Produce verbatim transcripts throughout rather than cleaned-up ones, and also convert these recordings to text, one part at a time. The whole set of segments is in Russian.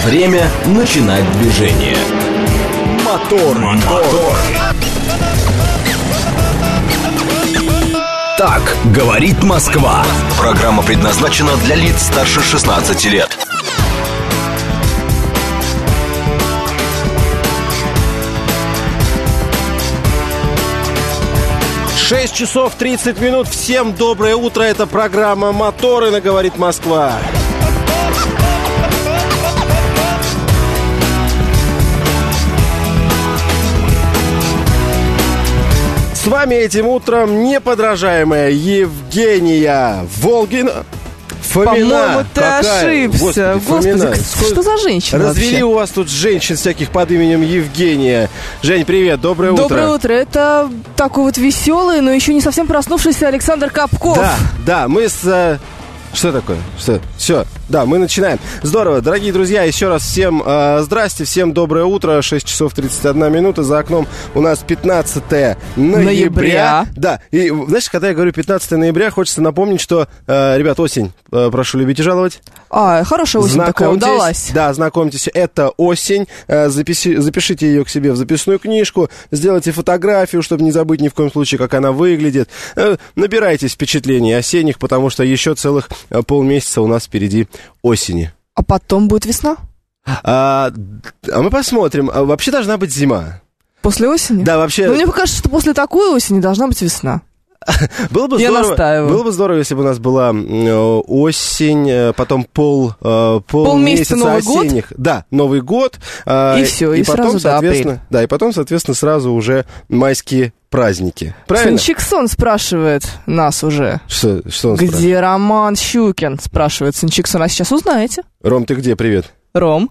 Время начинать движение. Мотор, мотор. Так говорит Москва. Программа предназначена для лиц старше шестнадцати лет. шесть часов тридцать минут. Всем доброе утро. Это программа «Моторы» на «Говорит Москва». С вами этим утром неподражаемая Евгения Волгина. Фомина. По-моему, ты Какая? ошибся. Господи, Господи, Фомина. что, что за женщина Развели вообще? у вас тут женщин всяких под именем Евгения. Жень, привет, доброе утро. Доброе утро. Это такой вот веселый, но еще не совсем проснувшийся Александр Капков. Да, да, мы с... э, Что такое? Что? Все, да, мы начинаем. Здорово, дорогие друзья, еще раз всем э, здрасте, всем доброе утро. шесть часов тридцать одна минута, за окном у нас пятнадцатое ноября. Ноября. Да, и знаешь, когда я говорю пятнадцатое ноября, хочется напомнить, что, э, ребят, осень, э, прошу любить и жаловать. А, хорошая осень такая, удалась. Да, знакомьтесь, это осень. Э, записи, запишите ее к себе в записную книжку, сделайте фотографию, чтобы не забыть ни в коем случае, как она выглядит. Э, набирайтесь впечатлений осенних, потому что еще целых э, полмесяца у нас впереди осени. А потом будет весна? А, а мы посмотрим. А, вообще должна быть зима. После осени? Да, вообще... Но мне кажется, что после такой осени должна быть весна. Было бы Я здорово, настаиваю. было бы здорово, если бы у нас была э, осень, потом пол, э, Полмесяца полмесяца Новый осенних. год? Да, Новый год. Э, И все, и потом, сразу до соответственно, апреля. да, и потом, соответственно, сразу уже майские праздники. Правильно? Санчиксон спрашивает нас уже. Что, что он Где спрашивает? Роман Щукин, спрашивает Санчиксон. А сейчас узнаете. Ром, ты где? Привет. Ром.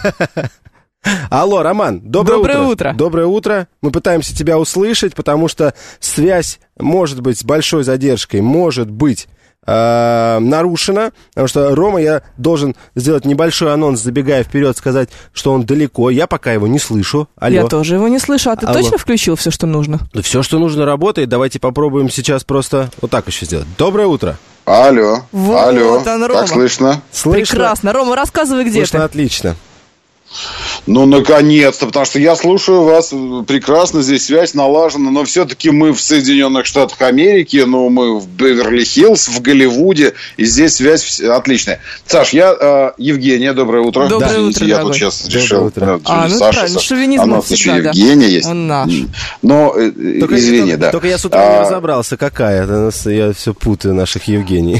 Алло, Роман, доброе, Доброе утро. утро. Доброе утро. Мы пытаемся тебя услышать, потому что связь может быть с большой задержкой, может быть э, нарушена, потому что Рома, я должен сделать небольшой анонс, забегая вперед, сказать, что он далеко. Я пока его не слышу. Алло. Я тоже его не слышу. А ты Алло. точно включил все, что нужно? Да все, что нужно, работает. Давайте попробуем сейчас просто вот так еще сделать. Доброе утро. Алло, Вот алло, он, Рома. как слышно? Слышно? Прекрасно. Рома, рассказывай, где Слышно ты. отлично. Ну, наконец-то, потому что я слушаю вас прекрасно, здесь связь налажена, но все-таки мы в Соединенных Штатах Америки, ну, мы в Беверли-Хиллз, в Голливуде, и здесь связь отличная. Саш, я э, Евгения, доброе утро. Доброе Извините, утро, я дорогой. тут сейчас Доброе решил. утро. э, А, ну, Саша, правильно, Саша. шовинизм А у нас еще всегда, да. Евгения есть. Он наш. Но, э, Только, извини, только, да. только я с утра не А, разобрался, какая. Это нас- Я все путаю наших Евгений.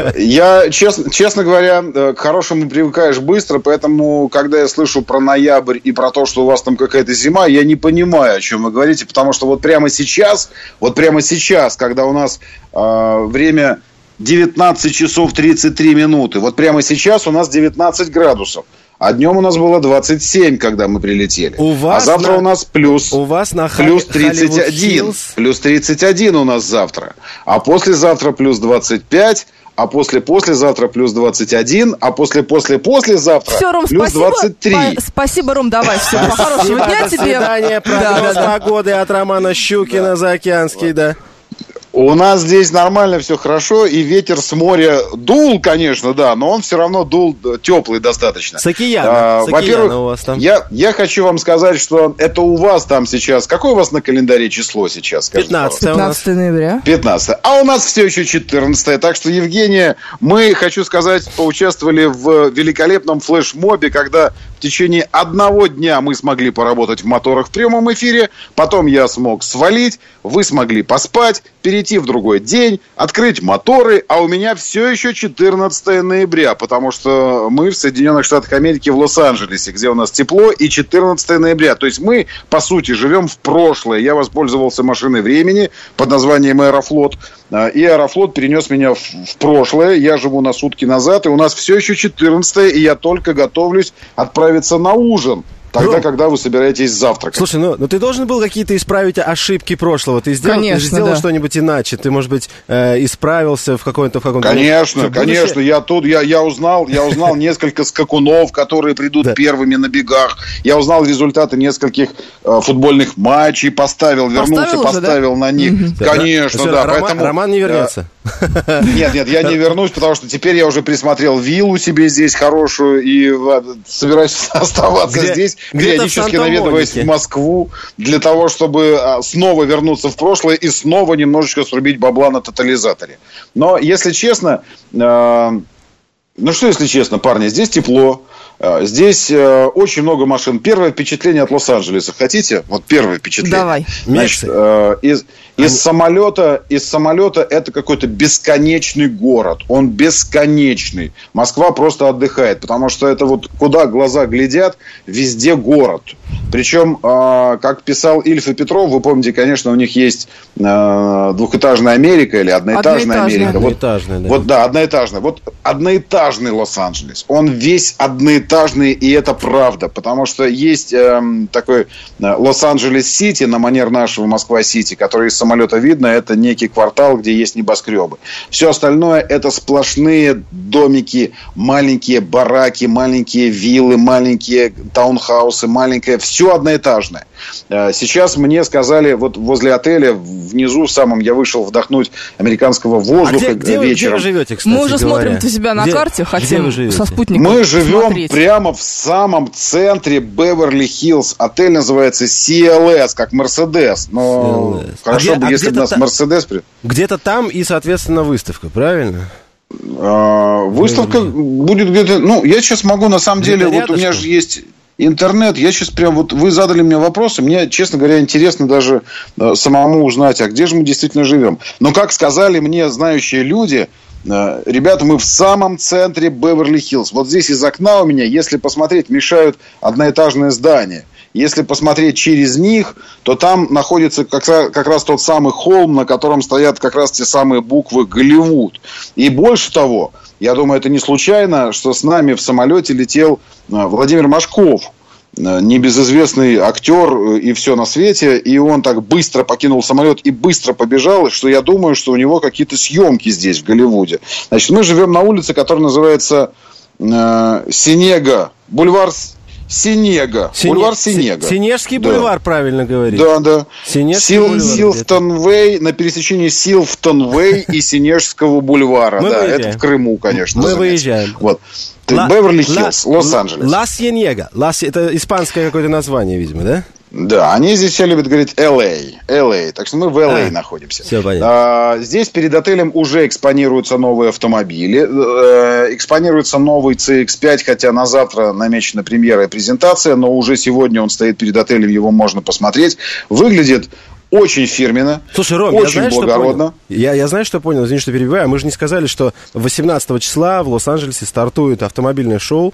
Я, честно, честно говоря, э, к хорошему привыкаешь быстро, поэтому, когда я слышу про ноябрь и про то, что у вас там какая-то зима, я не понимаю, о чем вы говорите, потому что вот прямо сейчас, вот прямо сейчас, когда у нас э, время девятнадцать часов тридцать три минуты, вот прямо сейчас у нас девятнадцать градусов. А днем у нас было двадцать семь, когда мы прилетели. У вас а завтра на- у нас плюс. У вас на Плюс Холли- тридцать один. Холливуд-Хиллз. Плюс тридцать один у нас завтра. А послезавтра плюс двадцать пять. А после-послезавтра плюс двадцать один. А после-после-послезавтра Все, Ром, плюс спасибо. двадцать три. По- Спасибо, Ром, давай. Все, хорошего Спасибо, дня до тебе. свидания. Да, Прогноз да, да. погоды от Романа Щукина, заокеанский, да. У нас здесь нормально все хорошо, и ветер с моря дул, конечно, да, но он все равно дул теплый достаточно. С океана, А, с океана во-первых, у вас там. Я, я хочу вам сказать, что это у вас там сейчас... Какое у вас на календаре число сейчас? Скажите, пожалуйста? пятнадцатое у нас. пятнадцатое ноября. пятнадцатое. А у нас все еще четырнадцатое. Так что, Евгения, мы, хочу сказать, поучаствовали в великолепном флешмобе, когда в течение одного дня мы смогли поработать в моторах в прямом эфире. Потом я смог свалить, вы смогли поспать, перейти в другой день, открыть моторы. А у меня все еще четырнадцатое ноября, потому что мы в Соединенных Штатах Америки, в Лос-Анджелесе, где у нас тепло, и четырнадцатое ноября. То есть мы, по сути, живем в прошлое. Я воспользовался машиной времени под названием «Аэрофлот». И «Аэрофлот» перенес меня в, в прошлое. Я живу на сутки назад, и у нас все еще четырнадцатое, и я только готовлюсь отправиться на ужин тогда, Ром, когда вы собираетесь завтракать. Слушай, ну, ну ты должен был какие-то исправить ошибки прошлого. Ты сделал, Конечно, ты сделал да. что-нибудь иначе. Ты, может быть, э, исправился в каком-то... В каком-то Конечно, будущее... конечно. Я тут, я, я узнал, я узнал несколько скакунов, которые придут Да. первыми на бегах. Я узнал результаты нескольких э, футбольных матчей, поставил, вернулся, Поставил уже, поставил да? на них. Мгм. Конечно, Всё, да. Роман, Поэтому, Роман не вернется. э, Нет, нет, я не вернусь, потому что теперь я уже присмотрел виллу себе здесь хорошую и э, собираюсь оставаться Где- здесь, где-то в периодически наведываясь Санта-Монике. в Москву для того, чтобы а, снова вернуться в прошлое и снова немножечко срубить бабла на тотализаторе. Но, если честно, э, ну что, если честно, парни, здесь тепло, э, здесь э, очень много машин. Первое впечатление от Лос-Анджелеса. Хотите? Вот первое впечатление. Давай. Значит, Мексы. э, из, из самолета, из самолета это какой-то бесконечный город. Он бесконечный. Москва просто отдыхает, потому что это вот куда глаза глядят, везде город. Причем, э, как писал Ильф и Петров, вы помните, конечно, у них есть э, двухэтажная Америка или одноэтажная Одноэтажная. Америка. Вот, Одноэтажная, да. вот да, одноэтажная. Вот одноэтажный Лос-Анджелес. Он весь одноэтажный, и это правда. Потому что есть э, такой э, Лос-Анджелес-Сити на манер нашего Москва-Сити, который из самолета видно. Это некий квартал, где есть небоскребы. Все остальное это сплошные домики, маленькие бараки, маленькие виллы, маленькие таунхаусы, маленькое, все одноэтажное. Э, сейчас мне сказали, вот возле отеля, внизу в самом, я вышел вдохнуть американского А воздуха где, где, вы, вечером. где вы живете, кстати Мы уже говоря? смотрим у себя на Где- карте, где хотим вы живете? со спутником Мы живем смотреть. прямо в самом центре Беверли-Хиллз. Отель называется си эл эс, как Мерседес. Но си эл эс. хорошо А где- бы, а если бы где-то нас та- Мерседес... при- Где-то там и, соответственно, выставка, правильно? А, выставка будет где-то... Ну, я сейчас могу, на самом Где-то деле, вот у меня рядышком? же есть интернет. Я сейчас прям... Вот вы задали мне вопросы. Мне, честно говоря, интересно даже э, самому узнать, а где же мы действительно живем. Но, как сказали мне знающие люди... э, Ребята, мы в самом центре Беверли-Хиллз. Вот здесь из окна у меня, если посмотреть, мешают одноэтажные здания. Если посмотреть через них, то там находится как раз, как раз тот самый холм, на котором стоят как раз те самые буквы «Голливуд». И больше того, я думаю, это не случайно, что с нами в самолете летел Владимир Машков, небезызвестный актер и все на свете, и он так быстро покинул самолет и быстро побежал, что я думаю, что у него какие-то съемки здесь, в Голливуде. Значит, мы живем на улице, которая называется э, Синега, бульвар Синега, Сине- бульвар Си- Синега. Синежский Да. бульвар, правильно говорить. Да, да. Синежский Сил, бульвар Силфтон-Вэй, на пересечении Силфтон-Вэй и Синежского бульвара. Мы Да, выезжаем. это в Крыму, конечно. Мы разумеется. выезжаем. Вот. Ла- Беверли-Хиллз, Ла- Лос-Анджелес. Ла Синьега. Ла Си- Это испанское какое-то название, видимо, да? Да, они здесь все любят говорить эл эй. эл эй. Так что мы в эл эй А, находимся. всё понятно. А, здесь перед отелем уже экспонируются новые автомобили. Э, экспонируется новый си икс пять, хотя на завтра намечена премьера и презентация, но уже сегодня он стоит перед отелем, его можно посмотреть. Выглядит очень фирменно. Слушай, Ром, очень я знаю, что благородно. понял. Я, я знаю, что понял, извини, что перебиваю. Мы же не сказали, что восемнадцатого числа в Лос-Анджелесе стартует автомобильное шоу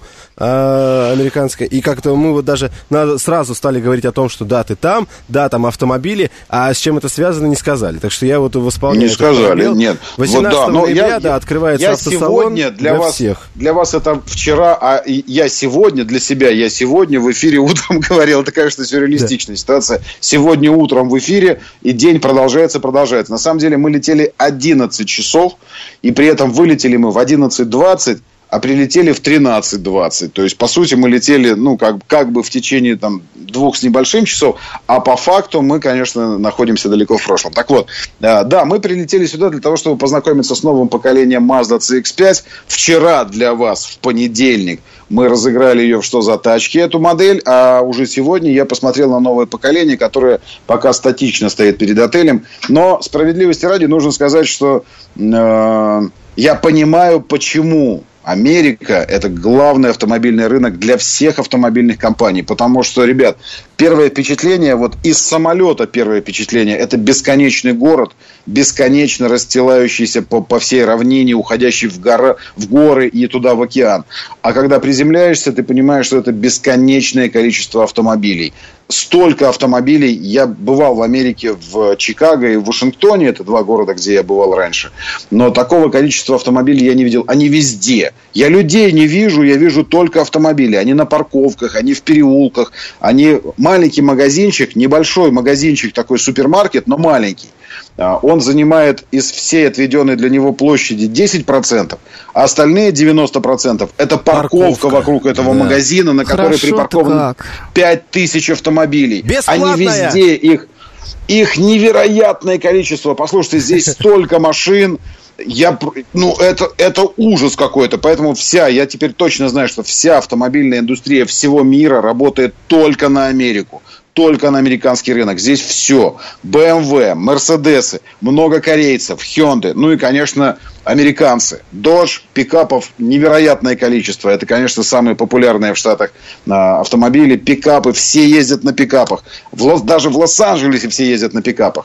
э, американское. И как-то мы вот даже надо, сразу стали говорить о том, что да, ты там, да, там автомобили, а с чем это связано, не сказали. Так что я вот восполняю. Не сказали, нет. восемнадцатого Вот да, но ноября, я- да, открывается я автосалон сегодня для, для вас, всех. Для вас это вчера, а я сегодня для себя, я сегодня в эфире утром говорил, это, конечно, сюрреалистичная ситуация. Сегодня утром в эфире, и день продолжается, продолжается. На самом деле мы летели одиннадцать часов, и при этом вылетели мы в одиннадцать двадцать, а прилетели в тринадцать двадцать. То есть, по сути, мы летели, ну, как, как бы в течение там, двух с небольшим часов, а по факту мы, конечно, находимся далеко в прошлом. Так вот, э, да, мы прилетели сюда для того, чтобы познакомиться с новым поколением Mazda си икс пять. Вчера для вас, в понедельник, мы разыграли ее в «Что за тачки», эту модель, а уже сегодня я посмотрел на новое поколение, которое пока статично стоит перед отелем. Но справедливости ради нужно сказать, что э, я понимаю, почему Америка – это главный автомобильный рынок для всех автомобильных компаний. Потому что, ребят, первое впечатление, вот из самолета первое впечатление – это бесконечный город, бесконечно расстилающийся по, по всей равнине, уходящий в, гора, в горы и туда в океан. А когда приземляешься, ты понимаешь, что это бесконечное количество автомобилей. столько автомобилей. Я бывал в Америке, в Чикаго и в Вашингтоне. Это два города, где я бывал раньше. Но такого количества автомобилей я не видел. Они везде. Я людей не вижу, я вижу только автомобили. Они на парковках, они в переулках. Они маленький магазинчик, небольшой магазинчик, такой супермаркет, но маленький. Он занимает из всей отведенной для него площади десять процентов, а остальные девяносто процентов это парковка, парковка. вокруг этого да. магазина, на которой припарковано пять тысяч автомобилей. Бесплатная. Они везде, их, их невероятное количество. Послушайте, здесь столько машин. Я, ну, это, это ужас какой-то. Поэтому вся, я теперь точно знаю, что вся автомобильная индустрия всего мира работает только на Америку. Только на американский рынок. Здесь все. бэ эм вэ, Мерседесы, много корейцев, Hyundai. Ну и, конечно, американцы. Dodge, пикапов невероятное количество. Это, конечно, самые популярные в Штатах автомобили. Пикапы. Все ездят на пикапах. В, даже в Лос-Анджелесе все ездят на пикапах.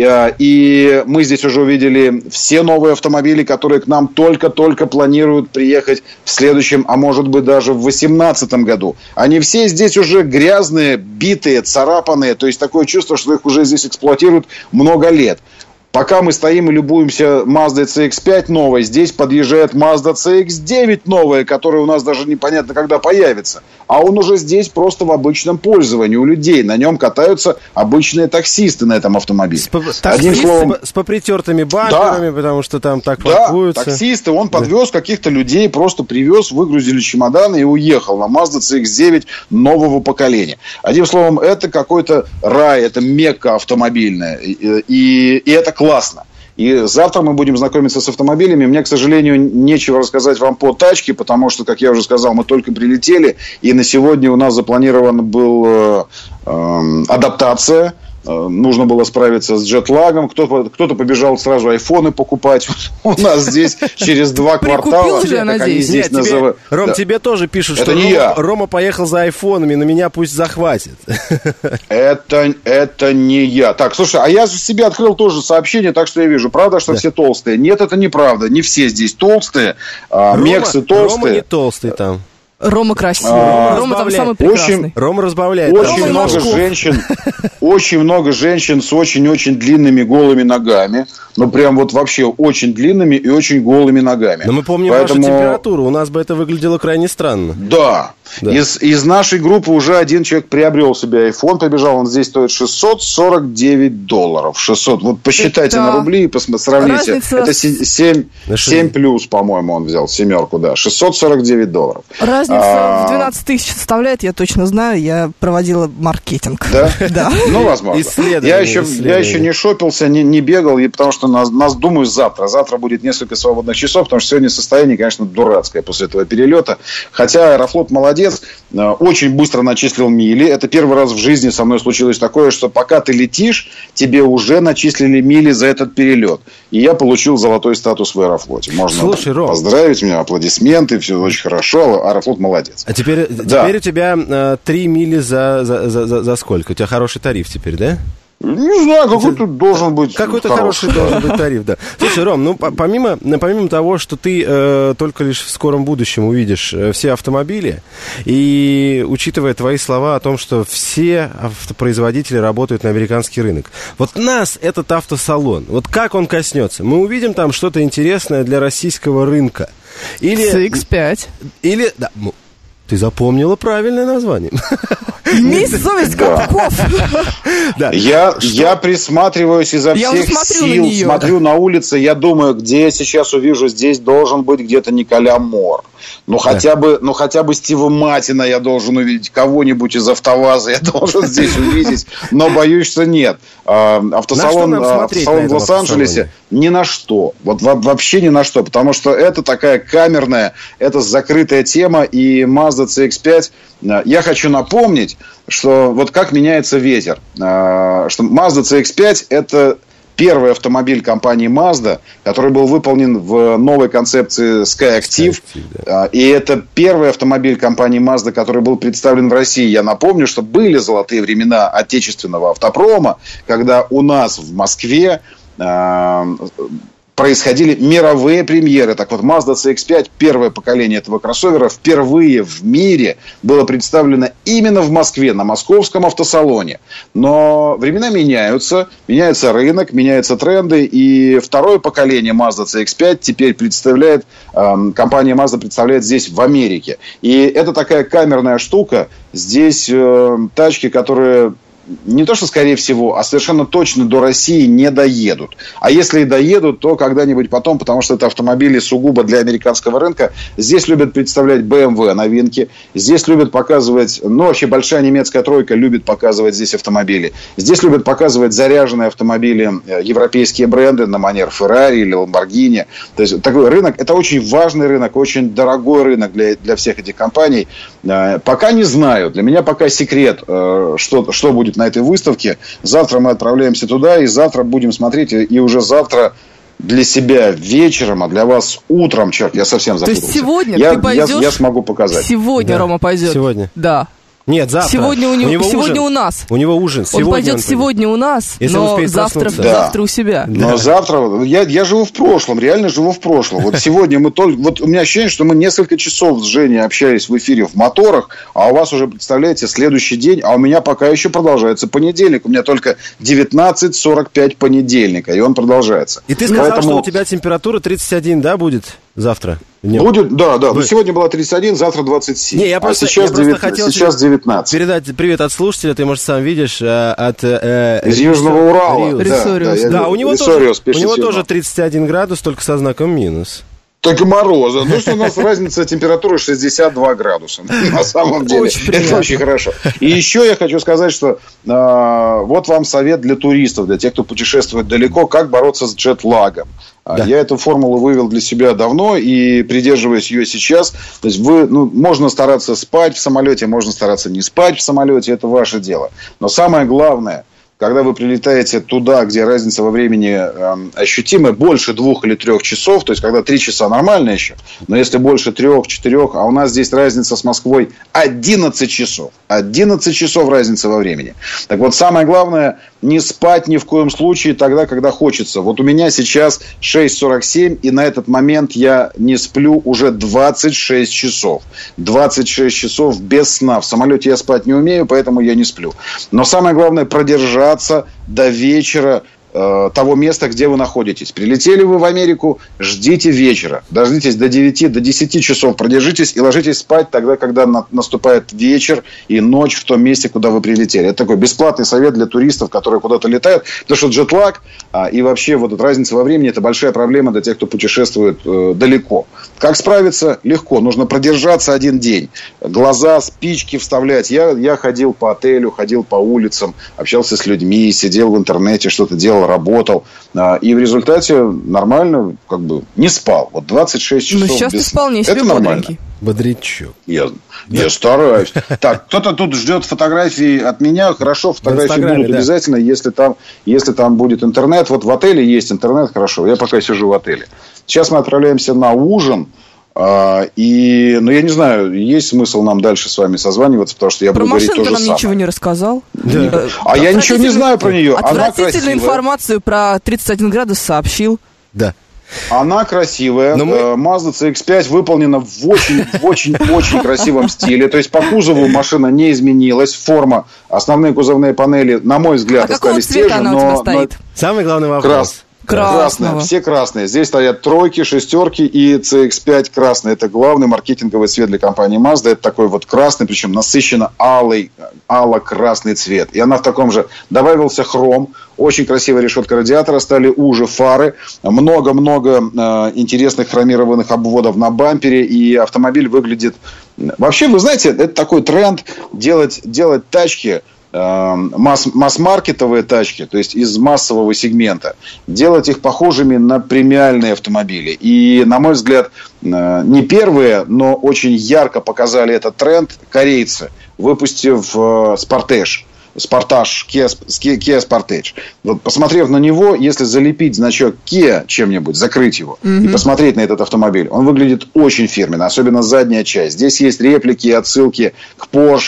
И мы здесь уже увидели все новые автомобили, которые к нам только-только планируют приехать в следующем, а может быть даже в восемнадцатом году. Они все здесь уже грязные, битые, царапанные. То есть такое чувство, что их уже здесь эксплуатируют много лет. Пока мы стоим и любуемся Mazda си икс пять новой, здесь подъезжает Mazda си икс девять новая, которая у нас даже непонятно когда появится. А он уже здесь просто в обычном пользовании у людей. На нем катаются обычные таксисты на этом автомобиле. С, Одним словом, с попритертыми бамперами, да, потому что там так паркуются. Да, таксисты. Он подвез да. каких-то людей, просто привез, выгрузили чемоданы и уехал на Mazda си икс девять нового поколения. Одним словом, это какой-то рай, это мекка автомобильная. И, и, и это классно. И завтра мы будем знакомиться с автомобилями. Мне, к сожалению, нечего рассказать вам по тачке, потому что, как я уже сказал, мы только прилетели. И на сегодня у нас запланирована была э, э, адаптация. Нужно было справиться с джетлагом. Кто-то, кто-то побежал сразу айфоны покупать. У нас здесь через два квартала. Прикупил же, я надеюсь. Нет, тебе, Ром, да. тебе тоже пишут, это что Рома, я. Рома поехал за айфонами, но меня пусть захватит. Это, это не я. Так, слушай, а я же себе открыл тоже сообщение, так что я вижу. Правда, что да. все толстые? Нет, это неправда. Не все здесь толстые. А, Рома, мексы толстые. Рома не толстый там. Рома красивый. А, Рома там самый прекрасный. Очень, Рома разбавляет. Очень Рома много женщин, очень много женщин с очень-очень длинными голыми ногами. Ну, прям вот вообще очень длинными и очень голыми ногами. Но мы помним Поэтому... вашу температуру. У нас бы это выглядело крайне странно. Да. да. Из, из нашей группы уже один человек приобрел себе iPhone, побежал. Он здесь стоит шестьсот сорок девять долларов. шестьсот. Вот посчитайте это... на рубли и посмотрите, сравните. Разница... Это семь, семь плюс, по-моему, он взял. Семерку, да. шестьсот сорок девять долларов. Разница а... в двенадцать тысяч составляет, я точно знаю. Я проводила маркетинг. Да? Да. Ну, возможно. Я еще, я еще не шопился, не, не бегал, потому что нас, нас, думаю, завтра. Завтра будет несколько свободных часов, потому что сегодня состояние, конечно, дурацкое после этого перелета. Хотя Аэрофлот молодец, очень быстро начислил мили. Это первый раз в жизни со мной случилось такое, что пока ты летишь, тебе уже начислили мили за этот перелет. И я получил золотой статус в Аэрофлоте. Можно Слушай, Ром, поздравить меня, аплодисменты, все очень хорошо. Аэрофлот молодец. А теперь, да. теперь у тебя три мили за, за, за, за сколько? У тебя хороший тариф теперь, да? Не знаю, какой-то должен быть Какой-то хороший, хороший должен быть тариф, да. Слушай, Ром, ну помимо, помимо того, что ты э, только лишь в скором будущем увидишь э, все автомобили, и учитывая твои слова о том, что все автопроизводители работают на американский рынок, вот нас этот автосалон, вот как он коснется? Мы увидим там что-то интересное для российского рынка. Или... си икс пять. Или... Да, ты запомнила правильное название. Мисс Совесть Капков. Да. Я, я присматриваюсь изо я всех сил, на смотрю на улице, я думаю, где я сейчас увижу, здесь должен быть где-то Николя Мор. Ну, да. хотя бы, ну, хотя бы Стива Матина я должен увидеть, кого-нибудь из АвтоВАЗа я должен здесь увидеть, но боюсь, что нет. Автосалон, автосалон в Лос-Анджелесе ни на что. Вот вообще ни на что, потому что это такая камерная, это закрытая тема, и Mazda си икс пять, я хочу напомнить, что вот как меняется ветер, что Mazda си икс пять это первый автомобиль компании Mazda, который был выполнен в новой концепции SkyActiv. SkyActiv да. И это первый автомобиль компании Mazda, который был представлен в России. Я напомню, что были золотые времена отечественного автопрома, когда у нас в Москве э, происходили мировые премьеры. Так вот, Mazda си икс пять, первое поколение этого кроссовера, впервые в мире было представлено именно в Москве, на московском автосалоне. Но времена меняются, меняется рынок, меняются тренды, и второе поколение Mazda си икс пять теперь представляет, э, компания Mazda представляет здесь в Америке. И это такая камерная штука. Здесь э, тачки, которые не то что скорее всего, а совершенно точно до России не доедут. А если и доедут, то когда-нибудь потом, потому что это автомобили сугубо для американского рынка. Здесь любят представлять бэ эм вэ новинки. Здесь любят показывать, ну вообще большая немецкая тройка любит показывать здесь автомобили. Здесь любят показывать заряженные автомобили, европейские бренды на манер Ferrari или Lamborghini. То есть такой рынок, это очень важный рынок, очень дорогой рынок для, для всех этих компаний. Пока не знаю, для меня пока секрет, что, что будет на этой выставке. Завтра мы отправляемся туда, и завтра будем смотреть, и уже завтра для себя вечером, а для вас утром, черт, я совсем запутался. То есть сегодня я, ты пойдешь? Я, я смогу показать. Сегодня да. Рома пойдет? Сегодня. Да. Нет, завтра. Сегодня у, него, у него сегодня ужин. у нас. У него ужин. Сегодня он пойдет он сегодня у нас, Если но завтра, да. завтра у себя. Но да. завтра... Я, я живу в прошлом, реально живу в прошлом. Вот сегодня мы только... Вот у меня ощущение, что мы несколько часов с Женей общались в эфире в моторах, а у вас уже, представляете, следующий день, а у меня пока еще продолжается понедельник. У меня только девятнадцать сорок пять понедельника, и он продолжается. И ты сказал, Поэтому... что у тебя температура тридцать один, да, будет завтра? Днем. Будет, да, да. Вы... Сегодня была тридцать один, завтра двадцать семь. Не, я просто, а сейчас, я просто девятнадцать, хотел сейчас девятнадцать. Передать привет от слушателя, ты, может, сам видишь, от... Э, Из Южного Урала. Риус. Ресориус. Да, да, да, у него, тоже, у него тоже тридцать один градус, только со знаком минус. Так и мороза. Ну, что у нас разница температуры шестьдесят два градуса. На самом деле. Очень это очень хорошо. И еще я хочу сказать, что э, вот вам совет для туристов, для тех, кто путешествует далеко, как бороться с джетлагом. Да. Я эту формулу вывел для себя давно и придерживаюсь ее сейчас. То есть вы, ну, можно стараться спать в самолете, можно стараться не спать в самолете, это ваше дело. Но самое главное, когда вы прилетаете туда, где разница во времени э, ощутимая, больше двух или трех часов, то есть когда три часа нормально еще, но если больше трех, четырех, а у нас здесь разница с Москвой одиннадцать часов. одиннадцать часов разница во времени. Так вот, самое главное, не спать ни в коем случае тогда, когда хочется. Вот у меня сейчас шесть сорок семь, и на этот момент я не сплю уже двадцать шесть часов. двадцать шесть часов без сна. В самолете я спать не умею, поэтому я не сплю. Но самое главное, продержаться до вечера э, того места, где вы находитесь. Прилетели вы в Америку, ждите вечера. Дождитесь до девяти, до десяти часов, продержитесь и ложитесь спать тогда, когда на, наступает вечер и ночь в том месте, куда вы прилетели. Это такой бесплатный совет для туристов, которые куда-то летают. Потому что джетлаг а, и вообще вот эта разница во времени — это большая проблема для тех, кто путешествует э, далеко. Как справиться? Легко. Нужно продержаться один день. Глаза, спички вставлять. Я, я ходил по отелю, ходил по улицам, общался с людьми, сидел в интернете, что-то делал, работал. И в результате нормально, как бы, не спал. Вот двадцать шесть часов. Ну, сейчас без... ты вполне себе это нормально. бодренький. Бодрячок. Я, да. я стараюсь. Так, кто-то тут ждет фотографии от меня. Хорошо, фотографии будут да. обязательно, если там, если там будет интернет. Вот в отеле есть интернет, хорошо. Я пока сижу в отеле. Сейчас мы отправляемся на ужин. И, ну, я не знаю, есть смысл нам дальше с вами созваниваться, потому что я про буду говорить то же самое. Про машину ты нам ничего не рассказал. Да. А я ничего не знаю про нее. Она отвратительную информацию про тридцать один градус сообщил. Да. Она красивая. Мы... Mazda си икс пять выполнена в очень-очень-очень красивом стиле. То есть по кузову машина не изменилась. Форма, основные кузовные панели, на мой взгляд, а остались те же. Она но... у тебя стоит? Самый главный вопрос. Крас... Красного. Красные, все красные. Здесь стоят тройки, шестерки и си икс пять красный. Это главный маркетинговый цвет для компании Mazda. Это такой вот красный, причем насыщенно алый, ало-красный цвет. И она в таком же... Добавился хром. Очень красивая решетка радиатора. Стали уже фары. Много-много э, интересных хромированных обводов на бампере. И автомобиль выглядит... Вообще, вы знаете, это такой тренд делать, делать тачки... Масс, масс-маркетовые тачки, то есть из массового сегмента, делать их похожими на премиальные автомобили. И, на мой взгляд, не первые, но очень ярко показали этот тренд корейцы, выпустив Sportage. Sportage, Kia, Kia Sportage. Вот, посмотрев на него, если залепить значок Kia чем-нибудь, закрыть его mm-hmm. и посмотреть на этот автомобиль, он выглядит очень фирменно, особенно задняя часть. Здесь есть реплики и отсылки к Porsche, к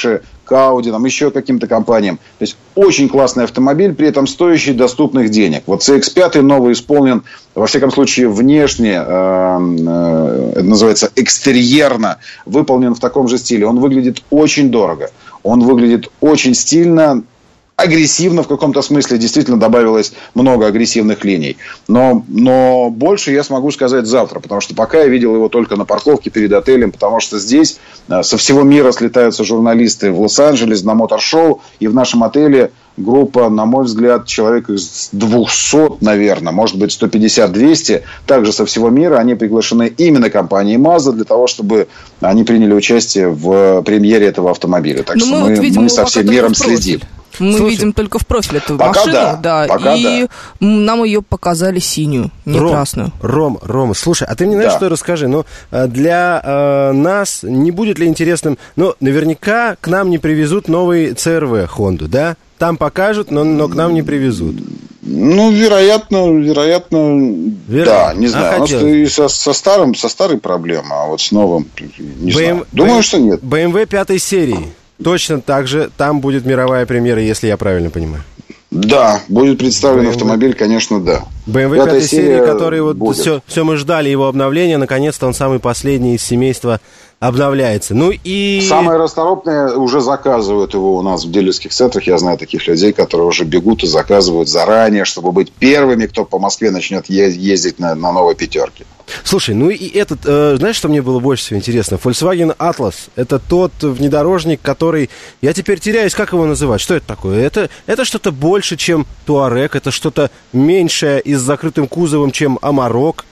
к Audi, там, еще каким-то компаниям. То есть очень классный автомобиль, при этом стоящий доступных денег. Вот си икс пять новый исполнен, во всяком случае, внешне, э, э, это называется экстерьерно, выполнен в таком же стиле. Он выглядит очень дорого. Он выглядит очень стильно, агрессивно в каком-то смысле. Действительно добавилось много агрессивных линий. Но, но больше я смогу сказать завтра. Потому что пока я видел его только на парковке перед отелем. Потому что здесь со всего мира слетаются журналисты в Лос-Анджелес на мотор-шоу. И в нашем отеле группа, на мой взгляд, человек из двухсот, наверное, может быть, сто пятьдесят - двести. Также со всего мира. Они приглашены именно компанией Mazda для того, чтобы они приняли участие в премьере этого автомобиля. Так Но что мы, мы, вот видим мы со всем миром следим. Мы Слушай, видим только в профиль эту пока машину, да, да, пока и да. нам ее показали синюю, не Ром, красную. Ром, Ром, слушай, а ты мне знаешь, Да. что расскажи? Ну, э, для э, нас не будет ли интересным... Ну, наверняка к нам не привезут новый си эр ви Хонду, да? Там покажут, но, но к нам не привезут. Ну, вероятно, вероятно, Вероятно. да, не А знаю. У нас хотелось. и со, со старым, со старой проблемой, а вот с новым, не бэ эм знаю. Думаю, бэ эм что нет. бэ эм вэ пятой серии. Точно так же там будет мировая премьера, если я правильно понимаю. Да, будет представлен бэ эм вэ. автомобиль, конечно, да. бэ эм вэ Пятая пятой серии, серия который вот будет. все, все мы ждали его обновления, наконец-то он самый последний из семейства обновляется. Ну и... Самое расторопное, уже заказывают его у нас в дилерских центрах. Я знаю таких людей, которые уже бегут и заказывают заранее, чтобы быть первыми, кто по Москве начнет е- ездить на, на новой пятерке. Слушай, ну и этот, э, знаешь, что мне было больше всего интересно? Volkswagen Atlas. Это тот внедорожник, который... Я теперь теряюсь, как его называть? Что это такое? Это, это что-то больше, чем Touareg, это что-то меньшее и с закрытым кузовом, чем Amarok.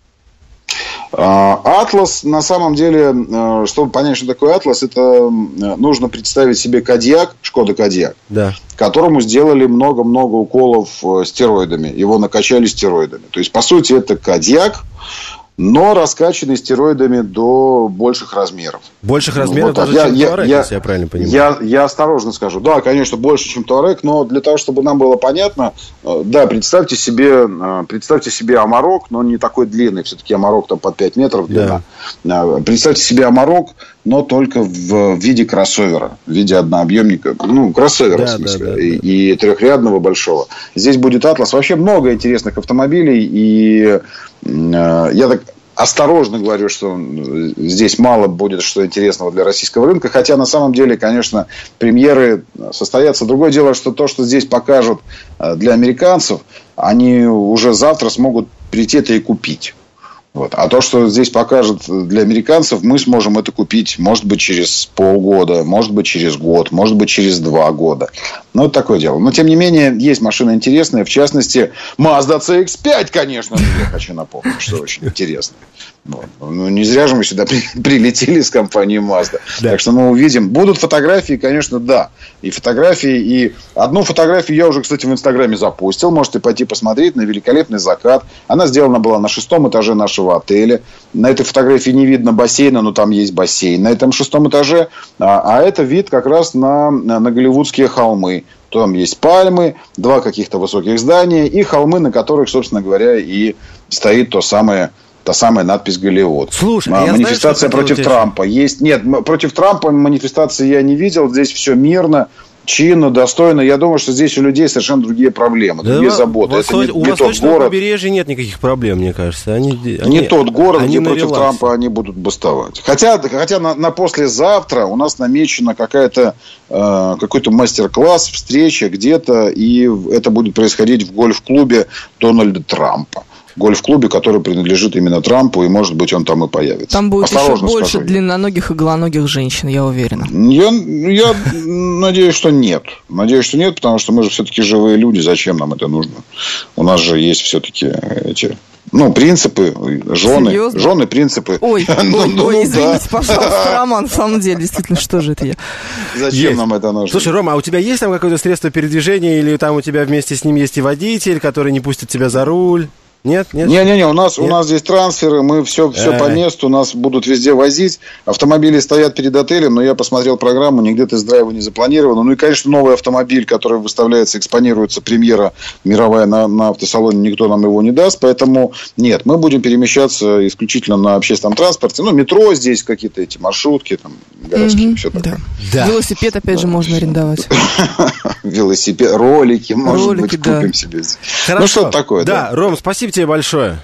Атлас, на самом деле, чтобы понять, что такое Атлас, это нужно представить себе Кодиак, Шкода Кодиак, Да. которому сделали много-много уколов стероидами. Его накачали стероидами. То есть, по сути, это Кодиак, но раскачанный стероидами до больших размеров. Больших размеров Вот так. даже, Я- чем я- Touareg, я- если я правильно понимаю. Я, я осторожно скажу. Да, конечно, больше, чем Touareg, но для того, чтобы нам было понятно, э, да, представьте себе, э, представьте себе Amarok, но не такой длинный. Все-таки Amarok там под пять метров длина. Э, Представьте себе Amarok, но только в виде кроссовера, в виде однообъемника. Ну, кроссовера, Да, в смысле. да, да, и, да. и трехрядного большого. Здесь будет Atlas. Вообще много интересных автомобилей. И э, я так... осторожно говорю, что здесь мало будет что интересного для российского рынка. Хотя, на самом деле, конечно, премьеры состоятся. Другое дело, что то, что здесь покажут для американцев, они уже завтра смогут прийти это и купить. Вот. А то, что здесь покажут для американцев, мы сможем это купить, может быть, через полгода, может быть, через год, может быть, через два года. Ну, это такое дело. Но, тем не менее, есть машина интересная. В частности, Mazda си икс пять, конечно же, я хочу напомнить, что очень интересно. Вот. Ну, не зря же мы сюда при, прилетели с компанией Mazda. Да. Так что мы увидим. Будут фотографии, конечно, да. И фотографии. И одну фотографию я уже, кстати, в Инстаграме запустил. Можете пойти посмотреть на великолепный закат. Она сделана была на шестом этаже нашего отеля. На этой фотографии не видно бассейна, но там есть бассейн на этом шестом этаже. А, а это вид как раз на, на, на голливудские холмы. Там есть пальмы, два каких-то высоких здания и холмы, на которых, собственно говоря, и стоит то самое... та самая надпись «Голливуд». Слушай, а, я манифестация знаю, что против хотел Трампа есть. Нет, м- против Трампа манифестации я не видел. Здесь все мирно, чинно, достойно. Я думаю, что здесь у людей совершенно другие проблемы, Да, другие во- заботы. Это восто- не, у не тот восточного город, побережья нет никаких проблем, мне кажется. Они, не они- тот город, они где на против релаксе. Трампа они будут бастовать. Хотя, хотя на, на послезавтра у нас намечена какая-то, э, какой-то мастер-класс, встреча где-то, и это будет происходить в гольф-клубе Дональда Трампа. Гольф-клубе, который принадлежит именно Трампу, и, может быть, он там и появится. Там будет Осторожно еще больше скажу. длинноногих и голоногих женщин, я уверена. Я, я надеюсь, что нет. Надеюсь, что нет, потому что мы же все-таки живые люди. Зачем нам это нужно? У нас же есть все-таки эти... Ну, принципы, жены, Серьезно? жены, принципы. Ой, Ну, ой, ну, ой, да. извините, пожалуйста, Роман, в самом деле, действительно, что же это я? Зачем Есть. нам это нужно? Слушай, Рома, а у тебя есть там какое-то средство передвижения, или там у тебя вместе с ним есть и водитель, который не пустит тебя за руль? Нет, нет. Не-не-не, у нас, у нас здесь трансферы, мы все, все по месту, нас будут везде возить. Автомобили стоят перед отелем, но я посмотрел программу, нигде тест-драйва не запланировано. Ну и, конечно, новый автомобиль, который выставляется, экспонируется, премьера мировая на, на автосалоне, никто нам его не даст. Поэтому нет, мы будем перемещаться исключительно на общественном транспорте. Ну, метро здесь, какие-то эти маршрутки, там, городские, mm-hmm. все такое. Да. Да. Велосипед, опять да. же, можно арендовать. Велосипед, ролики, может быть, купим себе. Ну, что такое, да. Да, Ром, спасибо тебе большое.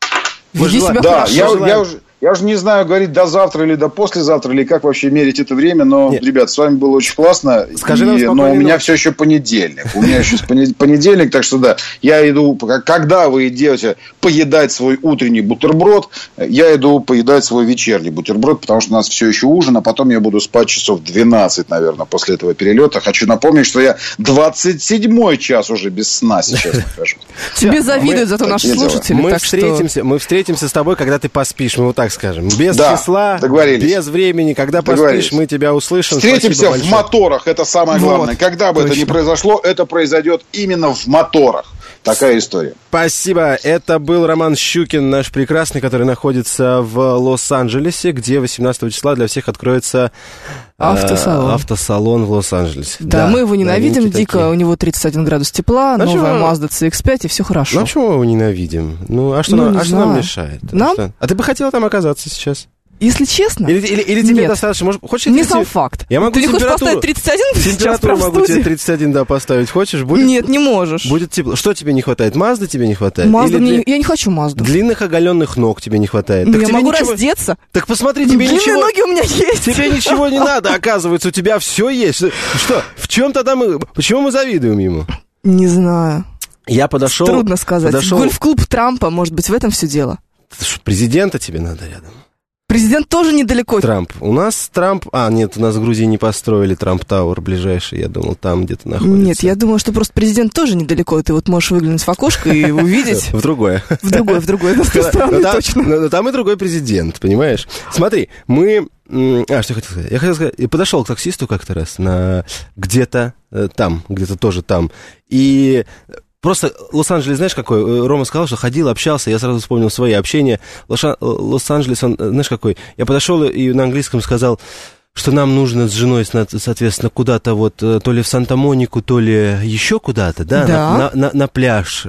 Веди себя да, хорошо. Я, я, уже, я уже не знаю, говорить до завтра или до послезавтра, или как вообще мерить это время, но, Нет. ребят, с вами было очень классно. Скажи и, нам но у меня все еще понедельник. У меня еще понедельник, так что да, я иду, когда вы идете поедать свой утренний бутерброд, я иду поедать свой вечерний бутерброд, потому что у нас все еще ужин, а потом я буду спать часов двенадцать, наверное, после этого перелета. Хочу напомнить, что я двадцать седьмой час уже без сна сейчас нахожусь. Тебе завидуют зато наши слушатели. Мы встретимся, мы встретимся с тобой, когда ты поспишь, мы вот так скажем. Без да, числа, без времени, когда поспишь, мы тебя услышим. Встретимся в моторах, это самое главное. Вот, когда бы точно. это ни произошло, это произойдет именно в моторах. Такая история. Спасибо. Это был Роман Щукин, наш прекрасный, который находится в Лос-Анджелесе, где восемнадцатого числа для всех откроется автосалон, э, автосалон в Лос-Анджелесе. Да, да, мы его ненавидим дико, такие. У него тридцать один градус тепла, а новая чего? Mazda си икс пять, и все хорошо. Ну, а почему мы его ненавидим? Ну, а что, ну, нам, а что нам мешает? Нам? А, а ты бы хотела там оказаться сейчас? Если честно? Или, или, или тебе Нет. достаточно? Может, хочешь, не сам факт. Я могу ты не хочешь поставить тридцать один? Температуру могу тебе тридцать один, да, поставить. Хочешь? Будет, Нет, не можешь. Будет тепло. Что тебе не хватает? Мазды тебе не хватает? Мазда мне... Дли... Я не хочу Мазду. Длинных оголенных ног тебе не хватает. Ну, так я тебе могу ничего... раздеться. Так посмотри, тебе Длинные ничего... ноги у меня есть. Тебе ничего не надо, оказывается. У тебя все есть. Что? В чем тогда мы... Почему мы завидуем ему? Не знаю. Я подошел... Трудно сказать. Подошел... Гольф-клуб Трампа, может быть, в этом все дело. Президента тебе надо рядом. Президент тоже недалеко. Трамп. У нас Трамп... А, нет, у нас в Грузии не построили Трамп-Тауэр ближайший. Я думал, там где-то находится. Нет, я думаю, что просто президент тоже недалеко. Ты вот можешь выглянуть в окошко и увидеть... В другое. В другое, в другое. Точно. Но там и другой президент, понимаешь? Смотри, мы... А, что я хотел сказать? Я хотел сказать, я подошел к таксисту как-то раз на... где-то там, где-то тоже там. И... Просто Лос-Анджелес, знаешь, какой? Рома сказал, что ходил, общался, я сразу вспомнил свои общения. Лос-Анджелес, он, знаешь, какой? Я подошел и на английском сказал, что нам нужно с женой, соответственно, куда-то вот, то ли в Санта-Монику, то ли еще куда-то, да, да. На, на, на, на пляж.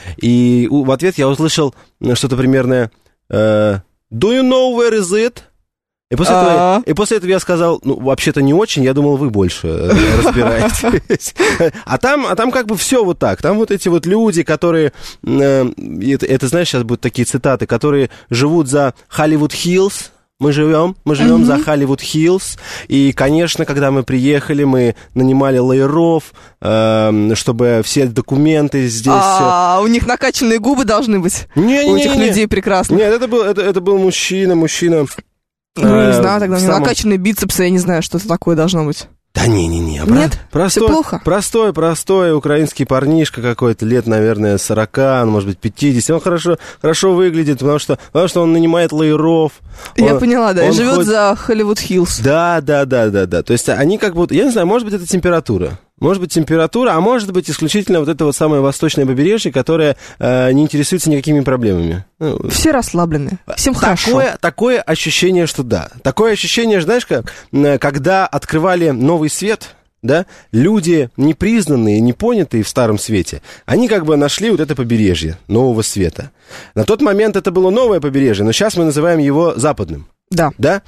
И в ответ я услышал что-то примерное «Do you know where is it?» И после, этого, и после этого я сказал, ну, вообще-то не очень, я думал, вы больше разбираетесь. А там, а там как бы все вот так. Там вот эти вот люди, которые, э, это, это, знаешь, сейчас будут такие цитаты, которые живут за Hollywood Hills. Мы живем, мы живем mm-hmm. за Hollywood Hills. И, конечно, когда мы приехали, мы нанимали лоеров, э, чтобы все документы здесь... А, у них накачанные губы должны быть. Не, у не, этих не, людей прекрасных. Нет, это был, это, это был мужчина, мужчина... Ну, не знаю, тогда у меня накачанные бицепсы, я не знаю, что это такое должно быть. Да не-не-не. Нет? Простой, все плохо? Простой, простой украинский парнишка какой-то, лет, наверное, сорока, ну, может быть, пятьдесят. Он хорошо, хорошо выглядит, потому что, потому что он нанимает лоеров. Я он, поняла, да, и живет ходит... за Hollywood Hills. Да, да, да, да, да. То есть они как будто, я не знаю, может быть, это температура. Может быть, температура, а может быть, исключительно вот это вот самое восточное побережье, которое э, не интересуется никакими проблемами. Ну, все расслаблены, всем такое, хорошо. Такое ощущение, что да. Такое ощущение, знаешь, как, когда открывали новый свет, да, люди непризнанные, непонятые в Старом Свете, они как бы нашли вот это побережье нового света. На тот момент это было новое побережье, но сейчас мы называем его западным. Да. Да?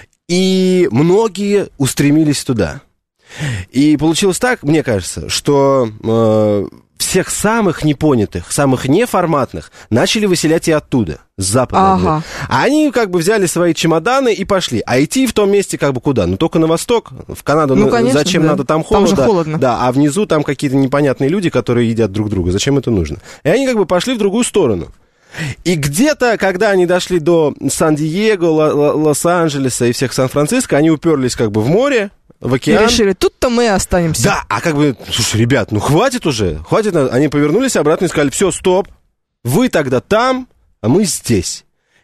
И многие устремились туда. И получилось так, мне кажется, что э, всех самых непонятых, самых неформатных начали выселять и оттуда, с запада. Ага. А они как бы взяли свои чемоданы и пошли. А идти в том месте как бы куда? Ну, только на восток, в Канаду. Ну, конечно, зачем да. надо? Там холодно. Там же холодно. Да, а внизу там какие-то непонятные люди, которые едят друг друга. Зачем это нужно? И они как бы пошли в другую сторону. И где-то, когда они дошли до Сан-Диего, Лос-Анджелеса и всех Сан-Франциско, они уперлись как бы в море, в океан. И решили, тут-то мы и останемся. Да, а как бы, слушай, ребят, ну хватит уже, хватит. Они повернулись обратно и сказали, все, стоп, вы тогда там, а мы здесь.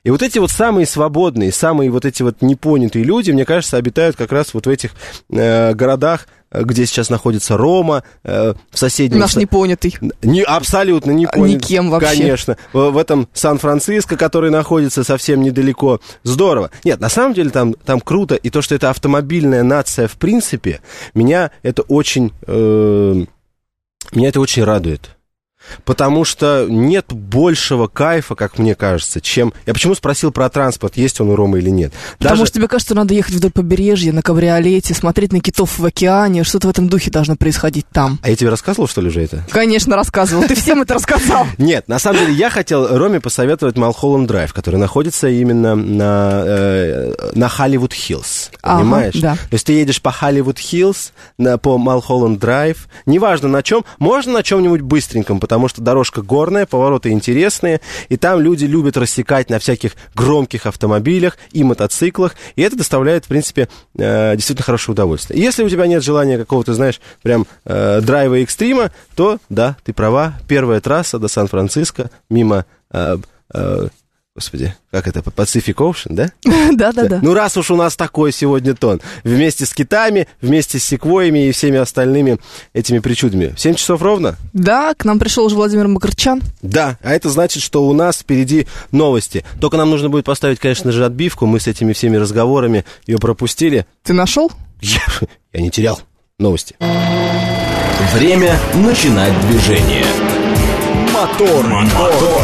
И вот эти вот самые свободные, самые вот эти вот непонятые люди, мне кажется, обитают как раз вот в этих э, городах, где сейчас находится Рома, э, в соседнем... Наш непонятый. Не, абсолютно непонятый. Никем вообще. Конечно. В, в этом Сан-Франциско, который находится совсем недалеко. Здорово. Нет, на самом деле там, там круто. И то, что это автомобильная нация в принципе, меня это очень... Э, меня это очень радует. Потому что нет большего кайфа, как мне кажется, чем... Я почему спросил про транспорт, есть он у Ромы или нет. Даже... Потому что тебе кажется, надо ехать вдоль побережья на кабриолете, смотреть на китов в океане, что-то в этом духе должно происходить там. А я тебе рассказывал, что ли, уже это? Конечно, рассказывал. Ты всем это рассказал. Нет, на самом деле я хотел Роме посоветовать Малхолланд Драйв, который находится именно на, э, на Холливуд Хиллз. Понимаешь? Ага, да. То есть ты едешь по Холливуд Хиллз, на, по Малхолланд Драйв, неважно на чем, можно на чем-нибудь быстреньком, потому что дорожка горная, повороты интересные, и там люди любят рассекать на всяких громких автомобилях и мотоциклах, и это доставляет, в принципе, э, действительно хорошее удовольствие. И если у тебя нет желания какого-то, знаешь, прям э, драйва и экстрима, то, да, ты права, первая трасса до Сан-Франциско, мимо... Э, э, Господи, как это, Pacific Ocean, да? Да-да-да. Ну, раз уж у нас такой сегодня тон. Вместе с китами, вместе с секвойями и всеми остальными этими причудами. Семь часов ровно? Да, к нам пришел уже Владимир Макарчан. Да, а это значит, что у нас впереди новости. Только нам нужно будет поставить, конечно же, отбивку. Мы с этими всеми разговорами ее пропустили. Ты нашел? Я, я не терял. Новости. Время начинать движение. Мотор, мотор.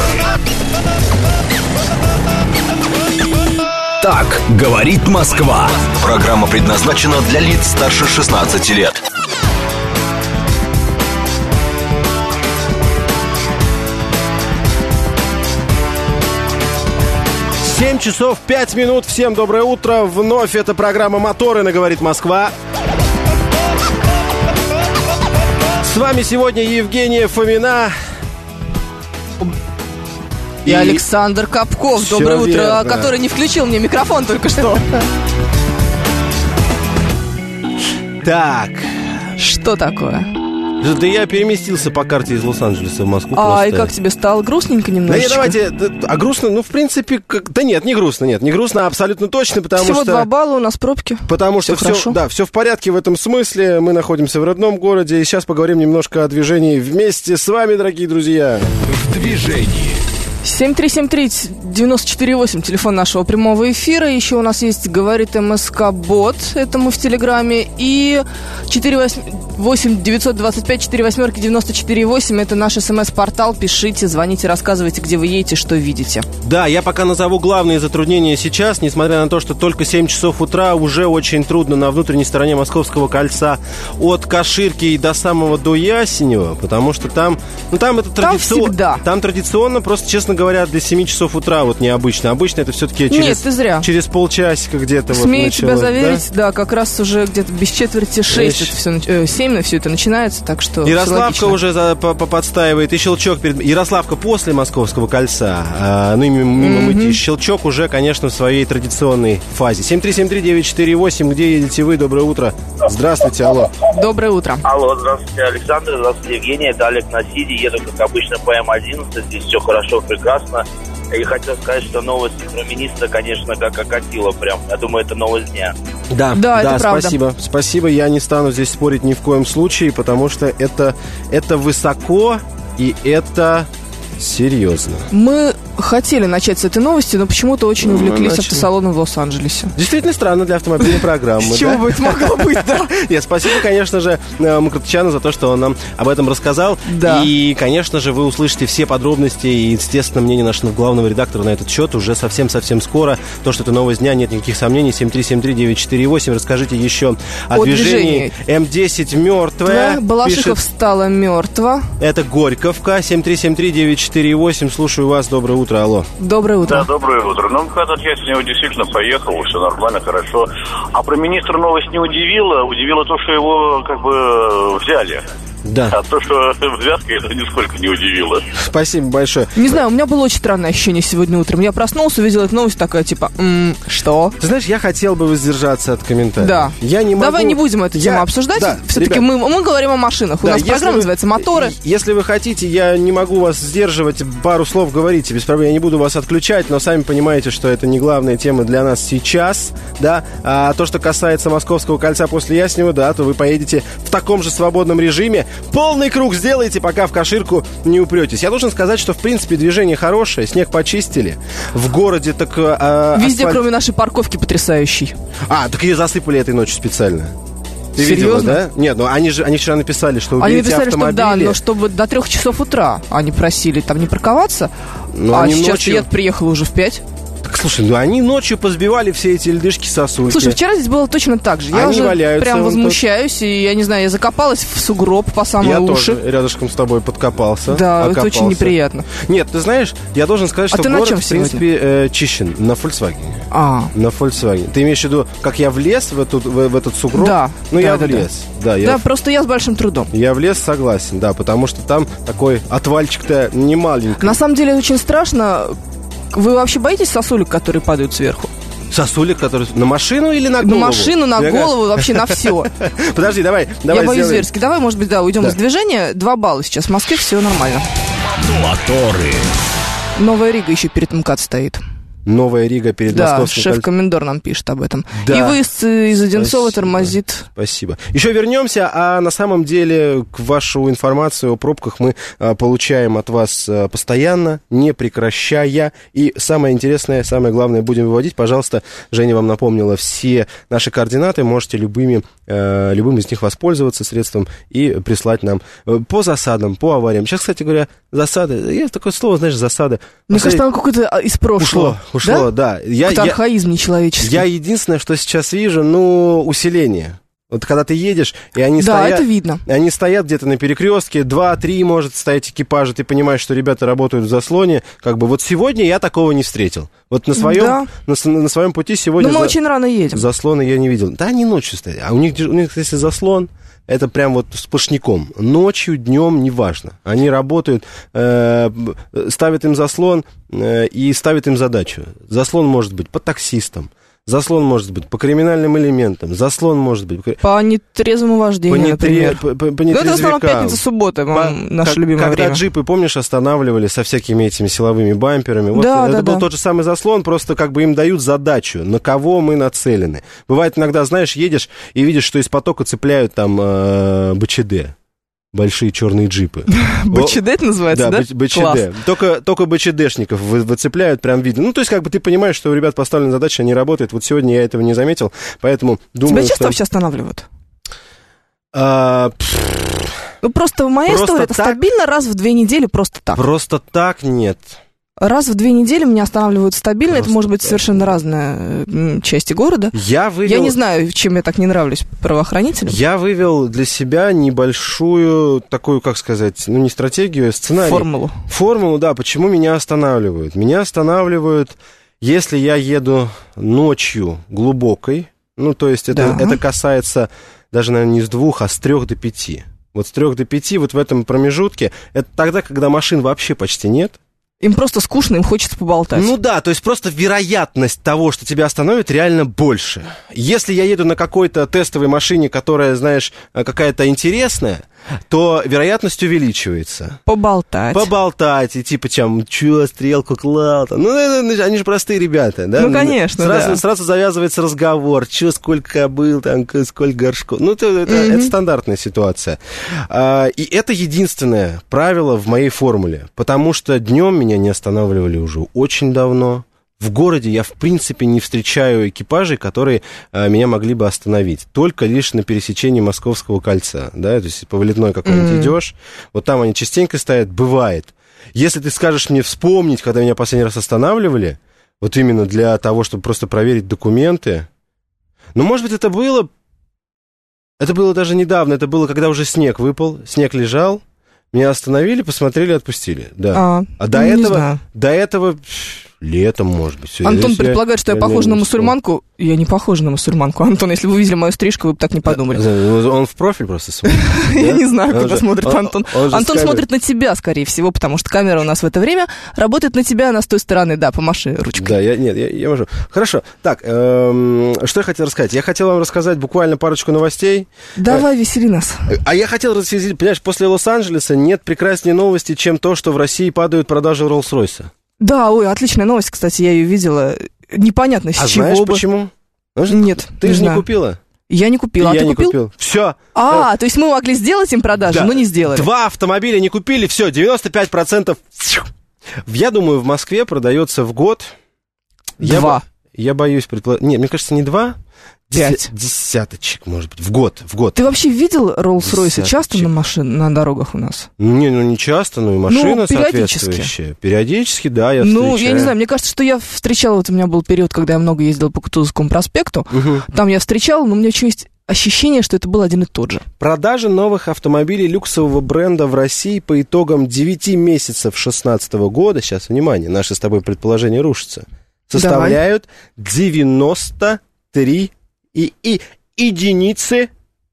Так говорит Москва. Программа предназначена для лиц старше шестнадцати лет. семь часов пять минут. Всем доброе утро. Вновь это программа «Моторы» на «Говорит Москва». С вами сегодня Евгения Фомина. И, и Александр Капков. Доброе утро, верно. Который не включил мне микрофон только что. Так. Что такое? Да я переместился по карте из Лос-Анджелеса в Москву. А, просто. И как тебе стало? Грустненько немножечко? Да, давайте, да, а грустно, ну, в принципе, как, да нет, не грустно, нет, не грустно, а абсолютно точно, потому Всего что... Всего два балла, у нас пробки. Потому все что все, да, все в порядке в этом смысле, мы находимся в родном городе, и сейчас поговорим немножко о движении вместе с вами, дорогие друзья. В движении. семь три семь три девять четыре восемь, телефон нашего прямого эфира. Еще у нас есть «Говорит МСК-бот», это мы в Телеграме. И четыре восемь девятьсот двадцать пять четыре восьмерки девяносто четыре восемь, это наш СМС-портал. Пишите, звоните, рассказывайте, где вы едете, что видите. Да, я пока назову главные затруднения сейчас, несмотря на то, что только семь часов утра, уже очень трудно на внутренней стороне Московского кольца от Каширки и до самого до Ясенева, потому что там, ну там это традиционно, там, там традиционно, просто, честно говоря, для семи часов утра вот необычно. Обычно это все-таки через, Нет, ты зря. через полчасика где-то. Смею вот тебя заверить, да? да, как раз уже где-то без четверти шесть, это все, э, семь все это начинается, так что Ярославка уже за, по, по, подстаивает, и Щелчок перед... Ярославка после Московского кольца, а, ну и мимо, мимо mm-hmm. идти. Щелчок уже, конечно, в своей традиционной фазе. семь три семь три девять четыре восемь, где едете вы? Доброе утро. Здравствуйте, алло. Доброе утро. Алло, здравствуйте, Александр, здравствуйте, Евгения, это Олег на Сиде, еду, как обычно, по эм одиннадцать, здесь все хорошо, прекрасно. И хотел сказать, что новости про министра, конечно, как окатило прям. Я думаю, это новость дня. Да, да, да, это правда. Спасибо. Спасибо, я не стану здесь спорить ни в коем случае, потому что это, это высоко и это серьезно. Мы хотели начать с этой новости, но почему-то очень ну, увлеклись автосалоном в Лос-Анджелесе. Действительно странно для автомобильной программы. С чего бы это могло быть, да? Нет, спасибо, конечно же, Макартчану за то, что он нам об этом рассказал. Да. И, конечно же, вы услышите все подробности и, естественно, мнение нашего главного редактора на этот счет уже совсем-совсем скоро. То, что это новость дня, нет никаких сомнений. семь три семь три девять четыре восемь. Расскажите еще о, о движении. движении. эм десять мертвая. Балашихов стала мертва. Это Горьковка. семь три семь три девять четыре восемь. Слушаю вас. Доброе утро. Алло. Доброе утро. Да, доброе утро. Ну, в этот часть него действительно поехал, все нормально, хорошо. А про министра новость не удивила. Удивило то, что его как бы взяли. Да. А то, что взятка, это нисколько не удивило. Спасибо большое. Не знаю, у меня было очень странное ощущение сегодня утром. Я проснулся, увидела эту новость, такая, типа, м-м, что? Ты знаешь, я хотел бы воздержаться от комментариев. Да. Я не могу... Давай не будем эту я... тему обсуждать. Да, Все-таки ребят... мы, мы говорим о машинах. Да, у нас программа вы... называется «Моторы». Если вы хотите, я не могу вас сдерживать. Пару слов говорите, без проблем. Я не буду вас отключать, но сами понимаете, что это не главная тема для нас сейчас, да. А то, что касается Московского кольца после Яснева, да, то вы поедете в таком же свободном режиме. Полный круг сделайте, пока в Каширку не упретесь. Я должен сказать, что, в принципе, движение хорошее, снег почистили. В городе так... А, Везде, асфальт... кроме нашей парковки, потрясающей. А, так ее засыпали этой ночью специально. Ты Серьезно? видела, да? Нет, ну они же они вчера написали, что Они уберите написали, что автомобили. да, но чтобы до трех часов утра они просили там не парковаться. Но а они сейчас ночью... я приехала уже в пять. Так, слушай, ну они ночью позбивали все эти льдышки, сосульки. Слушай, вчера здесь было точно так же. Я Они уже валяются прям вон возмущаюсь, и я не знаю, я закопалась в сугроб по самые Я уши. тоже рядышком с тобой подкопался. Да, окопался. это очень неприятно. Нет, ты знаешь, я должен сказать, А что ты на город, чем в принципе, э, чищен. На Volkswagen. А, На Volkswagen. Ты имеешь в виду, как я влез в, эту, в, в этот сугроб? Да, Ну, да, я да, влез. Да, я, да, просто я с большим трудом. я влез, согласен, да, потому что там такой отвальчик-то не маленький. На самом деле очень страшно. Вы вообще боитесь сосулек, которые падают сверху? Сосулек, который... На машину или на голову? На машину, на Я- голову, вообще на все. Подожди, давай, давай Я боюсь сделаем. зверски. Давай, может быть, да, уйдем Да. из движения. Два балла сейчас в Москве, все нормально. Моторы. Новая Рига еще перед МКАД стоит. Новая Рига перед Да, Московским кольцом. шеф-комендор нам пишет об этом. Да. И выезд из Одинцова Спасибо. тормозит. Спасибо. Еще вернемся, а на самом деле к вашу информацию о пробках мы а, получаем от вас а, постоянно, не прекращая. И самое интересное, самое главное будем выводить. Пожалуйста, Женя вам напомнила все наши координаты. Можете любыми, а, любым из них воспользоваться средством и прислать нам а, по засадам, по авариям. Сейчас, кстати говоря, засады. Есть такое слово, знаешь, засады. Мне кажется, оно какое-то из прошлого. Ушло, ушло, да. Я, Какой-то я, архаизм нечеловеческий. я единственное, что сейчас вижу, ну, усиление. Вот когда ты едешь, и они Да, стоят... это видно. Они стоят где-то на перекрестке, два-три, может, стоять экипажи, ты понимаешь, что ребята работают в заслоне. Как бы вот сегодня я такого не встретил. Вот на своем, Да. на, с- на своем пути сегодня Но мы за- очень рано едем. заслона я не видел. Да, они ночью стоят. А у них, у них, если заслон, это прям вот сплошняком. Ночью, днем, неважно. Они работают, э, ставят им заслон э, и ставят им задачу. Заслон может быть по таксистам, заслон может быть по криминальным элементам, заслон может быть... По, По нетрезвому по, вождению, нетре- например. по, по, по Ну, это в основном нетрезвякам. пятница-суббота, По- наше как- любимое когда время. джипы, помнишь, останавливали со всякими этими силовыми бамперами. Вот Да, это да, был да. тот же самый заслон, просто как бы им дают задачу, на кого мы нацелены. Бывает иногда, знаешь, едешь и видишь, что из потока цепляют там э, БЧД. Большие черные джипы. БЧД это называется, да? Да, БЧД. Класс. Только, только БЧДшников вы- выцепляют, прям видно. Ну, то есть, как бы ты понимаешь, что у ребят поставлена задача, они работают. Вот сегодня я этого не заметил, поэтому думаю, Тебя часто что... вообще останавливают? А, пф, Ну, просто моя Просто история, это так? стабильно раз в две недели просто так. просто так нет. Раз в две недели меня останавливают стабильно. Это Просто может быть так. совершенно разные м, части города. Я вывел... Я не знаю, чем я так не нравлюсь правоохранителям. Я вывел для себя небольшую такую, как сказать, ну не стратегию, а сценарий. Формулу. Формулу, да, почему меня останавливают. Меня останавливают, если я еду ночью глубокой, ну то есть это, Да. это касается даже, наверное, не с двух, а с трех до пяти. Вот с трех до пяти, вот в этом промежутке, это тогда, когда машин вообще почти нет. Им просто скучно, им хочется поболтать. Ну да, то есть просто вероятность того, что тебя остановят, реально больше. Если я еду на какой-то тестовой машине, которая, знаешь, какая-то интересная, то вероятность увеличивается. Поболтать. Поболтать, и типа, чем, чё, стрелку клал-то. Ну, это- они же простые ребята, да? Ну, конечно, сразу, да. Сразу завязывается разговор, чё, сколько был, там, к- сколько горшков. Ну, это, это, Мгм. это стандартная ситуация. А, и это единственное правило в моей формуле, потому что днем меня не останавливали уже очень давно. В городе я, в принципе, не встречаю экипажей, которые а, меня могли бы остановить. Только лишь на пересечении Московского кольца, да, то есть по Вылетной какой-нибудь Мгм. идешь, вот там они частенько стоят, бывает. Если ты скажешь мне вспомнить, когда меня последний раз останавливали, вот именно для того, чтобы просто проверить документы, ну, может быть, это было, это было даже недавно, это было, когда уже снег выпал, снег лежал, меня остановили, посмотрели, отпустили, да. А, А до ну, не этого, знаю. до этого пш, Летом, может быть. Все. Антон Здесь предполагает, я, что я, я похожа не на мусульманку. Я не похожа на мусульманку. Антон, если бы вы видели мою стрижку, вы бы так не подумали. Он в профиль просто смотрит. Я не знаю, куда смотрит Антон. Антон смотрит на тебя, скорее всего, потому что камера у нас в это время работает на тебя, она с той стороны. Да, помаши ручкой. Да, я, нет, я, я можу. Хорошо. Так, эм, что я хотел рассказать? Я хотел вам рассказать буквально парочку новостей. Давай, весели нас. А я хотел развеселить, понимаешь, после Лос-Анджелеса нет прекраснее новости, чем то, что в России падают продажи Роллс-Ройса. Да, ой, отличная новость, кстати, я ее видела. Непонятно, с а чего знаешь бы. Почему? Нет, Ты не же знаю. не купила. Я не купила, а я ты не купил? купил. Все. А, то есть мы могли сделать им продажи, Да. но не сделали. Два автомобиля не купили, все, девяносто пять процентов. Я думаю, в Москве продается в год... Два. Я, я боюсь предположить... Нет, мне кажется, не два. Пять. Десяточек, может быть, в год, в год. Ты вообще видел Роллс-Ройсы Десяточек. часто на, машин, на дорогах у нас? Не, ну не часто, но и машина Ну, периодически. соответствующая. Периодически, да, я Ну, встречаю. я не знаю, мне кажется, что я встречала, вот у меня был период, когда я много ездила по Кутузовскому проспекту, Угу. там я встречала, но у меня еще есть ощущение, что это был один и тот же. Продажи новых автомобилей люксового бренда в России по итогам девяти месяцев две тысячи шестнадцатого года, сейчас, внимание, наши с тобой предположения рушатся, составляют девяносто три и, и единицы,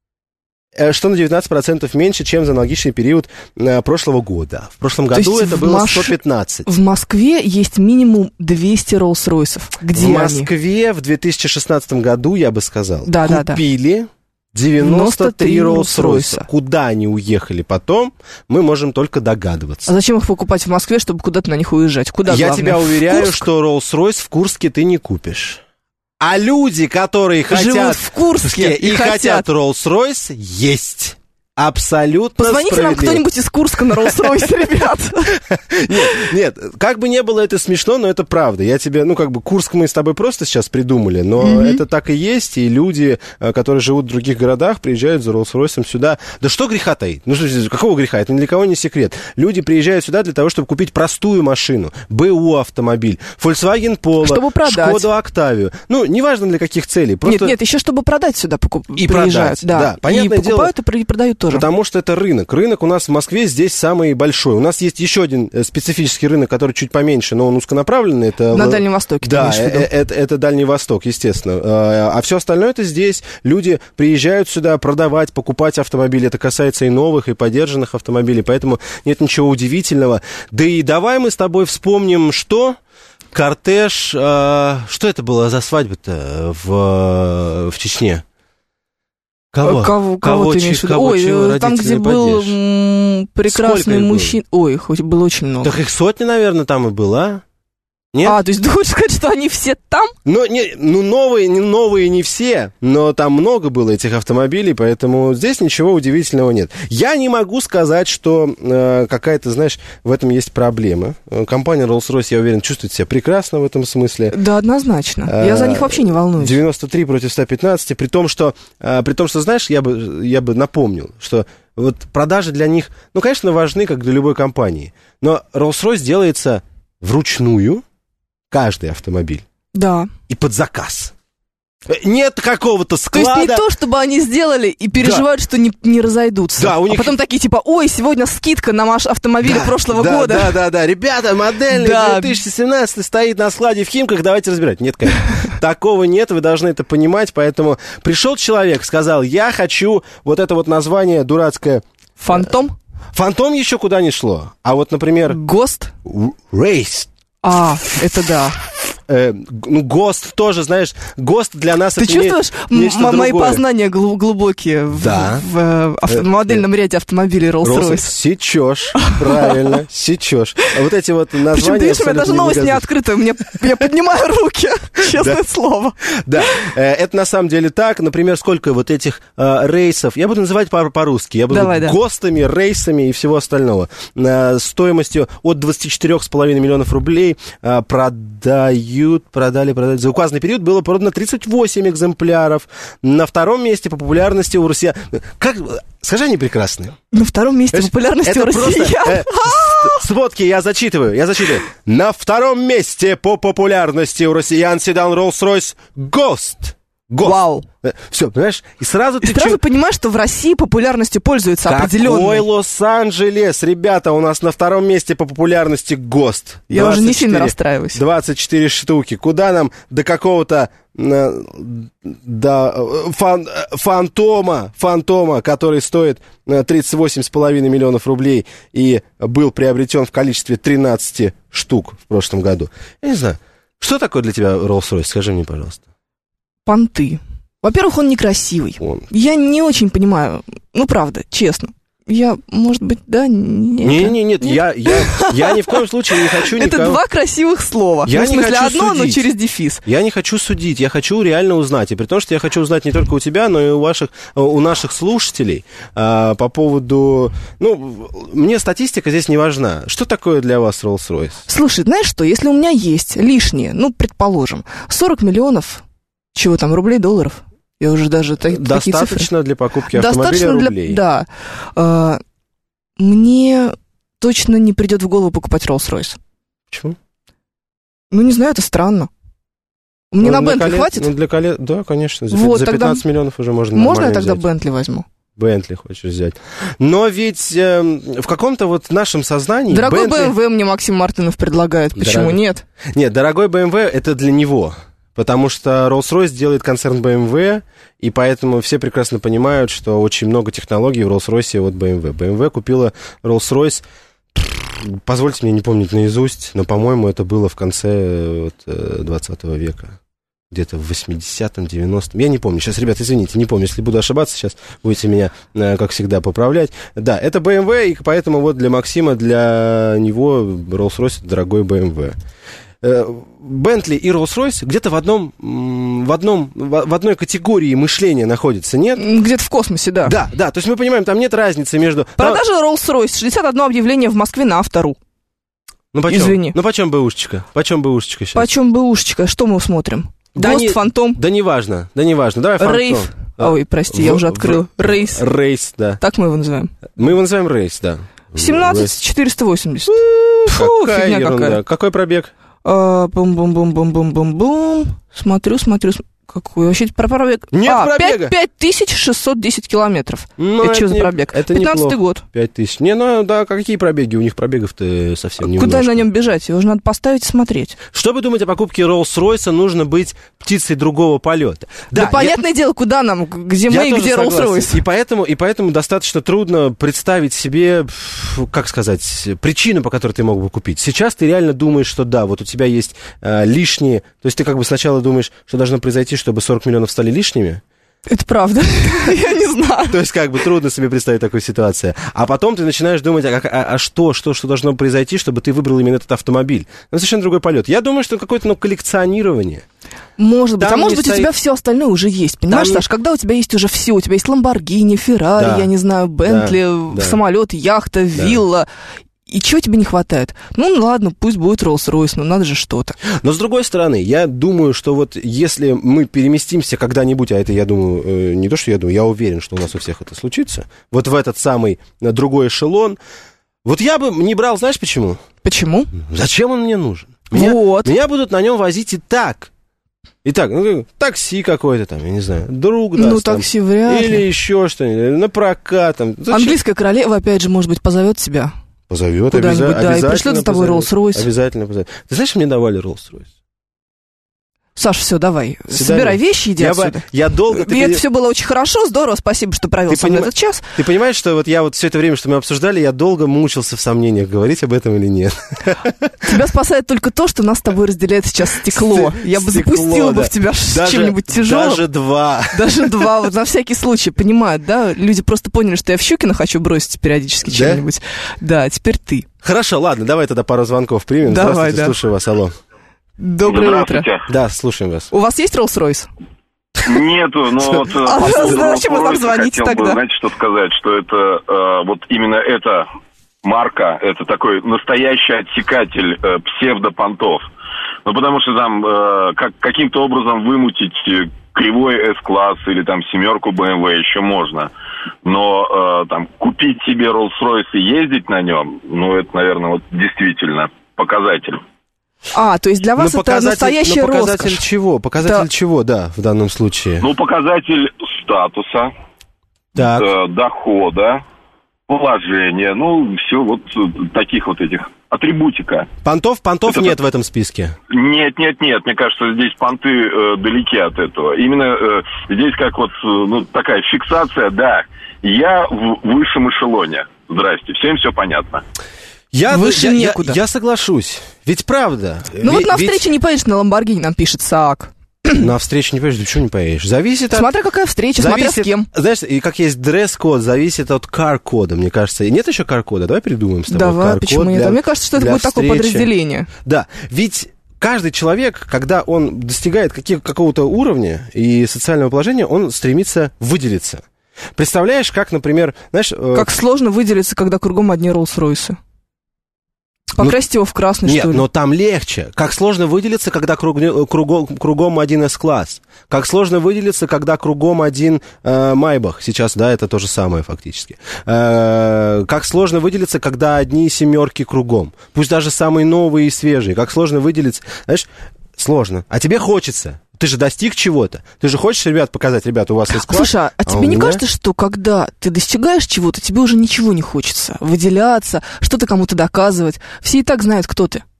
что на девятнадцать процентов меньше, чем за аналогичный период э, прошлого года. В прошлом То году есть это в было Маш- сто пятнадцать. В Москве есть минимум двести Роллс-Ройсов. Где В они? Москве в две тысячи шестнадцатом году, я бы сказал, Да, да, да. купили девяносто три Роллс-Ройса. Роллс-Ройса. Куда они уехали потом, мы можем только догадываться. А зачем их покупать в Москве, чтобы куда-то на них уезжать? Куда Я главное? тебя В уверяю, Курск? что Роллс-Ройс в Курске ты не купишь. А люди, которые Живут хотят в Курске и, и хотят хотят. Роллс-Ройс, есть. Абсолютно Позвоните нам справедливо. кто-нибудь из Курска на Роллс-Ройсе, ребят. Нет, нет, как бы не было это смешно, но это правда. Я тебе, ну, как бы, Курск мы с тобой просто сейчас придумали, но mm-hmm. это так и есть, и люди, которые живут в других городах, приезжают за Роллс-Ройсом сюда. Да что греха таить? Ну, что, какого греха? Это ни для кого не секрет. Люди приезжают сюда для того, чтобы купить простую машину, БУ автомобиль, Volkswagen Polo, чтобы продать. Шкоду Октавию. Ну, неважно для каких целей. Просто... Нет, нет, еще чтобы продать сюда покуп... И приезжают. продать, да. И Понятное покупают дело, и продают тоже. Потому что это рынок. Рынок у нас в Москве здесь самый большой. У нас есть еще один специфический рынок, который чуть поменьше, но он узконаправленный. Это на в... Дальнем Востоке, ты да, имеешь в виду? Это, это Дальний Восток, естественно. А все остальное это здесь. Люди приезжают сюда продавать, покупать автомобили. Это касается и новых, и подержанных автомобилей. Поэтому нет ничего удивительного. Да и давай мы с тобой вспомним, что... Кортеж... Э, что это было за свадьба-то в, в Чечне? Кого? Кого, кого, кого ты имеешь в виду? Ой, там, где был м- прекрасный мужчина. Ой, их было очень много. Так их сотни, наверное, там и было. Нет? А, то есть ты хочешь сказать, что они все там? Ну, не, ну новые, не новые не все, но там много было этих автомобилей, поэтому здесь ничего удивительного нет. Я не могу сказать, что э, какая-то, знаешь, в этом есть проблема. Компания Rolls-Royce, я уверен, чувствует себя прекрасно в этом смысле. Да, однозначно. А, я за них вообще не волнуюсь. девяносто три против ста пятнадцати, при том, что, а, при том, что знаешь, я бы, я бы напомнил, что вот продажи для них, ну, конечно, важны, как для любой компании, но Rolls-Royce делается вручную, каждый автомобиль. Да. И под заказ. Нет какого-то склада. То есть не то, чтобы они сделали и переживают, да. что не, не разойдутся. Да, у них... А потом такие типа, ой, сегодня скидка на наш автомобиль да, прошлого да, года. Да, да, да. Ребята, модельный да. две тысячи семнадцатый стоит на складе в Химках, давайте разбирать. Нет, конечно. Такого нет, вы должны это понимать. Поэтому пришел человек, сказал, я хочу вот это вот название дурацкое. Фантом? Фантом еще куда не шло. А вот, например... ГОСТ? Рейс. А, это да. Э, ну, ГОСТ тоже, знаешь, ГОСТ для нас Ты это чувствуешь не, нечто м- мои другое. познания гл- глубокие да. в, в, в авто- модельном ряде автомобилей Rolls-Royce? Сечешь, правильно, сечешь. А вот эти вот названия... Причем, ты видишь, у меня даже новость не открыта, мне, я поднимаю руки, честное слово. Да, это на самом деле так. Например, сколько вот этих рейсов, я буду называть по-русски, я буду ГОСТами, рейсами и всего остального. Стоимостью от двадцати четырёх с половиной миллионов рублей продают продали, продали. За указанный период было продано тридцать восемь экземпляров. На втором месте по популярности у россиян... Как... Скажи, они прекрасные. На втором месте по популярности у россиян? Э, сводки я зачитываю, я зачитываю. На втором месте по популярности у россиян седан Rolls-Royce Ghost. Гост. Вау. Все, понимаешь? И сразу И ты сразу чё- понимаешь, что в России популярностью пользуется определенной. Какой Лос-Анджелес? Ребята, у нас на втором месте по популярности ГОСТ. Я уже не двадцать четыре сильно расстраиваюсь. двадцать четыре штуки. Куда нам до какого-то э, до, э, фан, э, фантома, фантома, который стоит э, тридцать восемь с половиной миллионов рублей и был приобретен в количестве тринадцать штук в прошлом году. Я не знаю, что такое для тебя Rolls-Royce? Скажи мне, пожалуйста. Понты. Во-первых, он некрасивый. Он. Я не очень понимаю. Ну, правда, честно. Я, может быть, да, нет. Не, не, нет, я, я, я ни в коем случае не хочу никого... Это два красивых слова. Я Ну, в не смысле, хочу одно, но судить. через дефис. Я не хочу судить, я хочу реально узнать. И при том, что я хочу узнать не только у тебя, но и у, ваших, у наших слушателей а, по поводу... Ну, мне статистика здесь не важна. Что такое для вас Rolls-Royce? Слушай, знаешь что, если у меня есть лишние, ну, предположим, сорок миллионов, чего там, рублей, долларов? Я уже даже та- такие цифры. Достаточно для покупки автомобиля Достаточно для... рублей. Да. А, мне точно не придет в голову покупать Rolls-Royce. Почему? Ну, не знаю, это странно. Мне Ну, на для Бентли коле- хватит? Ну, для коле... Да, конечно. За, Вот, за тогда- пятнадцать миллионов уже можно Можно я нормально тогда взять. Бентли возьму? Бентли хочешь взять. Но ведь э, в каком-то вот нашем сознании... Дорогой Бентли... бэ эм вэ мне Максим Мартынов предлагает. Почему Дорогой. нет? Нет, дорогой бэ эм вэ это для него. Потому что Rolls-Royce делает концерн бэ эм вэ, и поэтому все прекрасно понимают, что очень много технологий в Rolls-Royce от бэ эм вэ. бэ эм вэ купила Rolls-Royce, позвольте мне не помнить наизусть, но, по-моему, это было в конце вот, двадцатого века. Где-то в восьмидесятом, девяностом. Я не помню. Сейчас, ребят, извините, не помню. Если буду ошибаться, сейчас будете меня, как всегда, поправлять. Да, это бэ эм вэ, и поэтому вот для Максима, для него Rolls-Royce это дорогой бэ эм вэ. Бентли и Rolls-Royce где-то в одном, в одном, в одной категории мышления находятся, нет? Где-то в космосе, да. Да, да, то есть мы понимаем, там нет разницы между... Продажа Rolls-Royce, шестьдесят одно объявление в Москве на автору. Ну, почем? Извини. Ну, почем бэушечка? Почем бэушечка сейчас? Почем бэушечка? Что мы смотрим? Да Гост, не- Фантом, Да неважно, да неважно. Давай Фантом. Рейв. Ой, прости, я В- уже открыл. в- Рейс. Рейс, да. Так мы его называем. Мы его называем Рейс, да. семнадцать четыреста восемьдесят. Фу, Какая фигня ерунда. какая. Какой пробег? А, Бум-бум-бум-бум-бум-бум. Смотрю, смотрю. см- Какой вообще про пробег? Нет а, пробега. пять тысяч шестьсот десять километров. Ну, это что за не- пробег? Это пятнадцатый неплохо. год. Пять тысяч. Не, ну да, какие пробеги? У них пробегов-то совсем не Куда на нем бежать? Его же надо поставить и смотреть. Чтобы думать о покупке Rolls-Royce, нужно быть птицей другого полета. Да, я- понятное дело, куда нам? Где Я мы и тоже где согласен. Rolls-Royce? И поэтому, и поэтому достаточно трудно представить себе, ф, как сказать, причину, по которой ты мог бы купить. Сейчас ты реально думаешь, что да, вот у тебя есть э, лишние... То есть ты как бы сначала думаешь, что должно произойти, чтобы сорок миллионов стали лишними. Это правда. Я не знаю. То есть как бы трудно себе представить такую ситуацию. А потом ты начинаешь думать, а, как- а- а что, что, что должно произойти, чтобы ты выбрал именно этот автомобиль. Ну, совершенно другой полет. Я думаю, что какое-то ну, коллекционирование. Может быть. Там А может не быть, у стоит- тебя все остальное уже есть. Понимаешь, Там не- Саш, когда у тебя есть уже все, у тебя есть Ламборгини, Феррари, Да. я не знаю, Бентли, да. самолет, яхта, вилла. И чего тебе не хватает? Ну, ладно, пусть будет Rolls-Royce, но надо же что-то. Но с другой стороны, я думаю, что вот если мы переместимся когда-нибудь, а это я думаю, э, не то, что я думаю, я уверен, что у нас у всех это случится, вот в этот самый э, другой эшелон, вот я бы не брал, знаешь почему? Почему? Зачем он мне нужен? Меня, Вот. меня будут на нем возить и так. И так, ну, такси какое-то там, я не знаю, друг даст Ну, там, такси вряд или ли. еще что-нибудь, на прокат там. Зачем? Английская королева, опять же, может быть, позовет себя. Позовет, Куда-нибудь, обяза- да, и обязательно пришлет за тобой позовет. Rolls-Royce. Обязательно позовет. Ты знаешь, мне давали Rolls-Royce? Саш, все, давай, Свидание. собирай вещи, иди Я, бы- отсюда. я долго... И ты это пони- все было очень хорошо, здорово, спасибо, что провел Ты со мной понима- этот час. Ты понимаешь, что вот я вот все это время, что мы обсуждали, я долго мучился в сомнениях, говорить об этом или нет. Тебя спасает только то, что нас с тобой разделяет сейчас стекло. Я бы Стекло, запустила бы да. в тебя с Даже- чем-нибудь тяжелым. Даже два. Даже два, вот на всякий случай, понимают, да? Люди просто поняли, что я в Щукино хочу бросить периодически Да? чем-нибудь. Да, теперь ты. Хорошо, ладно, давай тогда пару звонков примем. Давай, Здравствуйте, да. слушаю вас, алло. Доброе утро. Здравствуйте. Да, слушаем вас. У вас есть Rolls-Royce? Нету, но вот... э, А по поводу зачем вы нам Rolls-Royce звоните хотел бы, тогда? знаете, что сказать, что это э, вот именно эта марка, это такой настоящий отсекатель э, псевдопонтов. Ну, потому что там э, как, каким-то образом вымутить э, кривой С-класс или там семерку бэ эм вэ еще можно. Но э, там купить себе Rolls-Royce и ездить на нем, ну, это, наверное, вот действительно показатель. А, то есть для вас но это настоящая но показатель роскошь. чего? Показатель Да. чего, да, в данном случае? Ну, показатель статуса, Так. э, дохода, положения, ну, все вот э, таких вот этих, атрибутика. Понтов, понтов Это нет так. в этом списке. Нет, нет, нет, мне кажется, здесь понты э, далеки от этого. Именно э, здесь как вот, э, ну, такая фиксация, да, я в высшем эшелоне. Здрасте, всем все понятно. Я, Выше я, я, некуда. я соглашусь. Ведь правда. Ну Ведь- вот на ведь встрече не поедешь на Ламборгини, нам пишет Саак. На встречу не поедешь, да почему не поедешь? Зависит от... Смотря какая встреча, смотря с кем. Знаешь, и как есть дресс-код, зависит от кар-кода, мне кажется. И нет еще кар-кода? Давай придумаем с тобой Давай, кар-код почему нет? для- А мне кажется, что это для будет такое встречи. подразделение. Да, ведь каждый человек, когда он достигает каких- какого-то уровня и социального положения, он стремится выделиться. Представляешь, как, например, знаешь... э, Как сложно выделиться, когда кругом одни Роллс-Ройсы. Покрасить его в красный, Нет, что ли? но там легче. Как сложно выделиться, когда круг- кругом, кругом один эс-класс. Как сложно выделиться, когда кругом один э, Майбах. Сейчас, да, это то же самое фактически. Э, как сложно выделиться, когда одни семерки кругом. Пусть даже самые новые и свежие. Как сложно выделиться, знаешь, сложно. А тебе хочется. Ты же достиг чего-то. Ты же хочешь, ребят, показать, ребят, у вас эс-класс. Слушай, а, а тебе у не меня- кажется, что когда ты достигаешь чего-то, тебе уже ничего не хочется выделяться, что-то кому-то доказывать? Все и так знают, кто ты.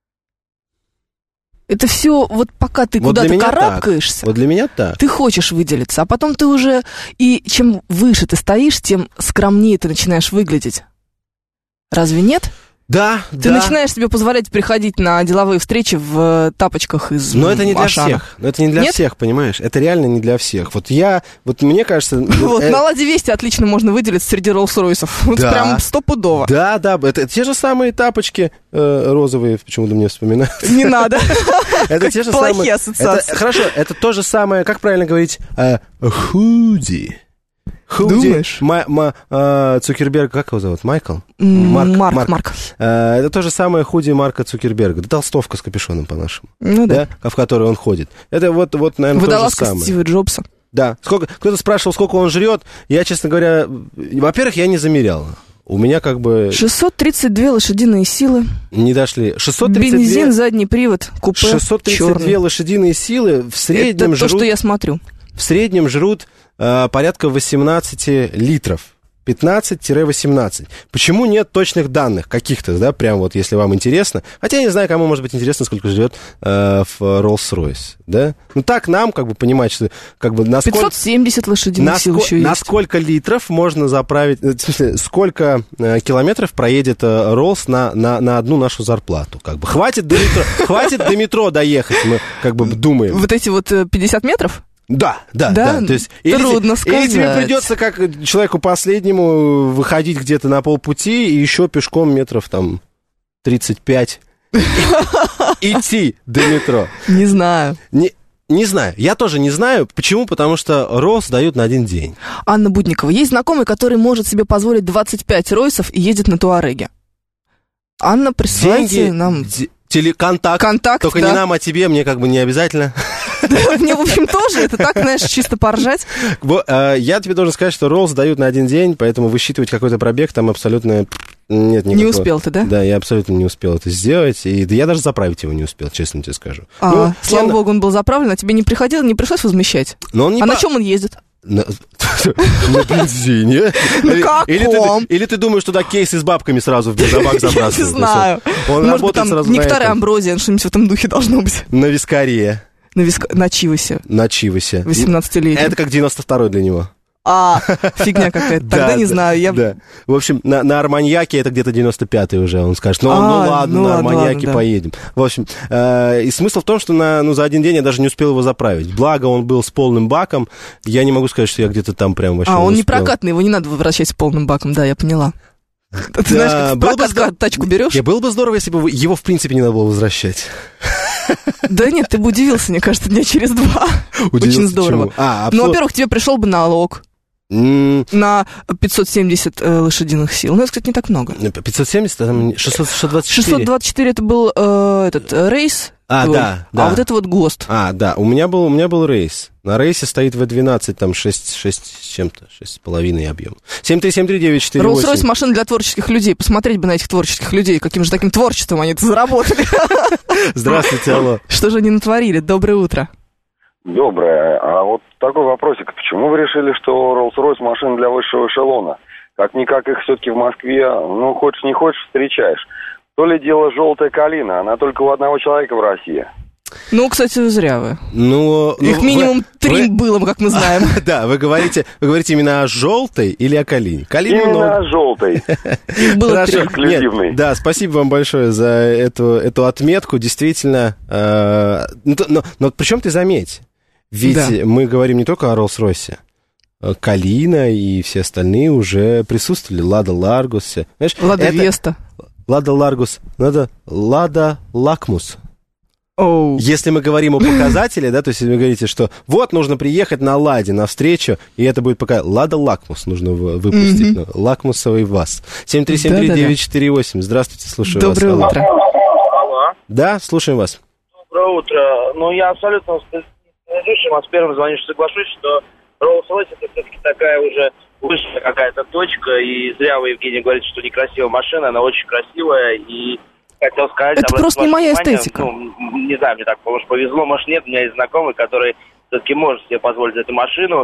Это все, вот пока ты Вот для куда-то меня так. карабкаешься, Вот для меня так. ты хочешь выделиться, а потом ты уже... И чем выше ты стоишь, тем скромнее ты начинаешь выглядеть. Разве нет? Да, Ты да. начинаешь себе позволять приходить на деловые встречи в э, тапочках из Но это не для Ашана. всех. Но это не для Нет? всех, понимаешь? Это реально не для всех. Вот я, вот мне кажется... Вот э, на Ладе Вести отлично можно выделиться среди Роллс-Ройсов. Вот Да. прям стопудово. Да, да, это те же самые тапочки э, розовые, почему-то мне вспоминают. Не надо. Это те же Плохие самые... ассоциации. это- Хорошо, это то же самое, как правильно говорить, э, худи. Худи. Думаешь? Ма- ма- э, Цукерберг, как его зовут? Майкл? М, Марк, Марк, Марк. Марк. Э, это то же самое худи Марка Цукерберга. Да, толстовка с капюшоном по-нашему. Ну да. Да, в которой он ходит. Это вот, вот наверное, то же Водолазка самое. Стива Джобса. Да. Сколько, кто-то спрашивал, сколько он жрет. Я, честно говоря, во-первых, я не замерял. У меня как бы шестьсот тридцать две лошадиные силы. не дошли. шестьсот тридцать две, Бензин, задний привод, купе, шестьсот тридцать две чёрный. лошадиные силы в среднем Это то, жрут, что я смотрю. в среднем жрут э, порядка восемнадцать литров. пятнадцать-восемнадцать. Почему нет точных данных каких-то, да, прям вот, если вам интересно. Хотя я не знаю, кому может быть интересно, сколько жрет э, в Rolls-Royce, да. Ну так нам, как бы, понимать, что, как бы, насколько... пятьсот семьдесят лошадиных На, сил ско- еще на есть. сколько литров можно заправить, э, в смысле, сколько э, километров проедет э, Роллс на, на, на одну нашу зарплату? Как бы хватит до метро, хватит до метро доехать, мы как бы думаем. Вот эти вот э, пятьдесят метров? Да, да, Да? да. То есть, Трудно или, или тебе сказать. придется, как человеку последнему, выходить где-то на полпути и еще пешком метров там тридцать пять идти до метро. Не знаю. Не, не знаю, я тоже не знаю. Почему? Потому что Роллс дают на один день. Анна Будникова. Есть знакомый, который может себе позволить двадцать пять Ройсов и едет на Туареге. Анна, присылайте нам де- телеконтакт. контакт. Только да. не нам, а тебе, мне как бы не обязательно. Мне, в общем, тоже. Это так, знаешь, чисто поржать. Во, э, Я тебе должен сказать, что Роллс дают на один день, поэтому высчитывать какой-то пробег там абсолютно нет никакого. Не успел ты, да? Да, я абсолютно не успел это сделать. И да я даже заправить его не успел, честно тебе скажу. А, Ну, слава я- богу, он был заправлен, а тебе не приходило, не пришлось возмещать? Но он не А на по- чем он ездит? На на бензине. На Или- Или каком? ты- или ты думаешь, туда кейсы с бабками сразу в бензобак забрасывают? Не знаю. Он Может быть, работает там сразу на нектар и этом. амброзия, что-нибудь в этом духе должно быть. На вискаре, На, виск... на Чивосе, на чивосе. восемнадцатилетнем. Это как девяносто второй для него. А, фигня какая-то. Тогда Да, не да, знаю. Я... да. В общем, на, на Арманьяке это где-то девяносто пятый уже, он скажет. Ну, А, ну ладно, ну на ладно, Арманьяке ладно, да. поедем. В общем, э, и смысл в том, что на, ну, за один день я даже не успел его заправить. Благо, он был с полным баком. Я не могу сказать, что я где-то там прям вообще А, он не успел. прокатный, его не надо возвращать с полным баком, да, я поняла. Ты Да, знаешь, как в было бы прокат здорово- тачку берешь? Я было бы здорово, если бы его, в принципе, не надо было возвращать. Да нет, ты бы удивился, мне кажется, дня через два. Удивился, Очень здорово. почему? А, Ну, абсо- во-первых, тебе пришел бы налог М, на пятьсот семьдесят э, лошадиных сил. Ну, это, кстати, не так много. пятьсот семьдесят, а там шестьсот, шестьсот двадцать четыре. шестьсот двадцать четыре это был э, этот э, рейс. А, твой, да, да. А вот это вот ГОСТ. А, да, у меня был, у меня был рейс. На рейсе стоит вэ двенадцать, там шесть, шесть с чем-то, шесть с половиной объем. семь три семь три девять четыре восемь. Роллс-Ройс машина для творческих людей. Посмотреть бы на этих творческих людей, каким же таким творчеством они-то заработали. Здравствуйте, алло. Что же они натворили? Доброе утро. Доброе. А вот такой вопросик. Почему вы решили, что Роллс-Ройс машина для высшего эшелона? Как-никак их все-таки в Москве, ну, хочешь не хочешь, встречаешь. То ли дело желтая калина, она только у одного человека в России. Ну, кстати, зря вы. Ну, Их ну, минимум вы, три вы... было, как мы знаем. Да, вы говорите, вы говорите именно о желтой или о калине? Калине именно много. о желтой. Их было три. Эксклюзивный. Да, спасибо вам большое за эту, эту отметку. Действительно, э, но, но, но причем ты заметь, ведь да. мы говорим не только о Роллс-Ройсе. Калина и все остальные уже присутствовали. Лада Ларгус. Знаешь, Лада это... Веста. Лада Ларгус. Надо Лада Лакмус. Oh. Если мы говорим о показателе, да, то есть вы говорите, что вот нужно приехать на Ладе на встречу, и это будет пока Лада Лакмус нужно выпустить, mm-hmm. лакмусовый ВАЗ. семь три семь три девять четыре восемь. Здравствуйте, слушаю Доброе вас. Доброе утро. Алло. Да, слушаем вас. Доброе утро. Ну, я абсолютно с предыдущим, а с первым звонишь, соглашусь, что Роллс-Ройс это все-таки такая уже высшая какая-то точка, и зря вы, Евгений, говорите, что некрасивая машина, она очень красивая, и хотел сказать... Это просто не моя внимание, эстетика. Ну, не знаю, мне так, может, повезло, может, нет. У меня есть знакомый, который все-таки может себе позволить эту машину.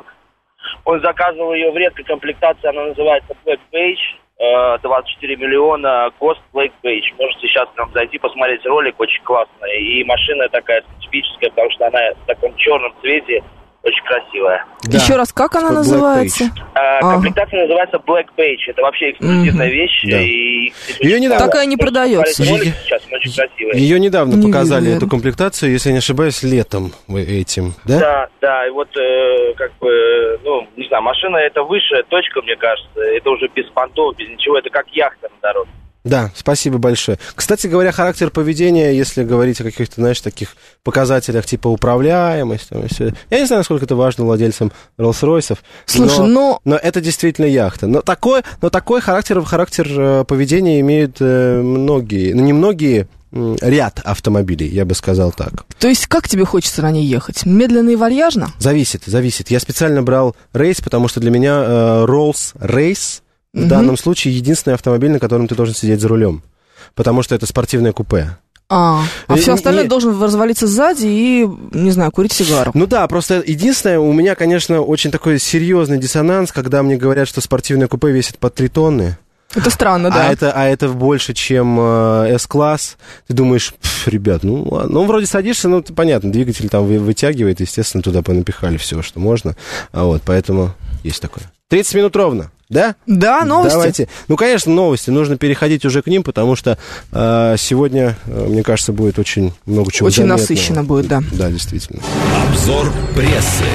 Он заказывал ее в редкой комплектации, она называется Black Page, двадцать четыре миллиона, Ghost Black Page. Можете сейчас прям зайти, посмотреть ролик, очень классный. И машина такая специфическая, потому что она в таком черном цвете, очень красивая. Да. Еще раз, как она Black называется? А, комплектация ага. называется Black Page. Это вообще эксклюзивная mm-hmm. вещь. Да. И, ее недавно... Такая не продается. Ее... Сейчас, очень красивая. Ее недавно не показали, видно. Эту комплектацию, если я не ошибаюсь, летом этим, да? Да, да. И вот, э, как бы, ну, не знаю, машина это высшая точка, мне кажется. Это уже без понтов, без ничего. Это как яхта на дороге. Да, спасибо большое. Кстати говоря, характер поведения, если говорить о каких-то, знаешь, таких показателях типа управляемость, там, и все. Я не знаю, насколько это важно владельцам Роллс-Ройсов. Слушай, но, но... но это действительно яхта. Но такой, но такой характер, характер э, поведения имеют э, многие, ну не многие, э, ряд автомобилей, я бы сказал так. То есть как тебе хочется на ней ехать? Медленно и вальяжно? Зависит, зависит. Я специально брал рейс, потому что для меня э, Роллс-Рейс в угу. данном случае единственный автомобиль, на котором ты должен сидеть за рулем. Потому что это спортивное купе. А, а и, все остальное не... должен развалиться сзади и, не знаю, курить сигару. Ну да, просто единственное, у меня, конечно, очень такой серьезный диссонанс, когда мне говорят, что спортивное купе весит по три тонны. Это странно, да. А это, а это больше, чем э, С-класс. Ты думаешь, ребят, ну ладно. Ну, вроде садишься, ну, понятно, двигатель там вытягивает, естественно, туда понапихали все, что можно. А вот, поэтому есть такое. тридцать минут ровно. Да? Да, новости. Давайте. Ну, конечно, новости. Нужно переходить уже к ним, потому что э, сегодня, э, мне кажется, будет очень много чего Очень заметного. насыщенно будет, да. Да, действительно. Обзор прессы.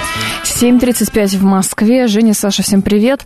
семь тридцать пять в Москве. Женя, Саша, всем привет.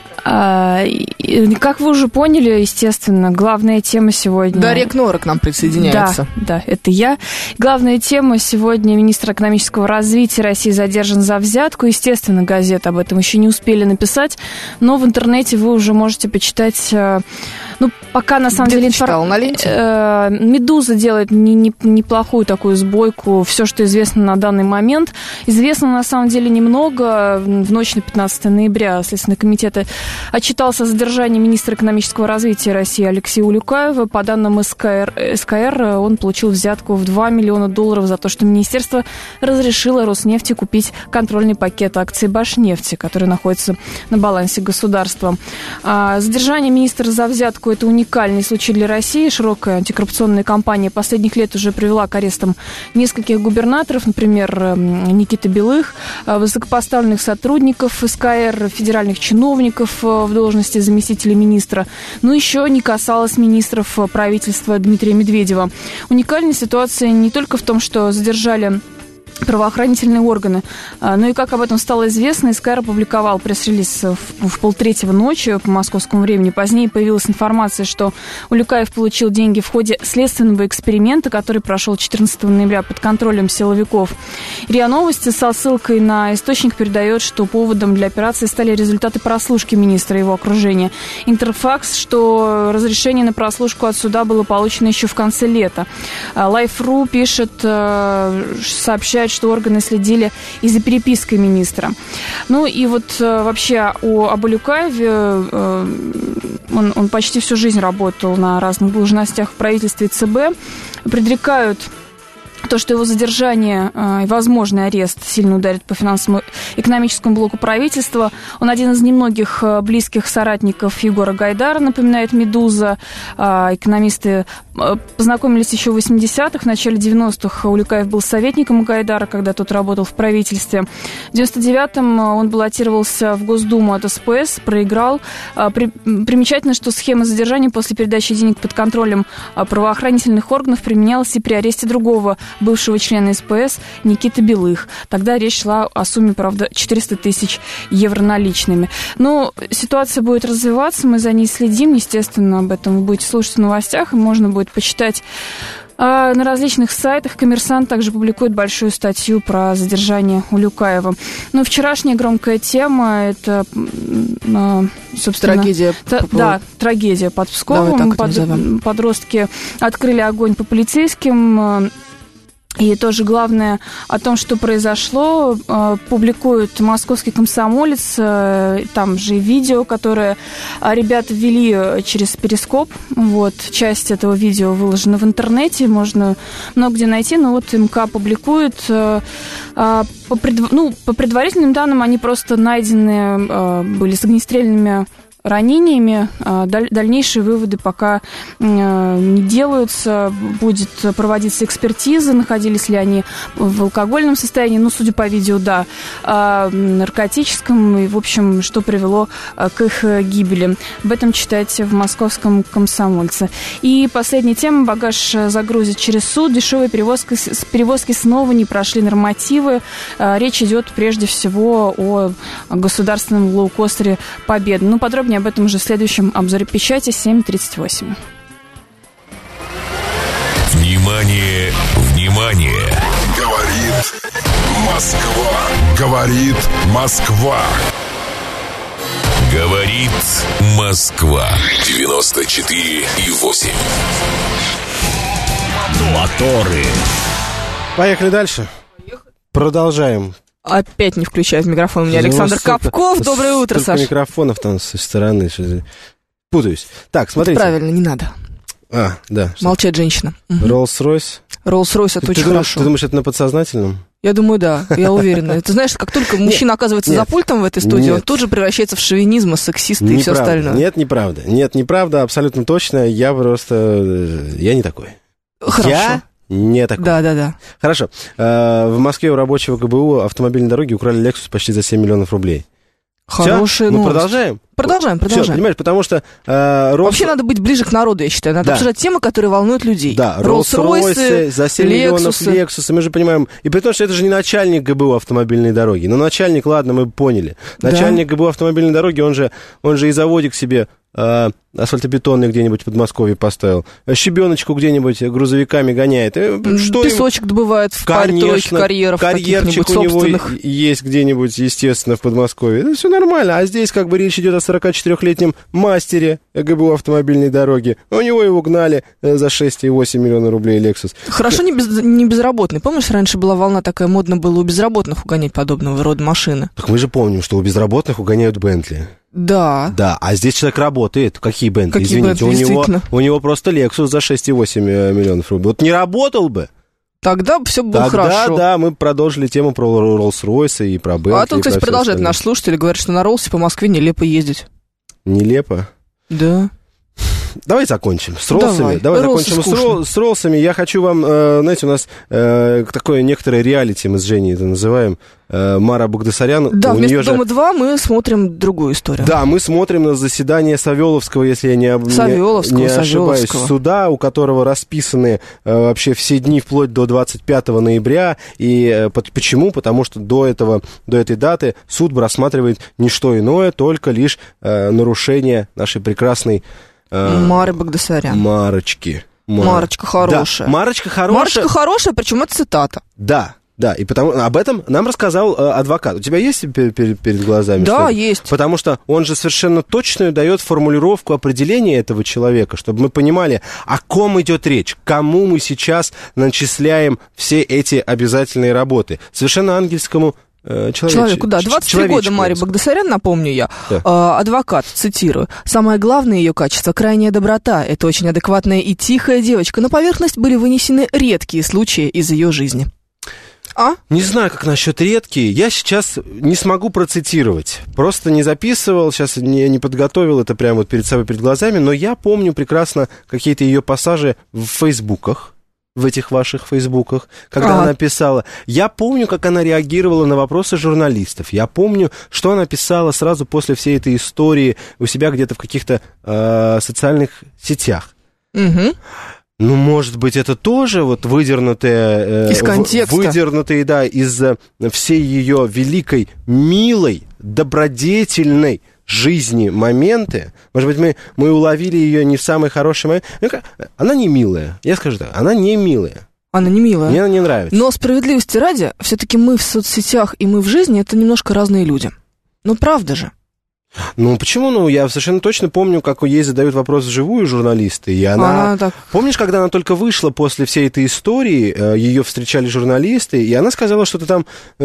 А, как вы уже поняли, естественно, главная тема сегодня... Дарья Кнора к нам присоединяется. Да, да, это я. Главная тема сегодня: министр экономического развития России задержан за взятку. Естественно, газеты об этом еще не успели написать, но в интернете вы уже можете почитать... Ну, пока, на самом Где деле... ты читала, на ленте? Э, «Медуза» делает не, не, неплохую такую сбойку, все, что известно на данный момент. Известно, на самом деле, немного. В ночь на пятнадцатое ноября Следственный комитет отчитался о задержании министра экономического развития России Алексея Улюкаева. По данным СКР, СКР, он получил взятку в два миллиона долларов за то, что министерство разрешило Роснефти купить контрольный пакет акций Башнефти, который находится на балансе государства. А задержание министра за взятку — это уникальный случай для России. Широкая антикоррупционная кампания последних лет уже привела к арестам нескольких губернаторов, например, Никиты Белых, высокопоставленных сотрудников СКР, федеральных чиновников в должности заместителя министра. Но еще не касалось министров правительства Дмитрия Медведева. Уникальная ситуация не только в том, что задержали правоохранительные органы. Ну и, как об этом стало известно, СКР опубликовал пресс-релиз в, в полтретьего ночи по московскому времени. Позднее появилась информация, что Улюкаев получил деньги в ходе следственного эксперимента, который прошел четырнадцатого ноября под контролем силовиков. РИА Новости со ссылкой на источник передает, что поводом для операции стали результаты прослушки министра и его окружения. Интерфакс, что разрешение на прослушку от суда было получено еще в конце лета. Лайф.ру пишет, сообщает, считают, что органы следили и за перепиской министра. Ну и вот вообще о, об Улюкаеве, он, он почти всю жизнь работал на разных должностях в правительстве ЦБ. Предрекают то, что его задержание и возможный арест сильно ударит по финансовому экономическому блоку правительства. Он один из немногих близких соратников Егора Гайдара, напоминает «Медуза». Экономисты познакомились еще в восьмидесятых, в начале девяностых Улюкаев был советником Гайдара, когда тот работал в правительстве. В девяносто девятом он баллотировался в Госдуму от СПС, проиграл. Примечательно, что схема задержания после передачи денег под контролем правоохранительных органов применялась и при аресте другого бывшего члена СПС Никиты Белых. Тогда речь шла о сумме, правда, четыреста тысяч евро наличными. Но ситуация будет развиваться, мы за ней следим, естественно, об этом вы будете слушать в новостях, и можно будет почитать а на различных сайтах. «Коммерсант» также публикует большую статью про задержание Улюкаева. Ну, вчерашняя громкая тема – это, собственно... Трагедия. Та, да, трагедия под Псковом. Под, подростки открыли огонь по полицейским. И тоже главное о том, что произошло, публикует «Московский комсомолец». Там же видео, которое ребята ввели через Перископ. Вот, часть этого видео выложена в интернете, можно много где найти. Но вот МК публикует. По, пред... ну, по предварительным данным, они просто найдены были с огнестрельными ранениями. Дальнейшие выводы пока не делаются. Будет проводиться экспертиза, находились ли они в алкогольном состоянии. Ну, судя по видео, да, наркотическом. И, в общем, что привело к их гибели. Об этом читайте в «Московском комсомольце». И последняя тема. Багаж загрузят через суд. Дешевые перевозки, перевозки снова не прошли нормативы. Речь идет прежде всего о государственном лоукостере «Победа». Ну, подробнее об этом уже в следующем обзоре печати семь тридцать восемь. Внимание, внимание! Говорит Москва. Говорит Москва. Говорит Москва. девяносто четыре и восемь. Моторы. Поехали дальше. Продолжаем. Опять не включает микрофон. У меня Александр ну, Капков. Доброе утро, Саша. Микрофонов там со стороны. Путаюсь. Так, смотрите. Правильно, не надо. А, да. Молчать женщина. Роллс-Ройс. Роллс-Ройс, это ты, очень ты хорошо. Ты думаешь, это на подсознательном? Я думаю, да, я уверена. Ты знаешь, как только мужчина оказывается за пультом в этой студии, он тут же превращается в шовинизм, сексист и все остальное. Нет, неправда. Нет, неправда, абсолютно точно. Я просто... Я не такой. Хорошо. Я... Не такой. Да, да, да. Хорошо. В Москве у рабочего ГБУ автомобильной дороги украли Lexus почти за семь миллионов рублей. Хорошая новость. Мы новость. продолжаем? Продолжаем, продолжаем. Все, понимаешь, потому что... Э, Rolls... Вообще надо быть ближе к народу, я считаю. Надо да. обсуждать темы, которые волнуют людей. Да, Rolls-Royce за семь миллионов Lexus. Мы же понимаем... И при том, что это же не начальник ГБУ автомобильной дороги. Но начальник, ладно, мы поняли. Начальник да. ГБУ автомобильной дороги, он же, он же и заводик себе... Э, асфальтобетонный где-нибудь в Подмосковье поставил, щебеночку где-нибудь грузовиками гоняет. Что Песочек им... добывает в паре-тройке карьеров карьерчик у него есть где-нибудь, естественно, в Подмосковье. Это все нормально. А здесь как бы речь идет о сорокачетырёхлетнем мастере ГБУ автомобильной дороги. У него его гнали за шесть и восемь миллионов рублей Lexus. Хорошо, не, без, не безработный. Помнишь, раньше была волна такая, модно было у безработных угонять подобного рода машины? Так мы же помним, что у безработных угоняют Бентли. Да. Да, а здесь человек работает. Какие Бентли? Какие Извините, Бентли, у, него, у него просто Lexus за шесть и восемь миллионов рублей. Вот не работал бы. Тогда все было Тогда, хорошо. Тогда, да, мы продолжили тему про Rolls-Royce и про Бентли. А тут, кстати, продолжает наш слушатель, говорит, что на Роллсе по Москве нелепо ездить. Нелепо? Да. Давай закончим с роллсами. Давай, Давай Роллсы закончим с, ролл, с роллсами. Я хочу вам, э, знаете, у нас э, такое некоторое реалити, мы с Женей это называем, э, Мара Багдасарян. Да, у вместо нее «Дома-два» мы смотрим другую историю. Да, мы смотрим на заседание Савеловского, если я не, Савеловского, не, не ошибаюсь, Савеловского. суда, у которого расписаны э, вообще все дни вплоть до двадцать пятого ноября. И э, под, почему? Потому что до, этого, до этой даты суд рассматривает не что иное, только лишь э, нарушение нашей прекрасной Мары Багдасарян. Марочки. Мар... Марочка хорошая. Да. Марочка хорошая. Марочка хорошая, причем это цитата. Да. Да, и потому об этом нам рассказал э, адвокат. У тебя есть перед, перед, перед глазами? Да, что-то? есть. Потому что он же совершенно точную дает формулировку определения этого человека, чтобы мы понимали, о ком идет речь, кому мы сейчас начисляем все эти обязательные работы. Совершенно ангельскому э, человеку. Человеку, да. двадцать три года Мария Багдасарян, напомню я, да. э, адвокат, цитирую. «Самое главное ее качество – крайняя доброта. Это очень адекватная и тихая девочка. На поверхность были вынесены редкие случаи из ее жизни». А? Не знаю, как насчет редкие. Я сейчас не смогу процитировать. Просто не записывал, сейчас не, не подготовил это прямо вот перед собой, перед глазами. Но я помню прекрасно какие-то ее пассажи в фейсбуках, в этих ваших фейсбуках, когда а. она писала. Я помню, как она реагировала на вопросы журналистов. Я помню, что она писала сразу после всей этой истории у себя где-то в каких-то э, социальных сетях. Угу. Ну, может быть, это тоже вот выдернутые... Из контекста. Выдернутые, да, из всей ее великой, милой, добродетельной жизни моменты. Может быть, мы, мы уловили ее не в самый хороший момент. Она не милая, я скажу так, она не милая. Она не милая. Мне она не нравится. Но справедливости ради, все-таки мы в соцсетях и мы в жизни — это немножко разные люди. Ну, правда же. Ну, почему? Ну, я совершенно точно помню, как ей задают вопрос вживую журналисты, и она... она так... Помнишь, когда она только вышла после всей этой истории, ее встречали журналисты, и она сказала что-то там,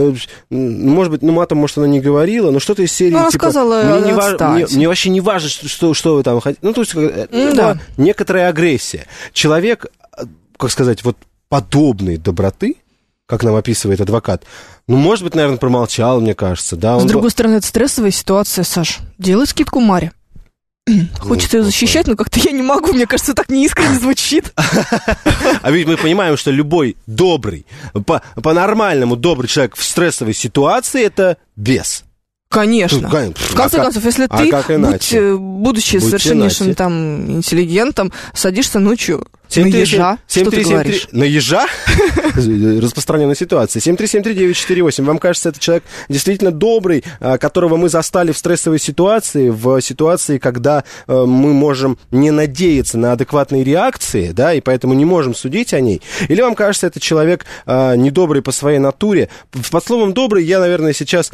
может быть, ну, матом, может, она не говорила, но что-то из серии, ну, она типа... сказала, мне, не важ... мне, мне вообще не важно, что, что вы там хотите. Ну, то есть, это да. некоторая агрессия. Человек, как сказать, вот подобной доброты, как нам описывает адвокат, ну, может быть, наверное, промолчал, мне кажется, да. С он другой был... стороны, это стрессовая ситуация, Саш. Делай скидку Маре. Хочется ее защищать, но как-то я не могу, мне кажется, так неискренне звучит. А ведь мы понимаем, что любой добрый, по-нормальному добрый человек в стрессовой ситуации — это бес. Конечно. Тут, в конце а концов, если а ты, будь, будучи будь совершеннейшим иначе. Там интеллигентом, садишься ночью на ежа, что ты говоришь? На ежа? Распространенная ситуация. семь три семь три девять четыре восемь. Вам кажется, это человек действительно добрый, которого мы застали в стрессовой ситуации, в ситуации, когда мы можем не надеяться на адекватные реакции, да, и поэтому не можем судить о ней? Или вам кажется, это человек недобрый по своей натуре? Под словом «добрый» я, наверное, сейчас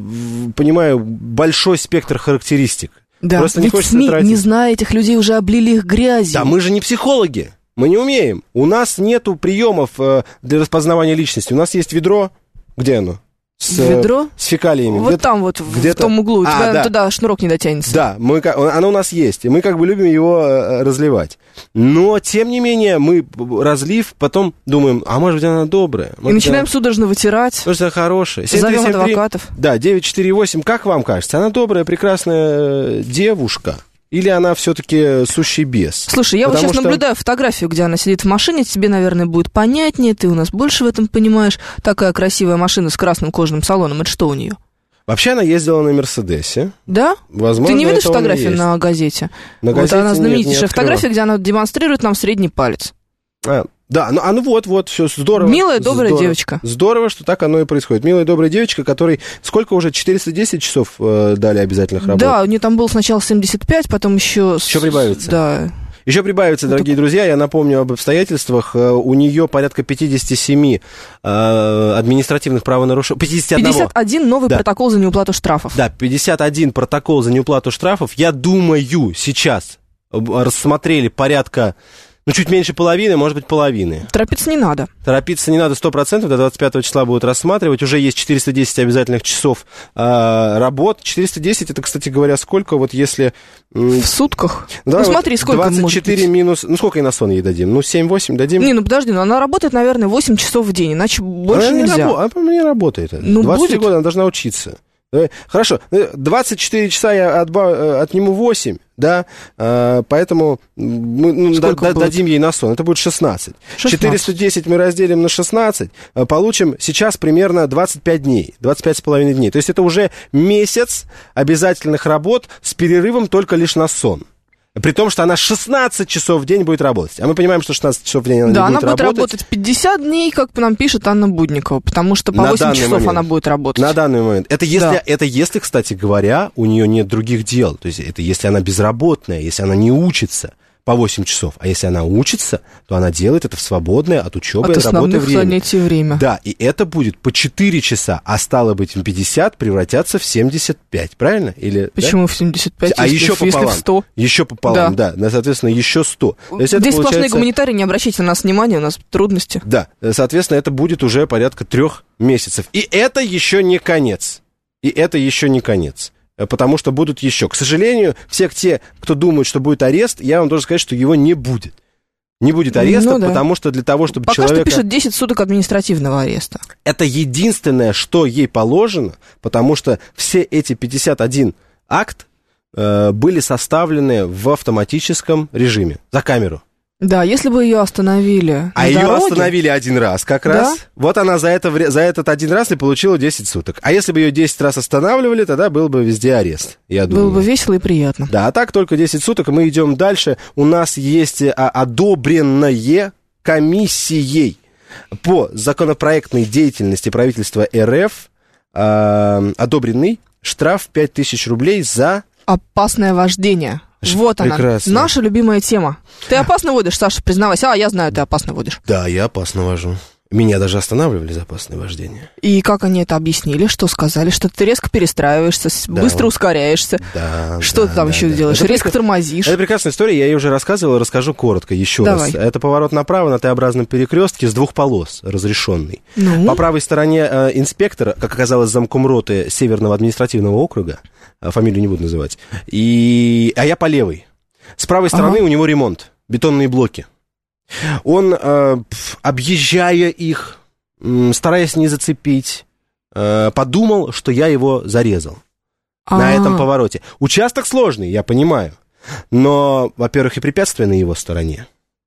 понимаю большой спектр характеристик. Да, просто ведь не СМИ, не зная этих людей, уже облили их грязью. Да, мы же не психологи. Мы не умеем. У нас нету приемов э, для распознавания личности. У нас есть ведро. Где оно? С, ведро? С фекалиями. Вот где-то, там вот, в том углу. У а, тебя да. туда шнурок не дотянется. Да, мы, оно у нас есть. И мы как бы любим его э, разливать. Но, тем не менее, мы, разлив, потом думаем, а может быть, она добрая. Может, и начинаем она... судорожно вытирать. Может, она хорошая. Зовем адвокатов. Да, девять четыре восемь. Как вам кажется? Она добрая, прекрасная девушка? Или она все-таки сущий бес? Слушай, я Потому вот сейчас что... наблюдаю фотографию, где она сидит в машине. Тебе, наверное, будет понятнее. Ты у нас больше в этом понимаешь. Такая красивая машина с красным кожаным салоном. Это что у нее? Вообще она ездила на Мерседесе. Да? Возможно, ты не видишь фотографию на газете? На вот газете она знаменитейшая нет, фотография, где она демонстрирует нам средний палец. А, да, ну, а ну вот, вот, все здорово. Милая, добрая здорово, девочка. Здорово, что так оно и происходит. Милая, добрая девочка, которой сколько уже, четыреста десять часов э, дали обязательных работ? Да, у нее там было сначала семьдесят пять, потом еще... Еще прибавится. Да. Еще прибавится, ну, дорогие так... друзья, я напомню об обстоятельствах. У нее порядка пятьдесят семь э, административных правонарушений. пятьдесят один. пятьдесят один новый да. протокол за неуплату штрафов. Да, пятьдесят один протокол за неуплату штрафов. Я думаю, сейчас рассмотрели порядка... Ну, чуть меньше половины, может быть, половины. Торопиться не надо. Торопиться не надо сто процентов. До двадцать пятого числа будут рассматривать. Уже есть четыреста десять обязательных часов э, работ. четыреста десять, это, кстати говоря, сколько вот если... В сутках? Да, ну, вот смотри, сколько двадцать четыре может быть? минус... Ну, сколько и на сон ей дадим? Ну, семь-восемь дадим? Не, ну, подожди, ну, она работает, наверное, восемь часов в день, иначе больше она нельзя. Не рабо... Она не работает. Ну, двадцать три будет. года она должна учиться. Хорошо, двадцать четыре часа я отба... отниму восемь, да, поэтому мы ну, да, дадим ей на сон, это будет шестнадцать. шестнадцать. четыреста десять мы разделим на шестнадцать, получим сейчас примерно двадцать пять дней, двадцать пять с половиной дней. То есть это уже месяц обязательных работ с перерывом только лишь на сон. При том, что она шестнадцать часов в день будет работать. А мы понимаем, что шестнадцать часов в день она да, не будет работать. Да, она будет работать пятьдесят дней, как нам пишет Анна Будникова, потому что по восемь часов момент. Она будет работать. На данный момент. Это если, да. это если, кстати говоря, у нее нет других дел. То есть это если она безработная, если она не учится. по восемь часов. А если она учится, то она делает это в свободное от учебы от и работы время. занятий время. Да, и это будет по четыре часа, а стало быть, пятьдесят превратятся в семьдесят пять, правильно? Или, Почему да? в семьдесят пять, а если, еще если пополам, в сто? Еще пополам, да, да, соответственно, еще сто. То есть это Здесь получается... сплошные гуманитарии, не обращайте на нас внимания, у нас трудности. Да, соответственно, это будет уже порядка трех месяцев. И это еще не конец. И это еще не конец. Потому что будут еще. К сожалению, все те, кто думают, что будет арест, я вам должен сказать, что его не будет. Не будет ареста, ну, да. потому что для того, чтобы Пока человека... что пишут десять суток административного ареста. Это единственное, что ей положено, потому что все эти пятьдесят один акт э, были составлены в автоматическом режиме, за камеру. Да, если бы ее остановили А на ее дороге... остановили один раз как да? раз. Вот она за, это, за этот один раз и получила десять суток. А если бы ее десять раз останавливали, тогда был бы везде арест, я думаю. Было бы весело и приятно. Да, а так только десять суток, и мы идем дальше. У нас есть одобренное комиссией по законопроектной деятельности правительства эр эф э, одобренный штраф пять тысяч рублей за... Опасное вождение. Вот Прекрасно. она, наша любимая тема. Ты опасно водишь, Саша, признавайся. А, я знаю, ты опасно водишь. Да, я опасно вожу. Меня даже останавливали за опасное вождение. И как они это объяснили? Что сказали? Что ты резко перестраиваешься, да, быстро вот. ускоряешься. Да, что да, ты там да, еще да. делаешь? Это резко прекра... тормозишь. Это прекрасная история, я ее уже рассказывал, расскажу коротко еще Давай. раз. Это поворот направо на Т-образном перекрестке с двух полос, разрешенный. Ну? По правой стороне э, инспектор, как оказалось, замком роты Северного административного округа, э, фамилию не буду называть, и... а я по левой. С правой стороны ага. у него ремонт, бетонные блоки. Он, э, объезжая их, э, стараясь не зацепить, э, подумал, что я его зарезал А-а-а. на этом повороте. Участок сложный, я понимаю, но, во-первых, и препятствие на его стороне.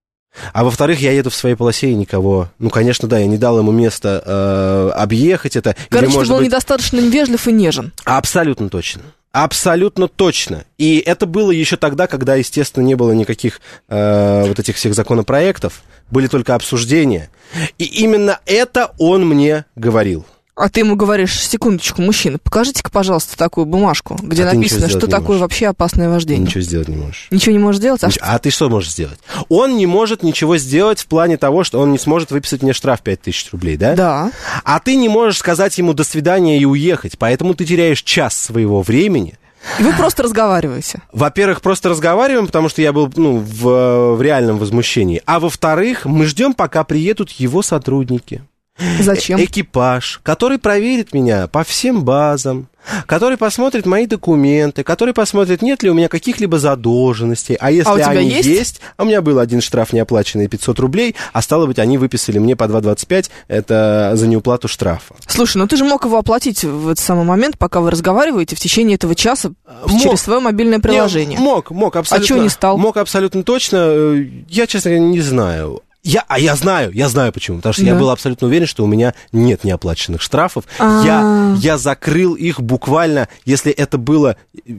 А во-вторых, я еду в своей полосе и никого... Ну, конечно, да, я не дал ему место э, объехать это. Короче, или, может ты был быть... недостаточно вежлив и нежен. Абсолютно точно. Абсолютно точно. И это было еще тогда, когда, естественно, не было никаких э, вот этих всех законопроектов, были только обсуждения. И именно это он мне говорил. А ты ему говоришь: секундочку, мужчина, покажите-ка, пожалуйста, такую бумажку, где а написано, что такое можешь. вообще опасное вождение. Ничего сделать не можешь. Ничего не можешь сделать? А, Ничего. а ты что можешь сделать? Он не может ничего сделать в плане того, что он не сможет выписать мне штраф пять тысяч рублей, да? Да. А ты не можешь сказать ему «до свидания» и уехать, поэтому ты теряешь час своего времени. И вы просто разговариваете. Во-первых, просто разговариваем, потому что я был ну, в, в реальном возмущении. А во-вторых, мы ждем, пока приедут его сотрудники. Зачем? Э- экипаж, который проверит меня по всем базам, который посмотрит мои документы, который посмотрит, нет ли у меня каких-либо задолженностей. А если а у тебя они есть? есть, а у меня был один штраф неоплаченный пятьсот рублей, а стало быть, они выписали мне по два двадцать пять, это за неуплату штрафа. Слушай, ну ты же мог его оплатить в этот самый момент, пока вы разговариваете, в течение этого часа мог. через свое мобильное приложение. Не, мог, мог, абсолютно. А чего не стал? Мог абсолютно точно. Я, честно говоря, не знаю. Я, а я знаю, я знаю почему. Потому что да. я был абсолютно уверен, что у меня нет неоплаченных штрафов. Я, я закрыл их буквально, если это было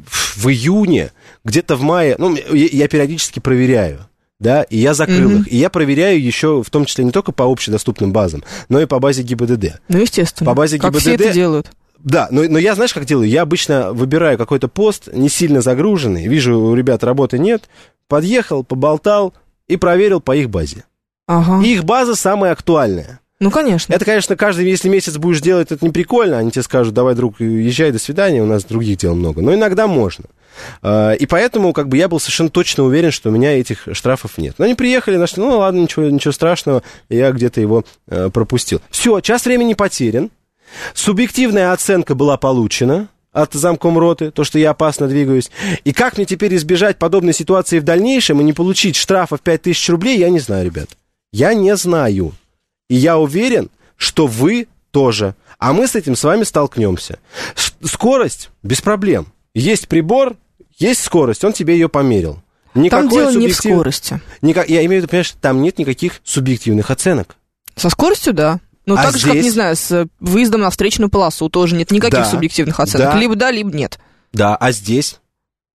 в июне, где-то в мае. Ну, я, я периодически проверяю. Да, и я закрыл mm-hmm. их. И я проверяю еще, в том числе, не только по общедоступным базам, но и по базе ГИБДД. Ну, естественно. По базе как ГИБДД... все это делают. Да, но, но я, знаешь, как делаю? Я обычно выбираю какой-то пост, не сильно загруженный, вижу, у ребят работы нет, подъехал, поболтал и проверил по их базе. Ага. И их база самая актуальная. Ну, конечно. Это, конечно, каждый, если месяц будешь делать, это не прикольно. Они тебе скажут: давай, друг, езжай, до свидания, у нас других дел много. Но иногда можно. И поэтому, как бы, я был совершенно точно уверен, что у меня этих штрафов нет. Но они приехали, нашли, ну, ладно, ничего, ничего страшного, я где-то его э, пропустил. Все, час времени потерян. Субъективная оценка была получена от замкомроты, то, что я опасно двигаюсь. И как мне теперь избежать подобной ситуации в дальнейшем и не получить штрафа в пять тысяч рублей, я не знаю, ребят. Я не знаю. И я уверен, что вы тоже. А мы с этим с вами столкнемся. Скорость без проблем. Есть прибор, есть скорость, он тебе ее померил. Никакой там дело субъектив... не в скорости. Никак... Я имею в виду, понимаешь, там нет никаких субъективных оценок. Со скоростью, да. Ну, а так здесь... же, как, не знаю, с выездом на встречную полосу тоже нет никаких да, субъективных оценок. да. Либо да, либо нет. Да, а здесь?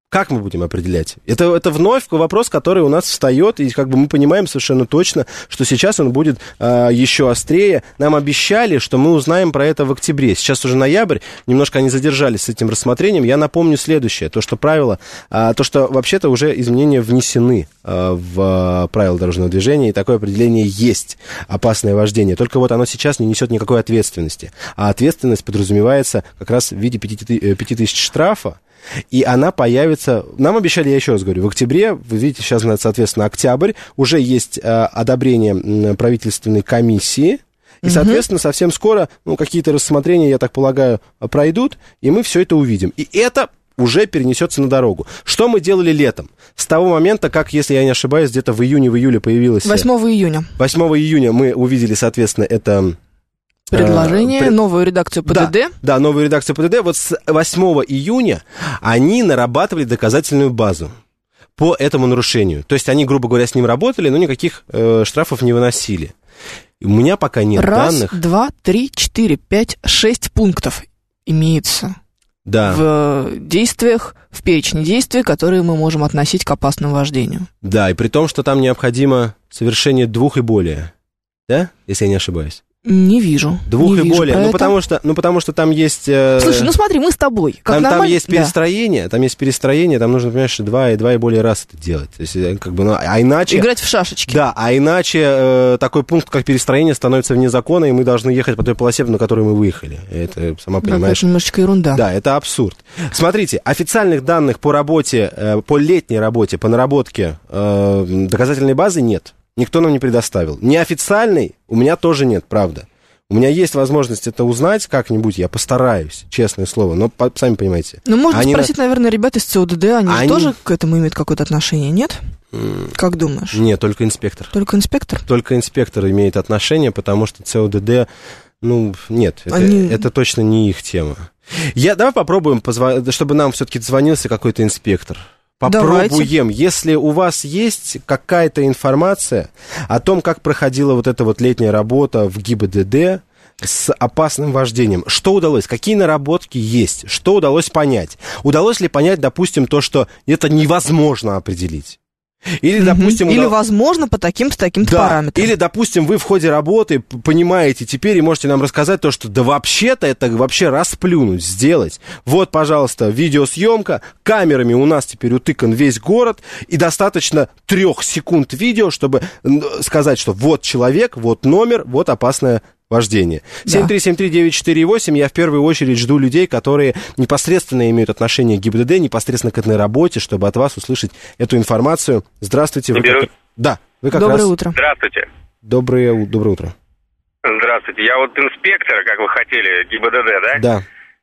Как мы будем определять? Это, это вновь вопрос, который у нас встает, и как бы мы понимаем совершенно точно, что сейчас он будет э, еще острее. Нам обещали, что мы узнаем про это в октябре. Сейчас уже ноябрь, немножко они задержались с этим рассмотрением. Я напомню следующее, то, что правила, э, то, что вообще-то уже изменения внесены э, в э, правила дорожного движения, и такое определение есть, опасное вождение. Только вот оно сейчас не несет никакой ответственности. А ответственность подразумевается как раз в виде пяти тысяч штрафа. И она появится, нам обещали, я еще раз говорю, в октябре, вы видите, сейчас, соответственно, октябрь, уже есть э, одобрение правительственной комиссии, и, соответственно, совсем скоро, ну, какие-то рассмотрения, я так полагаю, пройдут, и мы все это увидим. И это уже перенесется на дорогу. Что мы делали летом? С того момента, как, если я не ошибаюсь, где-то в июне, в июле появилась... восьмого июня. восьмого июня мы увидели, соответственно, это... Предложение, Пред... новую редакцию ПДД. Да, да, новую редакцию ПДД. Вот с восьмого июня они нарабатывали доказательную базу по этому нарушению. То есть они, грубо говоря, с ним работали, но никаких э, штрафов не выносили. У меня пока нет Раз, данных. Раз, два, три, четыре, пять, шесть пунктов имеется да. в действиях, в перечне действий, которые мы можем относить к опасному вождению. Да, и при том, что там необходимо совершение двух и более. Да, если я не ошибаюсь? Не вижу. Двух не и вижу более. Ну потому, что, ну, потому что там есть... Э... Слушай, ну смотри, мы с тобой. Как там, нормаль... там есть перестроение, да. там есть перестроение, там нужно, понимаешь, два и два и более раз это делать. То есть, как бы, ну, а иначе... Играть в шашечки. Да, а иначе э, такой пункт, как перестроение, становится вне закона, и мы должны ехать по той полосе, на которой мы выехали. Это, сама понимаешь... Да, это немножечко ерунда. Да, это абсурд. Смотрите, официальных данных по работе, э, по летней работе, по наработке э, доказательной базы нет. Никто нам не предоставил. Неофициальной у меня тоже нет, правда. У меня есть возможность это узнать как-нибудь, я постараюсь, честное слово, но по, сами понимаете. Ну, можно они спросить, на... наверное, ребят из ЦОДД, они, они... тоже к этому имеют какое-то отношение, нет? Mm. Как думаешь? Нет, только инспектор. Только инспектор? Только инспектор имеет отношение, потому что ЦОДД, ну, нет, это, они... это точно не их тема. Я, давай попробуем, позв... чтобы нам все-таки звонился какой-то инспектор. Попробуем. Давайте. Если у вас есть какая-то информация о том, как проходила вот эта вот летняя работа в ГИБДД с опасным вождением, что удалось, какие наработки есть, что удалось понять? Удалось ли понять, допустим, то, что это невозможно определить? Или, допустим, или удал... возможно, по таким-то, таким-то да. параметрам. Или, допустим, вы в ходе работы понимаете теперь и можете нам рассказать то, что да вообще-то это вообще расплюнуть, сделать. Вот, пожалуйста, видеосъемка, камерами у нас теперь утыкан весь город, и достаточно трех секунд видео, чтобы сказать, что вот человек, вот номер, вот опасное вождение. семь три семь три девять четыре восемь. Я в первую очередь жду людей, которые непосредственно имеют отношение к ГИБДД, непосредственно к этой работе, чтобы от вас услышать эту информацию. Здравствуйте. Вы как... Да, вы как Доброе раз... утро. Здравствуйте. Доброе, доброе утро. Здравствуйте. Я вот инспектор, как вы хотели, ГИБДД, да? Да.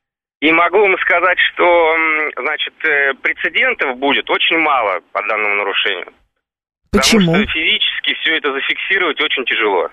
И могу вам сказать, что, значит, прецедентов будет очень мало по данному нарушению. Почему? Потому что физически все это зафиксировать очень тяжело.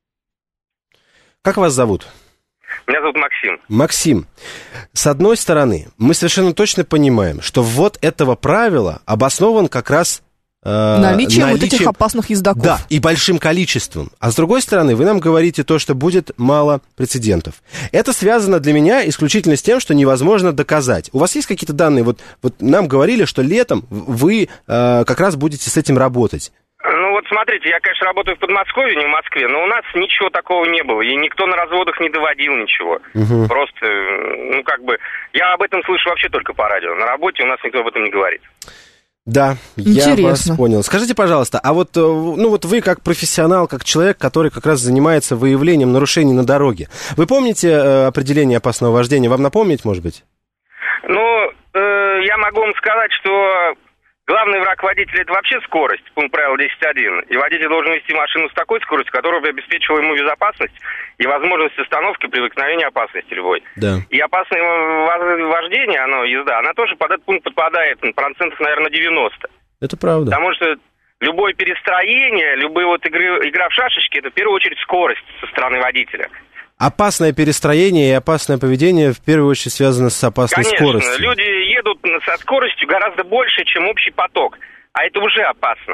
Как вас зовут? Меня зовут Максим. Максим, с одной стороны, мы совершенно точно понимаем, что вот этого правила обоснован как раз э, наличием, наличием вот этих опасных ездаков. Да, и большим количеством. А с другой стороны, вы нам говорите то, что будет мало прецедентов. Это связано для меня исключительно с тем, что невозможно доказать. У вас есть какие-то данные? Вот, вот нам говорили, что летом вы э, как раз будете с этим работать. Ну вот смотрите, я, конечно, работаю в Подмосковье, не в Москве, но у нас ничего такого не было, и никто на разводах не доводил ничего. Угу. Просто, ну как бы, я об этом слышу вообще только по радио. На работе у нас никто об этом не говорит. Да, интересно. Я вас понял. Скажите, пожалуйста, а вот, ну вот вы как профессионал, как человек, который как раз занимается выявлением нарушений на дороге, вы помните э, определение опасного вождения? Вам напомнить, может быть? Ну, э, я могу вам сказать, что... Главный враг водителя – это вообще скорость, пункт правила десять один. И водитель должен вести машину с такой скоростью, которая бы обеспечила ему безопасность и возможность остановки при возникновении опасности любой. Да. И опасное вождение, оно, езда, она тоже под этот пункт подпадает процентов, наверное, девяносто. Это правда. Потому что любое перестроение, любые вот игры, игра в шашечки – это в первую очередь скорость со стороны водителя. Опасное перестроение и опасное поведение в первую очередь связано с опасной Конечно, скоростью. Конечно, люди едут со скоростью гораздо больше, чем общий поток, а это уже опасно.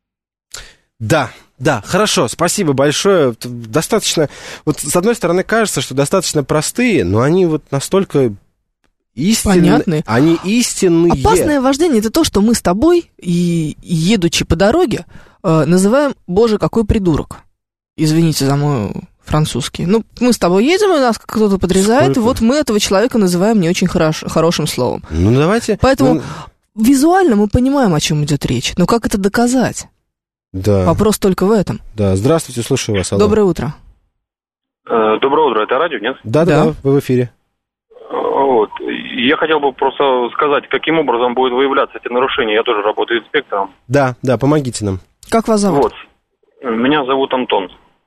Да, да, хорошо, спасибо большое. Достаточно, вот с одной стороны кажется, что достаточно простые, но они вот настолько истинные. Понятные. Они истинные. Опасное вождение — это то, что мы с тобой, и едучи по дороге, э, называем «Боже, какой придурок». Извините за мой французский. Ну, мы с тобой едем, и нас кто-то подрезает, Сколько? и вот мы этого человека называем не очень хорош, хорошим словом. Ну, давайте... Поэтому ну... визуально мы понимаем, о чем идет речь. Но как это доказать? Да. Вопрос только в этом. Да, здравствуйте, слушаю вас. Алло. Доброе утро. Доброе утро, это радио, нет? Да, да, да, вы в эфире. Вот. Я хотел бы просто сказать, каким образом будут выявляться эти нарушения. Я тоже работаю инспектором. Да, да, помогите нам. Как вас зовут? Вот. Меня зовут Антон.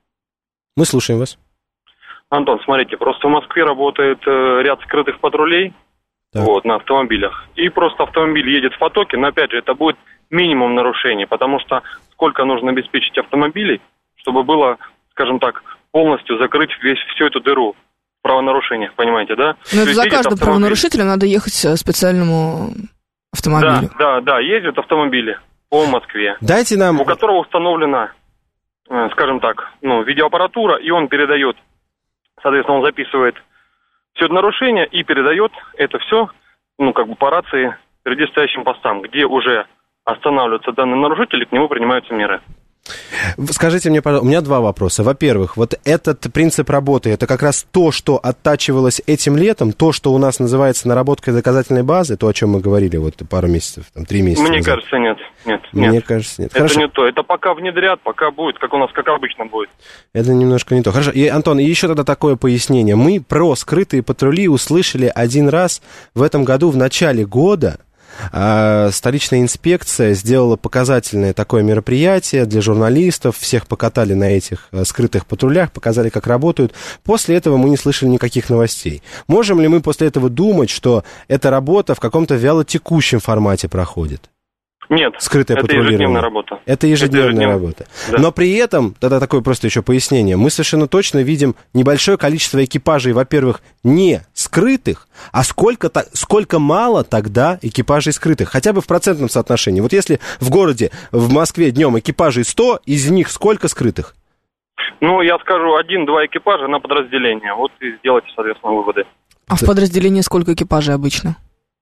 Мы слушаем вас. Антон, смотрите, просто в Москве работает э, ряд скрытых патрулей вот, на автомобилях. И просто автомобиль едет в потоке, но опять же, это будет минимум нарушений, потому что сколько нужно обеспечить автомобилей, чтобы было, скажем так, полностью закрыть весь, всю эту дыру в правонарушениях, понимаете, да? Но это за каждым автомобиль... правонарушителем надо ехать специальному автомобилю. Да, да, да, ездят автомобили по Москве. Дайте нам... У которого установлена, скажем так, ну, видеоаппаратура, и он передает, соответственно, он записывает все это нарушение и передает это все, ну, как бы по рации перед стоящим постам, где уже останавливаются данные нарушители, к нему принимаются меры. Скажите мне, пожалуйста, у меня два вопроса. Во-первых, вот этот принцип работы, это как раз то, что оттачивалось этим летом, то, что у нас называется наработкой доказательной базы, то, о чем мы говорили вот пару месяцев, там, три месяца Мне назад. кажется, нет. Нет, Мне нет. кажется, нет. Это Хорошо. не то. Это пока внедрят, пока будет, как у нас, как обычно будет. Это немножко не то. Хорошо. И, Антон, еще тогда такое пояснение. Мы про скрытые патрули услышали один раз в этом году, в начале года. А, столичная инспекция сделала показательное такое мероприятие для журналистов, всех покатали на этих а, скрытых патрулях, показали, как работают. После этого мы не слышали никаких новостей. Можем ли мы после этого думать, что эта работа в каком-то вялотекущем формате проходит? Нет, Скрытое это патрулирование. ежедневная работа. Это ежедневная это ежедневная. работа. Да. Но при этом, тогда такое просто еще пояснение, мы совершенно точно видим небольшое количество экипажей, во-первых, не скрытых, а сколько, сколько мало тогда экипажей скрытых, хотя бы в процентном соотношении. Вот если в городе, в Москве днем экипажей сто, из них сколько скрытых? Ну, я скажу, один-два экипажа на подразделение. Вот и сделайте, соответственно, выводы. А в подразделении сколько экипажей обычно?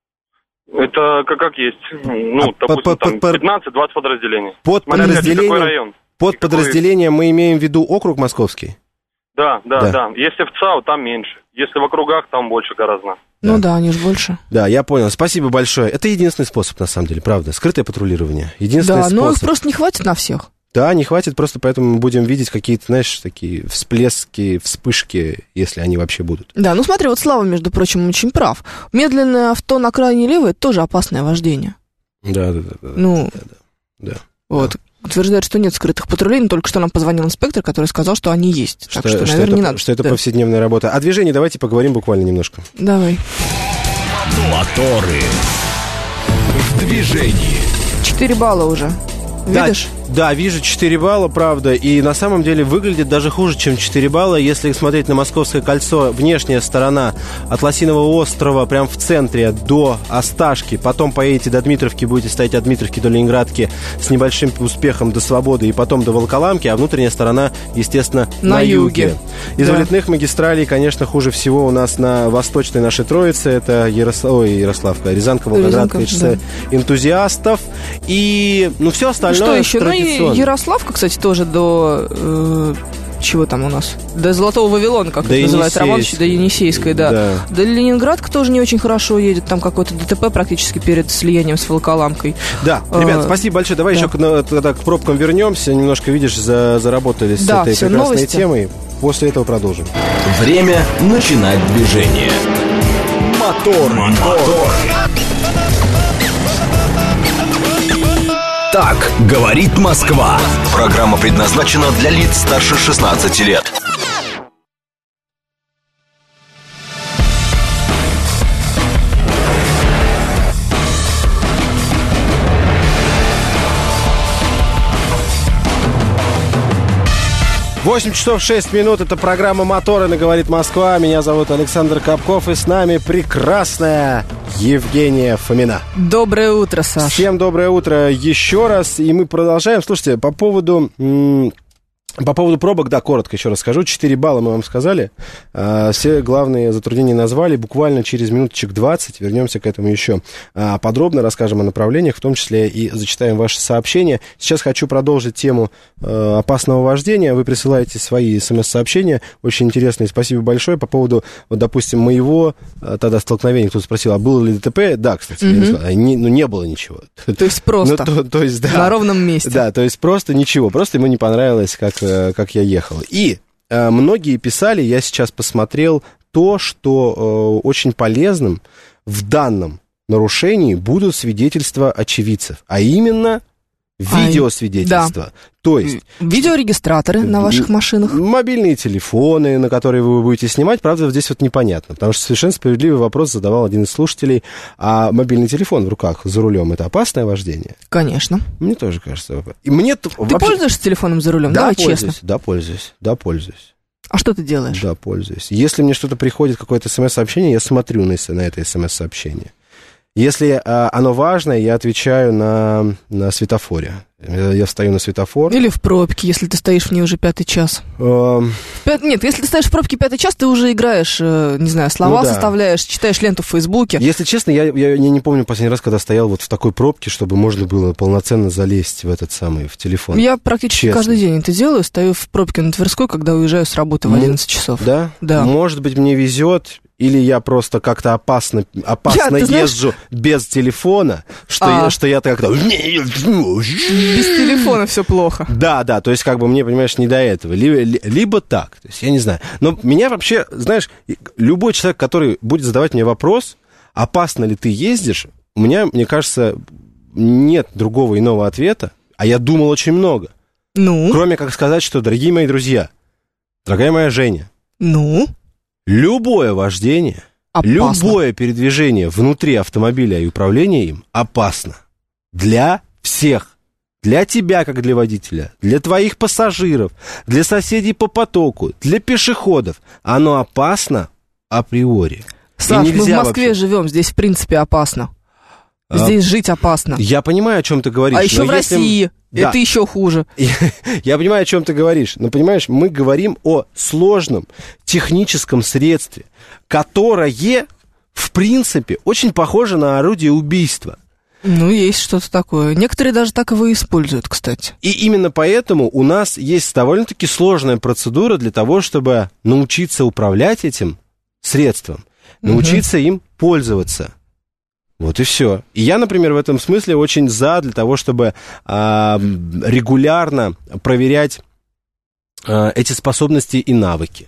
Это как, как есть. Ну, А допустим, под- там под- пятнадцать-двадцать подразделений. Под Смотря, опять же, какой подразделением, район. под И какой- подразделением мы имеем в виду округ московский? Да, да, Да. да, Если в ЦАУ, там меньше. Если в округах, там больше гораздо. Ну да, они же больше. Да, я понял. Спасибо большое. Это единственный способ, на самом деле, правда. Скрытое патрулирование. Единственный Да, но их способ. просто не хватит на всех. Да, не хватит, просто поэтому мы будем видеть какие-то, знаешь, такие всплески, вспышки, если они вообще будут. Да, ну смотри, вот Слава, между прочим, очень прав. Медленное авто на крайне левой — это тоже опасное вождение. Да, да, да. да Ну, да, да, да. вот. Утверждает, что нет скрытых патрулей, но только что нам позвонил инспектор, который сказал, что они есть. Что, так что, что наверное, это, не надо. что это Да. повседневная работа. О движении давайте поговорим буквально немножко. Давай. Моторы. В движении. Четыре балла уже. Видишь? Да, да, вижу четыре балла, правда, и на самом деле выглядит даже хуже, чем четыре балла. Если смотреть на Московское кольцо, внешняя сторона от Лосиного острова, прям в центре, до Осташки, потом поедете до Дмитровки, будете стоять от Дмитровки до Ленинградки с небольшим успехом до Свободы и потом до Волоколамки, а внутренняя сторона, естественно, на, На юге. юге. Из Да. вылетных магистралей, конечно, хуже всего у нас на восточной нашей Троице, это Ярослав... Ой, Ярославка, Рязанка, Волгоград, Рязанка, ТЧЦ энтузиастов, и, ну, все остальное Что еще? Ну и традиционно. Ярославка, кстати, тоже до... э, чего там у нас? До Золотого Вавилона, как До это называют, Романович, Енисейской. до Енисейской, да. Да. До Ленинградка тоже не очень хорошо едет, там какой-то ДТП практически перед слиянием с Волоколамкой. Да, А, ребят, спасибо большое. Давай да. еще к, на- тогда к пробкам вернемся. Немножко, видишь, за, заработали с Да, этой всё, прекрасной новости. темой. После этого продолжим. Время начинать движение. Мотор, мотор. Так говорит Москва. Программа предназначена для лиц старше шестнадцати лет. восемь часов шесть минут. Это программа «Моторы» на «Говорит Москва». Меня зовут Александр Капков. И с нами прекрасная Евгения Фомина. Доброе утро, Саш. Всем доброе утро еще раз. И мы продолжаем. Слушайте, по поводу... м- По поводу пробок, да, коротко еще расскажу. четыре балла мы вам сказали. Все главные затруднения назвали. Буквально через минуточек двадцать вернемся к этому еще подробно, расскажем о направлениях, в том числе и зачитаем ваши сообщения. Сейчас хочу продолжить тему опасного вождения. Вы присылаете свои смс-сообщения, очень интересные. Спасибо большое. По поводу, вот, допустим, моего тогда столкновения, кто-то спросил, а было ли ДТП? Да, кстати, mm-hmm. я не сказал, не, ну, не было ничего. То есть просто, ну, то, то есть, да, на ровном месте. Да, то есть просто ничего, просто ему не понравилось, как как я ехал. И э, многие писали, я сейчас посмотрел, то, что э, очень полезным в данном нарушении будут свидетельства очевидцев, а именно видеосвидетельства. Да. То есть... Видеорегистраторы на ваших машинах. Мобильные телефоны, на которые вы будете снимать. Правда, здесь вот непонятно, потому что совершенно справедливый вопрос задавал один из слушателей. А мобильный телефон в руках за рулем — это опасное вождение? Конечно. Мне тоже кажется. И мне ты вообще... пользуешься телефоном за рулем? Да, Давай пользуюсь, честно. Да, пользуюсь. Да, пользуюсь. А что ты делаешь? Да, пользуюсь. Если мне что-то приходит, какое-то смс-сообщение, я смотрю на, на это смс-сообщение. Если а, оно важное, я отвечаю на, на светофоре. Я встаю на светофор. Или в пробке, если ты стоишь в ней уже пятый час. Эм... Пят... Нет, если ты стоишь в пробке пятый час, ты уже играешь, э, не знаю, слова ну, да. составляешь, читаешь ленту в Фейсбуке. Если честно, я, я, я не помню последний раз, когда стоял вот в такой пробке, чтобы можно было полноценно залезть в этот самый, в телефон. Я практически честно. каждый день это делаю, стою в пробке на Тверской, когда уезжаю с работы в одиннадцать часов. Да? Да. Может быть, мне везет... Или я просто как-то опасно, опасно я, езжу знаешь... без телефона, что, а. я, что я так... Без телефона все плохо. Да, да, то есть как бы мне, понимаешь, не до этого. Либо, либо так, то есть я не знаю. Но меня вообще, знаешь, любой человек, который будет задавать мне вопрос, опасно ли ты ездишь, у меня, мне кажется, нет другого иного ответа, а я думал очень много. Ну? Кроме как сказать, что, дорогие мои друзья, дорогая моя Женя... Ну? Любое вождение, опасно. Любое передвижение внутри автомобиля и управление им опасно. Для всех. Для тебя, как для водителя, для твоих пассажиров, для соседей по потоку, для пешеходов. Оно опасно априори. Саш, мы в Москве вообще... живем, здесь в принципе опасно. Здесь а, жить опасно. Я понимаю, о чем ты говоришь. А еще в если... России да. это еще хуже. Я понимаю, о чем ты говоришь. Но, понимаешь, мы говорим о сложном техническом средстве, которое, в принципе, очень похоже на орудие убийства. Ну, есть что-то такое. Некоторые даже так его и используют, кстати. И именно поэтому у нас есть довольно-таки сложная процедура для того, чтобы научиться управлять этим средством, научиться угу. им пользоваться. Вот и все. И я, например, в этом смысле очень за для того, чтобы а, регулярно проверять а, эти способности и навыки.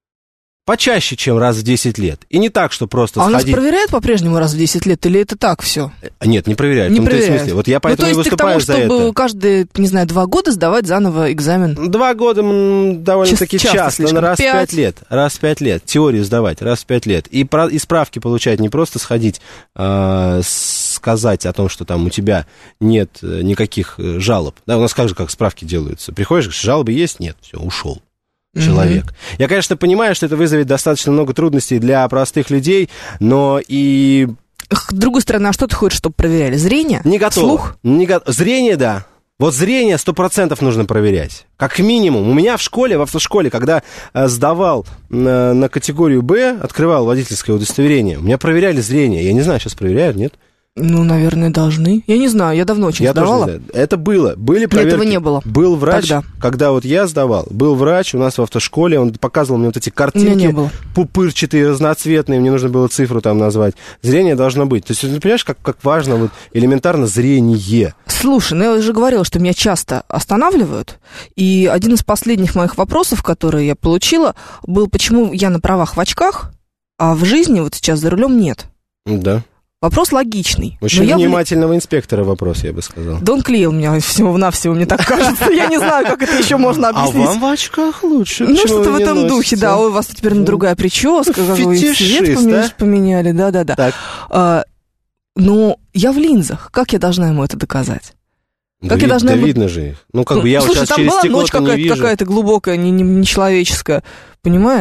Почаще, чем раз в десять лет. И не так, что просто а сходить... А у нас проверяют по-прежнему раз в десять лет, или это так все? Нет, не проверяют. Не в проверяют. Смысле. Вот я поэтому ну, то есть и выступаю ты к тому, за чтобы это. каждые, не знаю, два года сдавать заново экзамен? Два года довольно-таки часто, часто но раз в пять лет. Раз в пять лет. Теорию сдавать раз в пять лет. И, про, и справки получать, не просто сходить, э, сказать о том, что там у тебя нет никаких жалоб. Да, у нас как же как справки делаются. Приходишь, жалобы есть? Нет, все, ушел. Человек. Mm-hmm. Я, конечно, понимаю, что это вызовет достаточно много трудностей для простых людей, но и... С другой стороны, а что ты хочешь, чтобы проверяли? Зрение? Не готово. Слух? Не го... Зрение, да. Вот зрение сто процентов нужно проверять. Как минимум. У меня в школе, в автошколе, когда э, сдавал на, на категорию Б, открывал водительское удостоверение, у меня проверяли зрение. Я не знаю, сейчас проверяют, нет? Ну, наверное, должны. Я не знаю, я давно очень я сдавала. Тоже, это было. Были проверки. Этого не было. Был врач, тогда. Когда вот я сдавал, был врач у нас в автошколе, он показывал мне вот эти картинки пупырчатые, разноцветные, мне нужно было цифру там назвать. Зрение должно быть. То есть, ты понимаешь, как, как важно вот элементарно зрение. Слушай, ну я уже говорила, что меня часто останавливают, и один из последних моих вопросов, которые я получила, был, почему я на правах в очках, а в жизни вот сейчас за рулем нет. Да. Вопрос логичный. Очень внимательного я... инспектора вопрос, я бы сказал. Да он клеил меня всего-навсего, мне так кажется. Я не знаю, как это еще можно объяснить. А вам в очках лучше. Ну, что-то в этом духе, да. Ой, у вас теперь другая прическа, как вы цвет поменяли, да-да-да. Но я в линзах. Как я должна ему это доказать? Как я должна... Да видно же их. Ну, как бы я вот сейчас через стекло-то не вижу. Слушай, там была ночь какая-то глубокая, нечеловеческая. Понимаешь?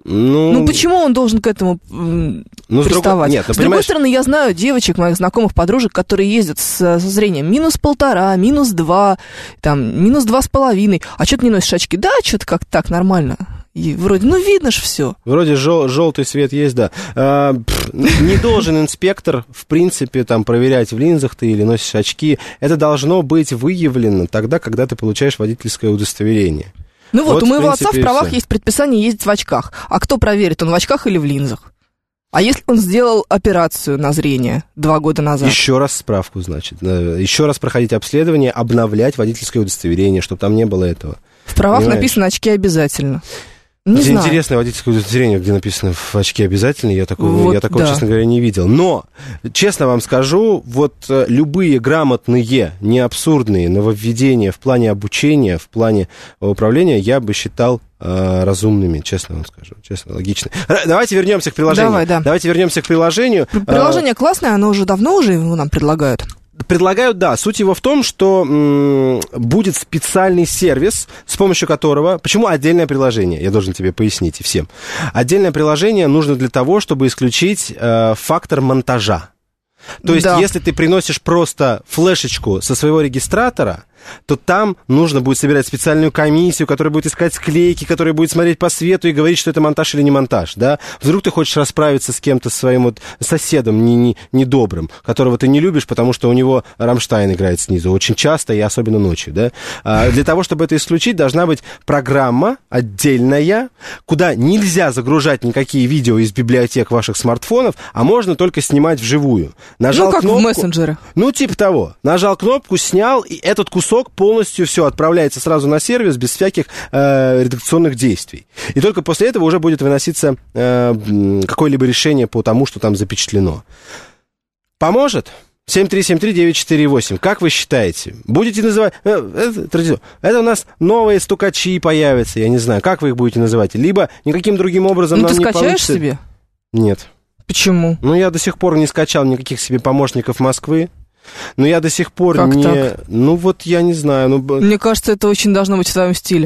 Ну, ну почему он должен к этому м, ну, приставать? С, друг... Нет, ну, с другой стороны, я знаю девочек, моих знакомых, подружек, которые ездят с, со зрением минус полтора, минус два, там, минус два с половиной. А что ты не носишь очки? Да, что-то как так, нормально. И вроде, ну, видно ж все. Вроде жел- желтый свет есть, да. А, пф, не должен инспектор, в принципе, там, проверять, в линзах ты или носишь очки. Это должно быть выявлено тогда, когда ты получаешь водительское удостоверение. Ну вот, вот у моего принципе, отца в правах все. есть предписание ездить в очках. А кто проверит, он в очках или в линзах? А если он сделал операцию на зрение два года назад? Еще раз справку, значит. Еще раз проходить обследование, обновлять водительское удостоверение, чтобы там не было этого. В правах Понимаешь? написано очки обязательно. Не Это знаю. интересное водительское удостоверение, где написано в очки обязательно. Я такого, вот, я такого да. честно говоря, не видел. Но, честно вам скажу, вот любые грамотные, не абсурдные нововведения в плане обучения, в плане управления, я бы считал э, разумными, честно вам скажу. Честно, логично. Давайте вернемся к приложению. Давай, да. Давайте вернемся к приложению. Приложение классное, оно уже давно уже его нам предлагают. Предлагают, да. Суть его в том, что м- будет специальный сервис, с помощью которого... Почему отдельное приложение? Я должен тебе пояснить и всем. Отдельное приложение нужно для того, чтобы исключить э, фактор монтажа. То есть, да. если ты приносишь просто флешечку со своего регистратора, то там нужно будет собирать специальную комиссию, которая будет искать склейки, которая будет смотреть по свету и говорить, что это монтаж или не монтаж, да? Вдруг ты хочешь расправиться с кем-то, своим вот соседом не, не, недобрым, которого ты не любишь, потому что у него Рамштайн играет снизу очень часто и особенно ночью, да? А для того, чтобы это исключить, должна быть программа отдельная, куда нельзя загружать никакие видео из библиотек ваших смартфонов, а можно только снимать вживую. Нажал ну, как кнопку, в мессенджере. Ну, типа того. Нажал кнопку, снял, и этот кусок полностью все отправляется сразу на сервис без всяких э, редакционных действий. И только после этого уже будет выноситься э, какое-либо решение по тому, что там запечатлено. Поможет? семь три семь три девять четыре восемь. Как вы считаете? Будете называть... Это, это у нас новые стукачи появятся, я не знаю. Как вы их будете называть? Либо никаким другим образом ну, нам ты не скачаешь получится... себе? Нет. Почему? Ну, я до сих пор не скачал никаких себе помощников Москвы. Но я до сих пор как не... Так? Ну, вот я не знаю. Ну... Мне кажется, это очень должно быть в твоем стиле.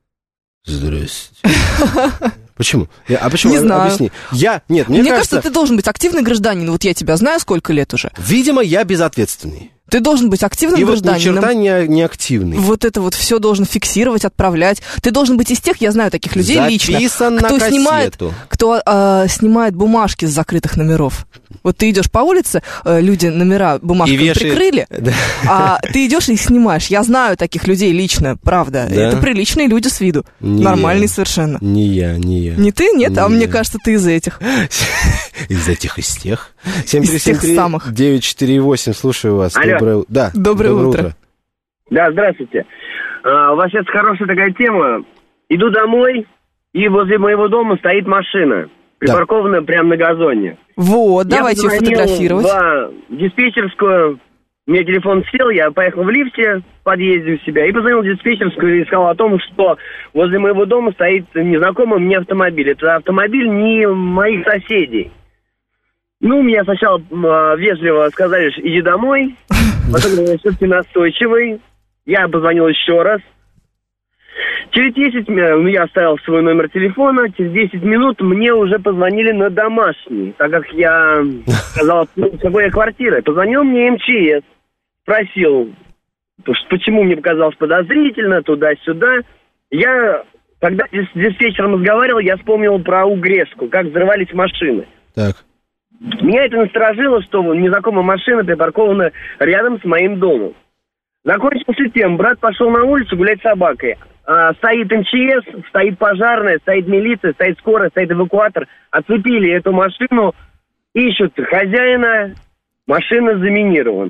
Здрасте. Почему? А почему? Не знаю. Объясни. Я... Нет, мне, мне кажется... кажется, ты должен быть активный гражданин. Вот я тебя знаю сколько лет уже. Видимо, я безответственный. Ты должен быть активным и гражданином. И вот ни черта не, не активный. Вот это вот все должен фиксировать, отправлять. Ты должен быть из тех, я знаю таких людей Записан лично, на кто кассету. снимает, кто э, снимает бумажки с закрытых номеров. Вот ты идешь по улице, э, люди номера бумажками вешает... прикрыли, да. а ты идешь и их снимаешь. Я знаю таких людей лично, правда. Да? Это приличные люди с виду. Не Нормальные я. совершенно. Не я, не я. Не ты? Нет? Не а я. мне кажется, ты из этих. Из этих, из тех. семь три Из семь тех три самых. девять четыре восемь, слушаю вас. Алло. Доброе, да. Доброе, Доброе утро. утро. Да, здравствуйте. А, у вас сейчас хорошая такая тема. Иду домой, и возле моего дома стоит машина, припаркована да. прямо на газоне. Вот, я давайте ее фотографировать. Да, в диспетчерскую, у меня телефон сел, я поехал в лифте, в подъезде у себя, и позвонил в диспетчерскую и сказал о том, что возле моего дома стоит незнакомый мне автомобиль. Это автомобиль не моих соседей. Ну, меня сначала э, вежливо сказали, что иди домой, потом я все-таки настойчивый, я позвонил еще раз. Через десять минут, ну, я оставил свой номер телефона, через десять минут мне уже позвонили на домашний, так как я сказал, ну, с какой я квартиры. Позвонил мне эм че эс, спросил, почему мне показалось подозрительно, туда-сюда. Я, когда с диспетчером разговаривал, я вспомнил про Угрешку, как взрывались машины. Так. Меня это насторожило, что незнакомая машина припаркована рядом с моим домом. Закончился тем, брат пошел на улицу гулять с собакой. А, стоит эм че эс, стоит пожарная, стоит милиция, стоит скорая, стоит эвакуатор. Оцепили эту машину, ищут хозяина, машина заминирована.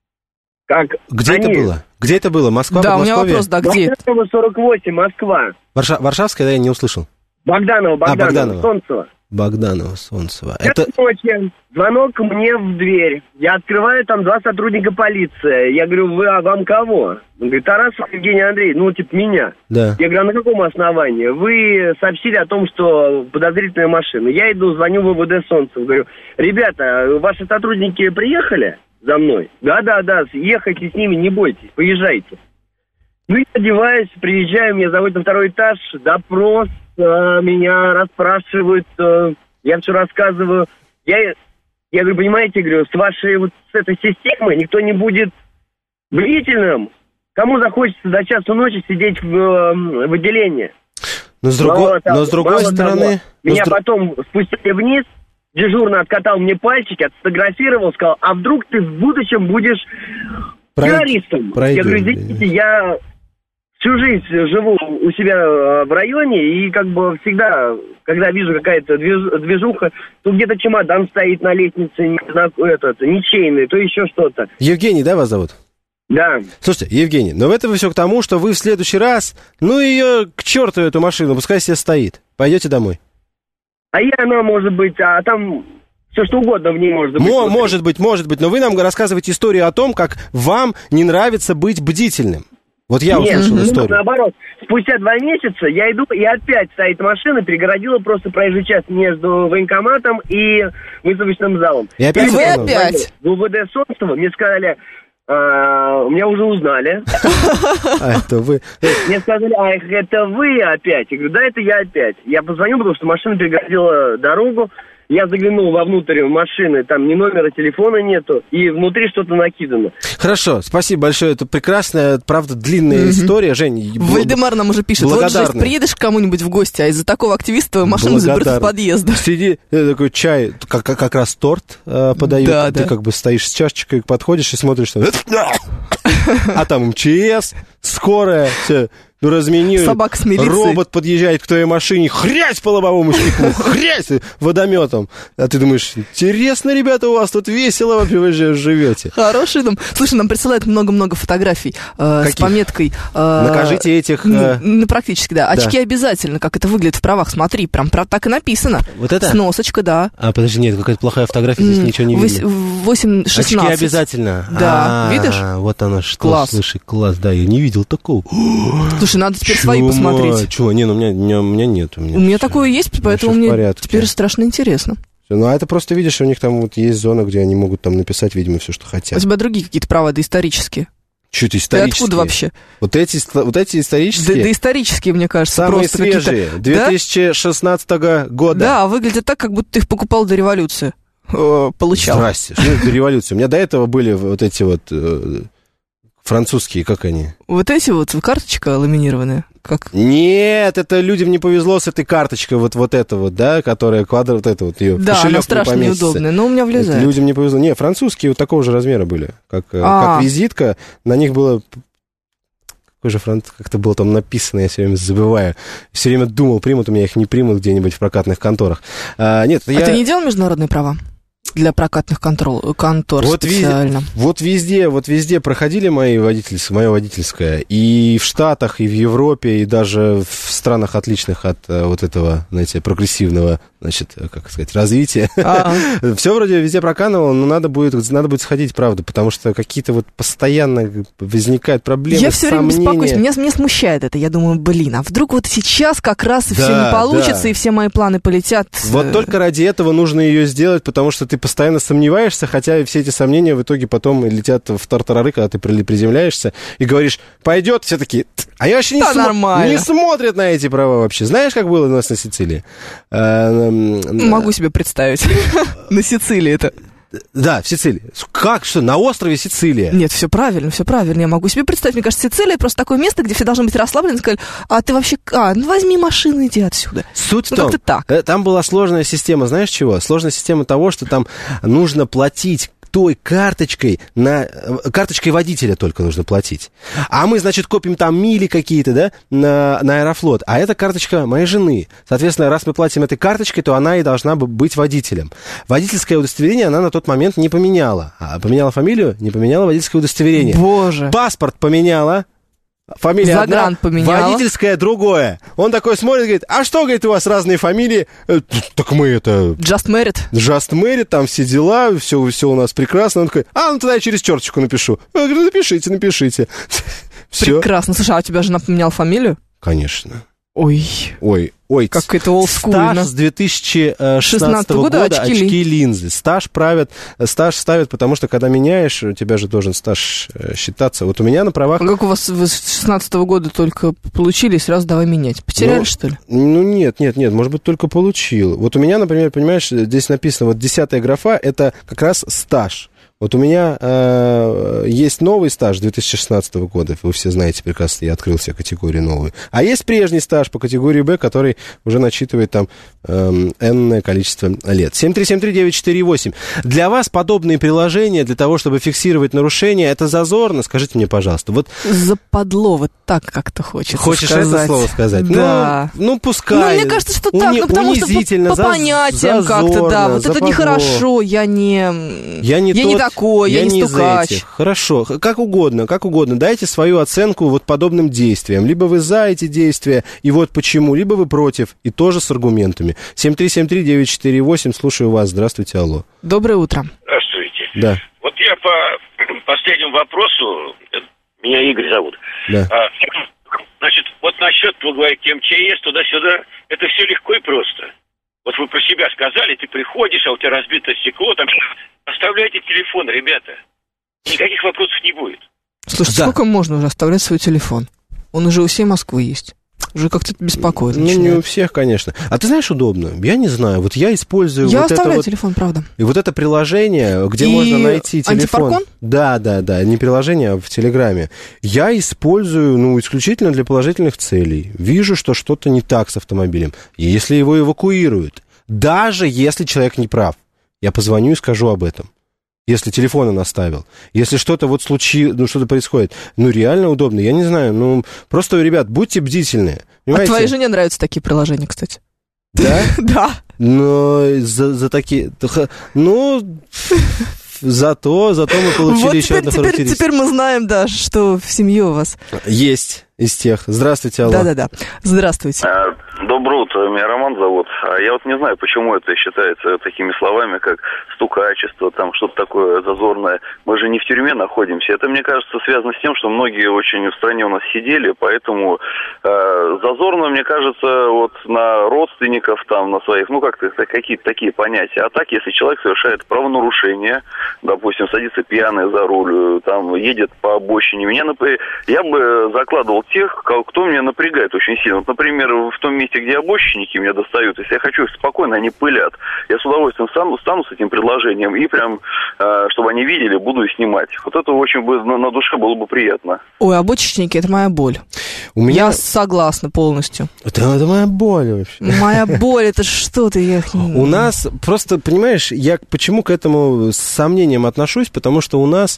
Как где они... это было? Где это было? Москва, да, Подмосковье? у меня вопрос, да, где? Богданова, сорок восемь, Москва. Варша... Варшавская, да, я не услышал. Богданова, Богданова, а, Богданова. Солнцево. Богданова, Солнцево. Это ночью. Звонок мне в дверь. Я открываю, там два сотрудника полиции. Я говорю, вы, а вам кого? Он говорит, Тарасов Евгений Андреевич, ну, типа, меня. Да. Я говорю, а на каком основании? Вы сообщили о том, что подозрительная машина. Я иду, звоню в вэ вэ дэ Солнцево. Говорю, ребята, ваши сотрудники приехали за мной? Да-да-да, ехайте с ними, не бойтесь, поезжайте. Ну, я одеваюсь, приезжаю, меня зовут на второй этаж, допрос. э, меня расспрашивают, э, я все рассказываю. Я, я говорю, понимаете, говорю, с вашей вот с этой системой никто не будет бдительным. Кому захочется до часу ночи сидеть в, э, в отделении? Но с, друго... Мало того, Но с другой мало стороны... того, меня с... потом спустили вниз, дежурно откатал мне пальчики, отфотографировал, сказал, а вдруг ты в будущем будешь Прой... террористом? Пройдем. Я говорю, извините, я всю жизнь живу у себя в районе, и как бы всегда, когда вижу какая-то движ... движуха, то где-то чемодан стоит на лестнице, не знаю, этот, ничейный, то еще что-то. Евгений, да, вас зовут? Да. Слушайте, Евгений, но в этом все к тому, что вы в следующий раз, ну ее к черту эту машину, пускай себе стоит. Пойдете домой. А я, она может быть, а там все что угодно в ней может быть. Мо- может быть, может быть, но вы нам рассказываете историю о том, как вам не нравится быть бдительным. Вот я Нет, услышал ну, историю. наоборот, спустя два месяца я иду, и опять стоит машина, перегородила просто проезжую часть между военкоматом и выставочным залом. И опять? И вы опять? В УВД Солнцево мне сказали... А, меня уже узнали. А, это вы. Мне сказали, а это вы опять? Я говорю, да, это я опять. Я позвонил, потому что машина перегородила дорогу. Я заглянул вовнутрь машины, там ни номера телефона нету, и внутри что-то накидано. Хорошо, спасибо большое. Это прекрасная, правда, длинная mm-hmm. история. Жень, Вальдемар нам уже пишет, вот, Жесть, приедешь к кому-нибудь в гости, а из-за такого активиста твою машину заберут в подъезд. Сиди, такой чай, как, как раз торт э, подают, да, ты да. как бы стоишь с чашечкой, подходишь и смотришь, что... а там МЧС, скорая, все... Ну, разминировали. Собака с милицией. Робот подъезжает к твоей машине, хрясь по лобовому стеклу, хрясь водометом. А ты думаешь, интересно, ребята, у вас тут весело вообще вы же живете. Хороший дом. Слушай, нам присылают много-много фотографий э, с пометкой... Э, Накажите этих... Э... Ну, практически, да. Очки да. обязательно, как это выглядит в правах. Смотри, прям так и написано. Вот это? Сносочка, да. А, подожди, нет, какая-то плохая фотография, здесь ничего не видно. восемь шестнадцать. Очки обязательно. Да, А-а-а, видишь? Вот оно что. Класс. Слушай, класс, да, я не видел такого. Слушай, надо теперь свои посмотреть. Чего? Не, ну у меня, у меня нет. У меня, у меня такое есть, поэтому мне порядке. Теперь страшно интересно. Ну, а это просто, видишь, у них там вот есть зона, где они могут там написать, видимо, все, что хотят. У тебя другие какие-то права доисторические. Что-то исторические. Ты откуда вообще? Вот эти, вот эти исторические? Да, доисторические, мне кажется. Самые просто свежие, две тысячи шестнадцатого года. Да, выглядят так, как будто ты их покупал до революции. О, получал. Здрасте, что это до революции? У меня до этого были вот эти вот э, французские, как они? Вот эти вот, карточка ламинированная. Как? Нет, это людям не повезло с этой карточкой, вот, вот эта вот, да, которая квадрат, вот это вот, ее да, она страшно неудобная, но у меня влезает. Это людям не повезло. Не, французские вот такого же размера были, как, как визитка, на них было... Какой же франц... Как-то было там написано, я все время забываю. Все время думал, примут у меня их, не примут где-нибудь в прокатных конторах. А, нет, а я... ты не делал международные права? Для прокатных контрол, контор вот специально. Везде, вот везде, вот везде проходили мои водительские, мое водительское. И в Штатах, и в Европе, и даже в странах, отличных от вот этого, знаете, прогрессивного, значит, как сказать, развития. А-а. Все вроде везде проканывало, но надо будет, надо будет сходить, правда, потому что какие-то вот постоянно возникают проблемы, Я все время беспокоюсь, меня, меня смущает это. Я думаю, блин, а вдруг вот сейчас как раз и да, все не получится, да. и все мои планы полетят. Вот только ради этого нужно ее сделать, потому что ты постоянно сомневаешься, хотя все эти сомнения в итоге потом летят в тартарары, когда ты приземляешься и говоришь, пойдет, все такие, а я вообще не, да, см... не смотрят на эти права вообще. Знаешь, как было у нас на Сицилии? Могу себе представить. На Сицилии это. Да, в Сицилии. Как? Что? На острове Сицилия? Нет, все правильно, все правильно. Я могу себе представить. Мне кажется, Сицилия просто такое место, где все должны быть расслаблены. Сказали, а ты вообще... А, ну возьми машину, иди отсюда. Суть ну, в том, как-то так. Там была сложная система, знаешь чего? Сложная система того, что там нужно платить той карточкой, на, карточкой водителя только нужно платить. А мы, значит, копим там мили какие-то, да, на, на Аэрофлот. А это карточка моей жены. Соответственно, раз мы платим этой карточкой, то она и должна быть водителем. Водительское удостоверение она на тот момент не поменяла. А поменяла фамилию, не поменяла водительское удостоверение. Боже. Паспорт поменяла. Фамилия Загран одна, поменяла. Водительская другое. Он такой смотрит, говорит, а что, говорит, у вас разные фамилии? Э, так мы это... Just married. Just married, там все дела, все, все у нас прекрасно. Он такой, а, ну тогда я через черточку напишу. Я говорю, напишите, напишите. Прекрасно. Слушай, а у тебя жена поменяла фамилию? Конечно. Ой. Ой, ой. Как это олдскульно. Стаж с две тысячи шестнадцатого года, очки, очки линзы. Стаж правят, стаж ставят, потому что, когда меняешь, у тебя же должен стаж считаться. Вот у меня на правах... А как у вас вы с шестнадцатого года только получили, и сразу давай менять? Потеряли, ну, что ли? Ну, нет, нет, нет, может быть, только получил. Вот у меня, например, понимаешь, здесь написано, вот десятая графа, это как раз стаж. Вот у меня э, есть новый стаж две тысячи шестнадцатого года, вы все знаете прекрасно, я открыл себе категорию новую. А есть прежний стаж по категории Б, который уже насчитывает там э, энное количество лет. семь три семь три девять четыре восемь. Для вас подобные приложения для того, чтобы фиксировать нарушения, это зазорно? Скажите мне, пожалуйста. Вот... Западло, вот так как-то хочется Хочешь сказать. это слово сказать? Да. Ну, ну пускай. Ну, мне кажется, что так, Уни- ну, потому что по, по за- понятиям как-то, да. Вот западло. это нехорошо, я не... Я не, я тот, не такой, я, я не из стукач. этих. Хорошо, как угодно, как угодно. Дайте свою оценку вот подобным действиям. Либо вы за эти действия, и вот почему, либо вы против, и тоже с аргументами. семь три семь три девять четыре восемь, слушаю вас. Здравствуйте, алло. Доброе утро. Здравствуйте. Да. Вот я по последнему вопросу, меня Игорь зовут. Да. А, значит, вот насчет, вы говорите, МЧС, туда-сюда, это все легко и просто. Вот вы про себя сказали, ты приходишь, а у тебя разбито стекло, там оставляйте телефон, ребята. Никаких вопросов не будет. Слушай, Да. сколько можно уже оставлять свой телефон? Он уже у всей Москвы есть. Уже как-то беспокоит. Ну, не у всех, конечно. А ты знаешь, удобно? Я не знаю. Вот я использую Я вот это оставляю вот... телефон, правда. И вот это приложение, где И можно найти телефон. антипаркон? Да, да, да. Не приложение, а в Телеграме. Я использую, ну, исключительно для положительных целей. Вижу, что что-то не так с автомобилем. И если его эвакуируют, даже если человек не прав, я позвоню и скажу об этом. Если телефон он оставил. Если что-то вот случилось, ну, что-то происходит. Ну, реально удобно. Я не знаю, ну, просто, ребят, будьте бдительны. А твоей жене нравятся такие приложения, кстати. Да? Да. Но за, за такие... Ну, зато, зато мы получили Вот еще теперь, одну теперь, характеристику. теперь мы знаем, да, что в семье у вас. Есть из тех. Здравствуйте, алло. Да-да-да. Здравствуйте. Доброе утро, меня Роман зовут. А я вот не знаю, почему это считается такими словами, как стукачество, там что-то такое зазорное. Мы же не в тюрьме находимся. Это, мне кажется, связано с тем, что многие очень в стране у нас сидели, поэтому э, зазорно, мне кажется, вот на родственников, там, на своих, ну, как-то какие-то такие понятия. А так, если человек совершает правонарушение, допустим, садится пьяный за руль, там, едет по обочине, меня, например, я бы закладывал тех, кто меня напрягает очень сильно. Вот, например, в том месте, где обочинники меня достают, если я хочу их спокойно, они пылят. Я с удовольствием стану, стану с этим предложением и прям, э, чтобы они видели, буду снимать. Вот это очень бы на, на душе было бы приятно. Ой, обочечники, это моя боль. У меня... Я согласна полностью. Это, это моя боль вообще. Моя боль, это что ты? Я... У нас просто, понимаешь, я почему к этому с сомнением отношусь, потому что у нас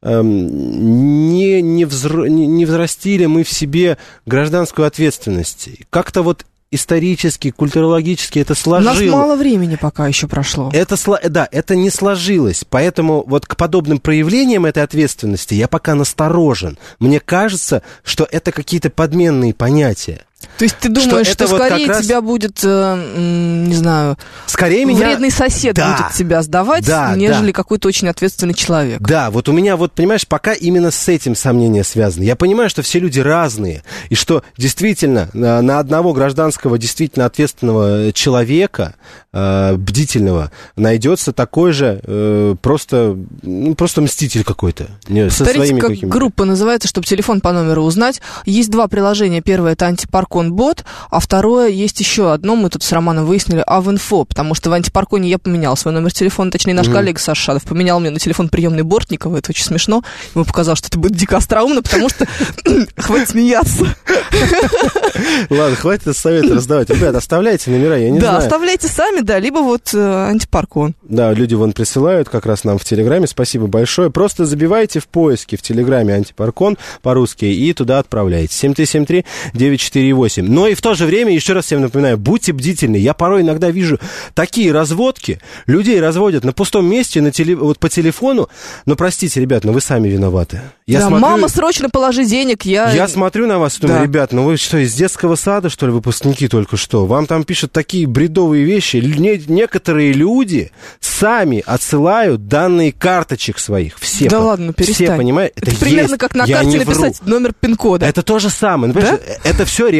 не, не, взро, не, не взрастили мы в себе гражданскую ответственность. Как-то вот исторически, культурологически это сложилось. У нас мало времени пока еще прошло. Это, да, это не сложилось. Поэтому вот к подобным проявлениям этой ответственности я пока насторожен. Мне кажется, что это какие-то подменные понятия. То есть ты думаешь, что, что вот скорее раз... тебя будет, э, не знаю, скорее меня... вредный сосед да. будет тебя сдавать, да, нежели да. какой-то очень ответственный человек. Да, вот у меня, вот понимаешь, пока именно с этим сомнения связаны. Я понимаю, что все люди разные, и что действительно на одного гражданского, действительно ответственного человека, э, бдительного, найдется такой же э, просто, ну, просто мститель какой-то. Не, со Смотрите, своими как какими-то. Группа называется, чтобы телефон по номеру узнать. Есть два приложения. Первое — это антипаркон бот, а второе, есть еще одно, мы тут с Романом выяснили, Авинфо, потому что в антипарконе я поменял свой номер телефона, точнее, наш mm-hmm. коллега Саша Шадов поменял мне на телефон приемный Бортникова, это очень смешно. Ему показалось, что это будет дико остроумно, потому что хватит смеяться. Ладно, хватит советы раздавать. Ребят, оставляйте номера, я не знаю. Да, оставляйте сами, да, либо вот антипаркон. Да, люди вон присылают как раз нам в Телеграме, спасибо большое. Просто забивайте в поиске в Телеграме антипаркон по-русски и туда отправляйте. семь три семь три девять четыре восемь. Но и в то же время, еще раз всем напоминаю, будьте бдительны. Я порой иногда вижу такие разводки. Людей разводят на пустом месте, на теле, вот по телефону. Но простите, ребят, но вы сами виноваты. Я да, смотрю, мама, срочно положи денег. Я, я смотрю на вас и думаю, да. ребят, ну вы что, из детского сада, что ли, выпускники только что? Вам там пишут такие бредовые вещи. Не, некоторые люди сами отсылают данные карточек своих. Все, да по, ладно, перестань. Все, понимаете? Это, это примерно как на карте написать номер пин-кода. Это то же самое. Ну, да? Это все реально.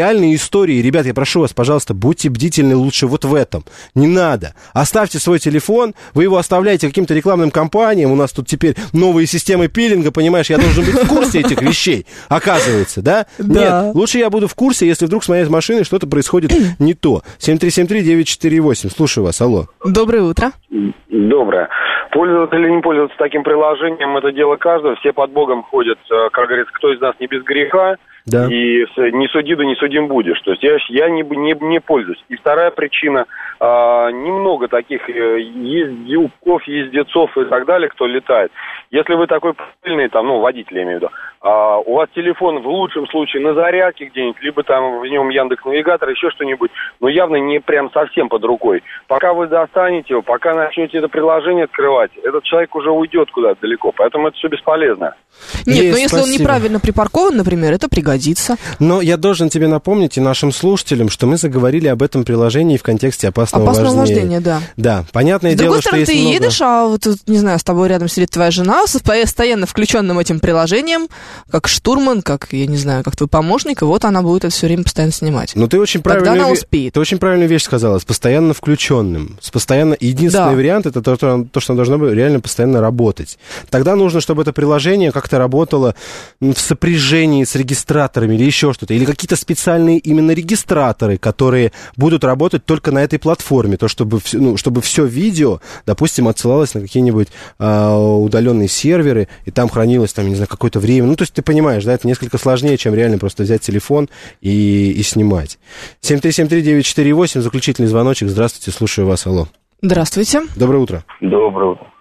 реальные истории. Ребят, я прошу вас, пожалуйста, будьте бдительны лучше вот в этом. Не надо. Оставьте свой телефон, вы его оставляете каким-то рекламным компаниям. У нас тут теперь новые системы пилинга, понимаешь, я должен быть в курсе этих вещей, оказывается, да? Да. Нет, лучше я буду в курсе, если вдруг с моей машиной что-то происходит не то. семь три семь три девять четыре восемь. Слушаю вас, алло. Доброе утро. Доброе. Пользоваться или не пользоваться таким приложением, это дело каждого. Все под Богом ходят, как говорится, кто из нас не без греха. Да. И не суди, да не судим будешь. То есть я, я не, не, не пользуюсь. И вторая причина, а, немного таких ездюков, ездецов и так далее, кто летает. Если вы такой правильный, там, ну, водитель, я имею в виду, а, у вас телефон в лучшем случае на зарядке где-нибудь, либо там в нем Яндекс.Навигатор, еще что-нибудь, но явно не прям совсем под рукой. Пока вы достанете его, пока начнете это приложение открывать, этот человек уже уйдет куда-то далеко, поэтому это все бесполезно. Нет, Есть, но если спасибо. он неправильно припаркован, например, это пригодится. Но я должен тебе напомнить и нашим слушателям, что мы заговорили об этом приложении в контексте опасного, Опасного вождения. вождения, да. Да, понятное С дело, другой что стороны, есть ты много... едешь, а вот, не знаю, с тобой рядом сидит твоя жена с постоянно включенным этим приложением, как штурман, как, я не знаю, как твой помощник, и вот она будет это все время постоянно снимать. Но ты очень Тогда правильную она ве- успеет. Ты очень правильную вещь сказала, с постоянно включенным. С постоянно... Единственный Да. вариант, это то, что, то, что оно должно быть реально постоянно работать. Тогда нужно, чтобы это приложение как-то работало в сопряжении с регистраторами или еще что-то. Или какие-то специальные именно регистраторы, которые будут работать только на этой платформе. То, чтобы, вс- ну, чтобы все видео, допустим, отсылалось на какие-нибудь а, удаленные серверы, и там хранилось, там, не знаю, какое-то время. Ну, то есть ты понимаешь, да, это несколько сложнее, чем реально просто взять телефон и, и снимать. семь три семь три девять четыре восемь, заключительный звоночек. Здравствуйте, слушаю вас, алло. Здравствуйте. Доброе утро. Доброе утро.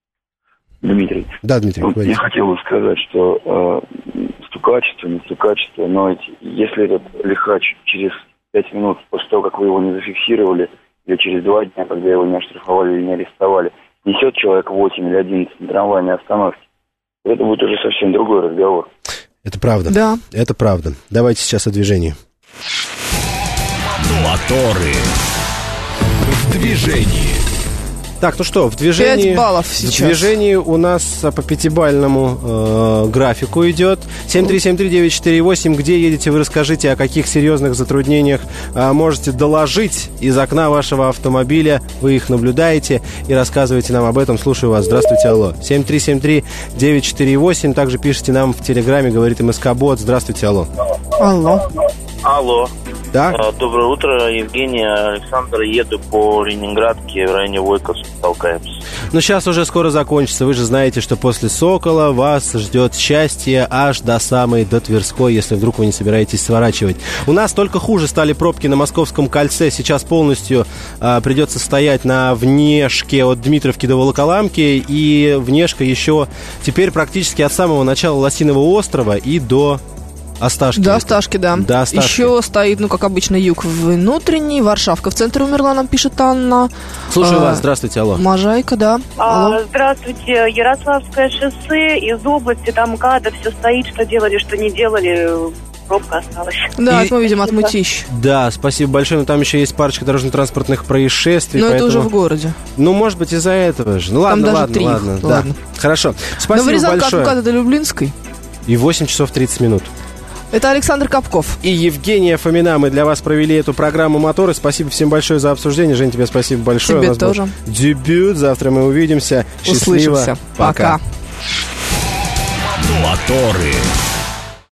Дмитрий. Да, Дмитрий, Вот говорите. я хотел бы сказать, что э, стукачество, не стукачество, но эти, если этот лихач через пять минут после того, как вы его не зафиксировали, или через два дня, когда его не оштрафовали или не арестовали, несет человек восемь или одиннадцать на трамвайной остановке, это будет уже совсем другой разговор. Это правда. Да. Это правда. Давайте сейчас о движении. Моторы. В движении. Так, ну что, в движении... Пять баллов В сейчас. движении у нас по пятибалльному э, графику идет. семь три семь три девять четыре восемь. Где едете, вы расскажите, о каких серьезных затруднениях э, можете доложить из окна вашего автомобиля. Вы их наблюдаете и рассказывайте нам об этом. Слушаю вас. Здравствуйте, алло. семь три семь три девять четыре восемь. Также пишите нам в Телеграме, говорит МСК-бот. Здравствуйте, алло. Алло. Алло. Да? А, Доброе утро, Евгений, Александр. Еду по Ленинградке, в районе Войковска толкаемся. Но сейчас уже скоро закончится. Вы же знаете, что после Сокола вас ждет счастье аж до самой, до Тверской, если вдруг вы не собираетесь сворачивать. У нас только хуже стали пробки на Московском кольце. Сейчас полностью а, придется стоять на внешке от Дмитровки до Волоколамки. И внешка еще теперь практически от самого начала Лосиного острова и до... Осташки. До Осташки, да. До Осташки. Еще стоит, ну, как обычно, юг внутренний. Варшавка в центре умерла, нам пишет Анна. Слушаю а, вас. Здравствуйте, алло. Можайка, да. А, здравствуйте. Ярославское шоссе из области. Там МКАДа все стоит. Что делали, что не делали. Пробка осталась. Да, И- это мы видим от Мытищ. Да, спасибо большое. Но там еще есть парочка дорожно-транспортных происшествий. Но это поэтому... уже в городе. Ну, может быть, из-за этого же. Ну, ладно, даже ладно, три их. ладно. Да. Ладно. Хорошо. Спасибо Но вырезанка большое. от МКАДа до Люблинской. И восемь часов тридцать минут. Это Александр Капков. И Евгения Фомина. Мы для вас провели эту программу «Моторы». Спасибо всем большое за обсуждение. Жень, тебе спасибо большое. Тебе У нас был тоже. дебют. Завтра мы увидимся. Счастливо. Услышимся. Пока. Моторы.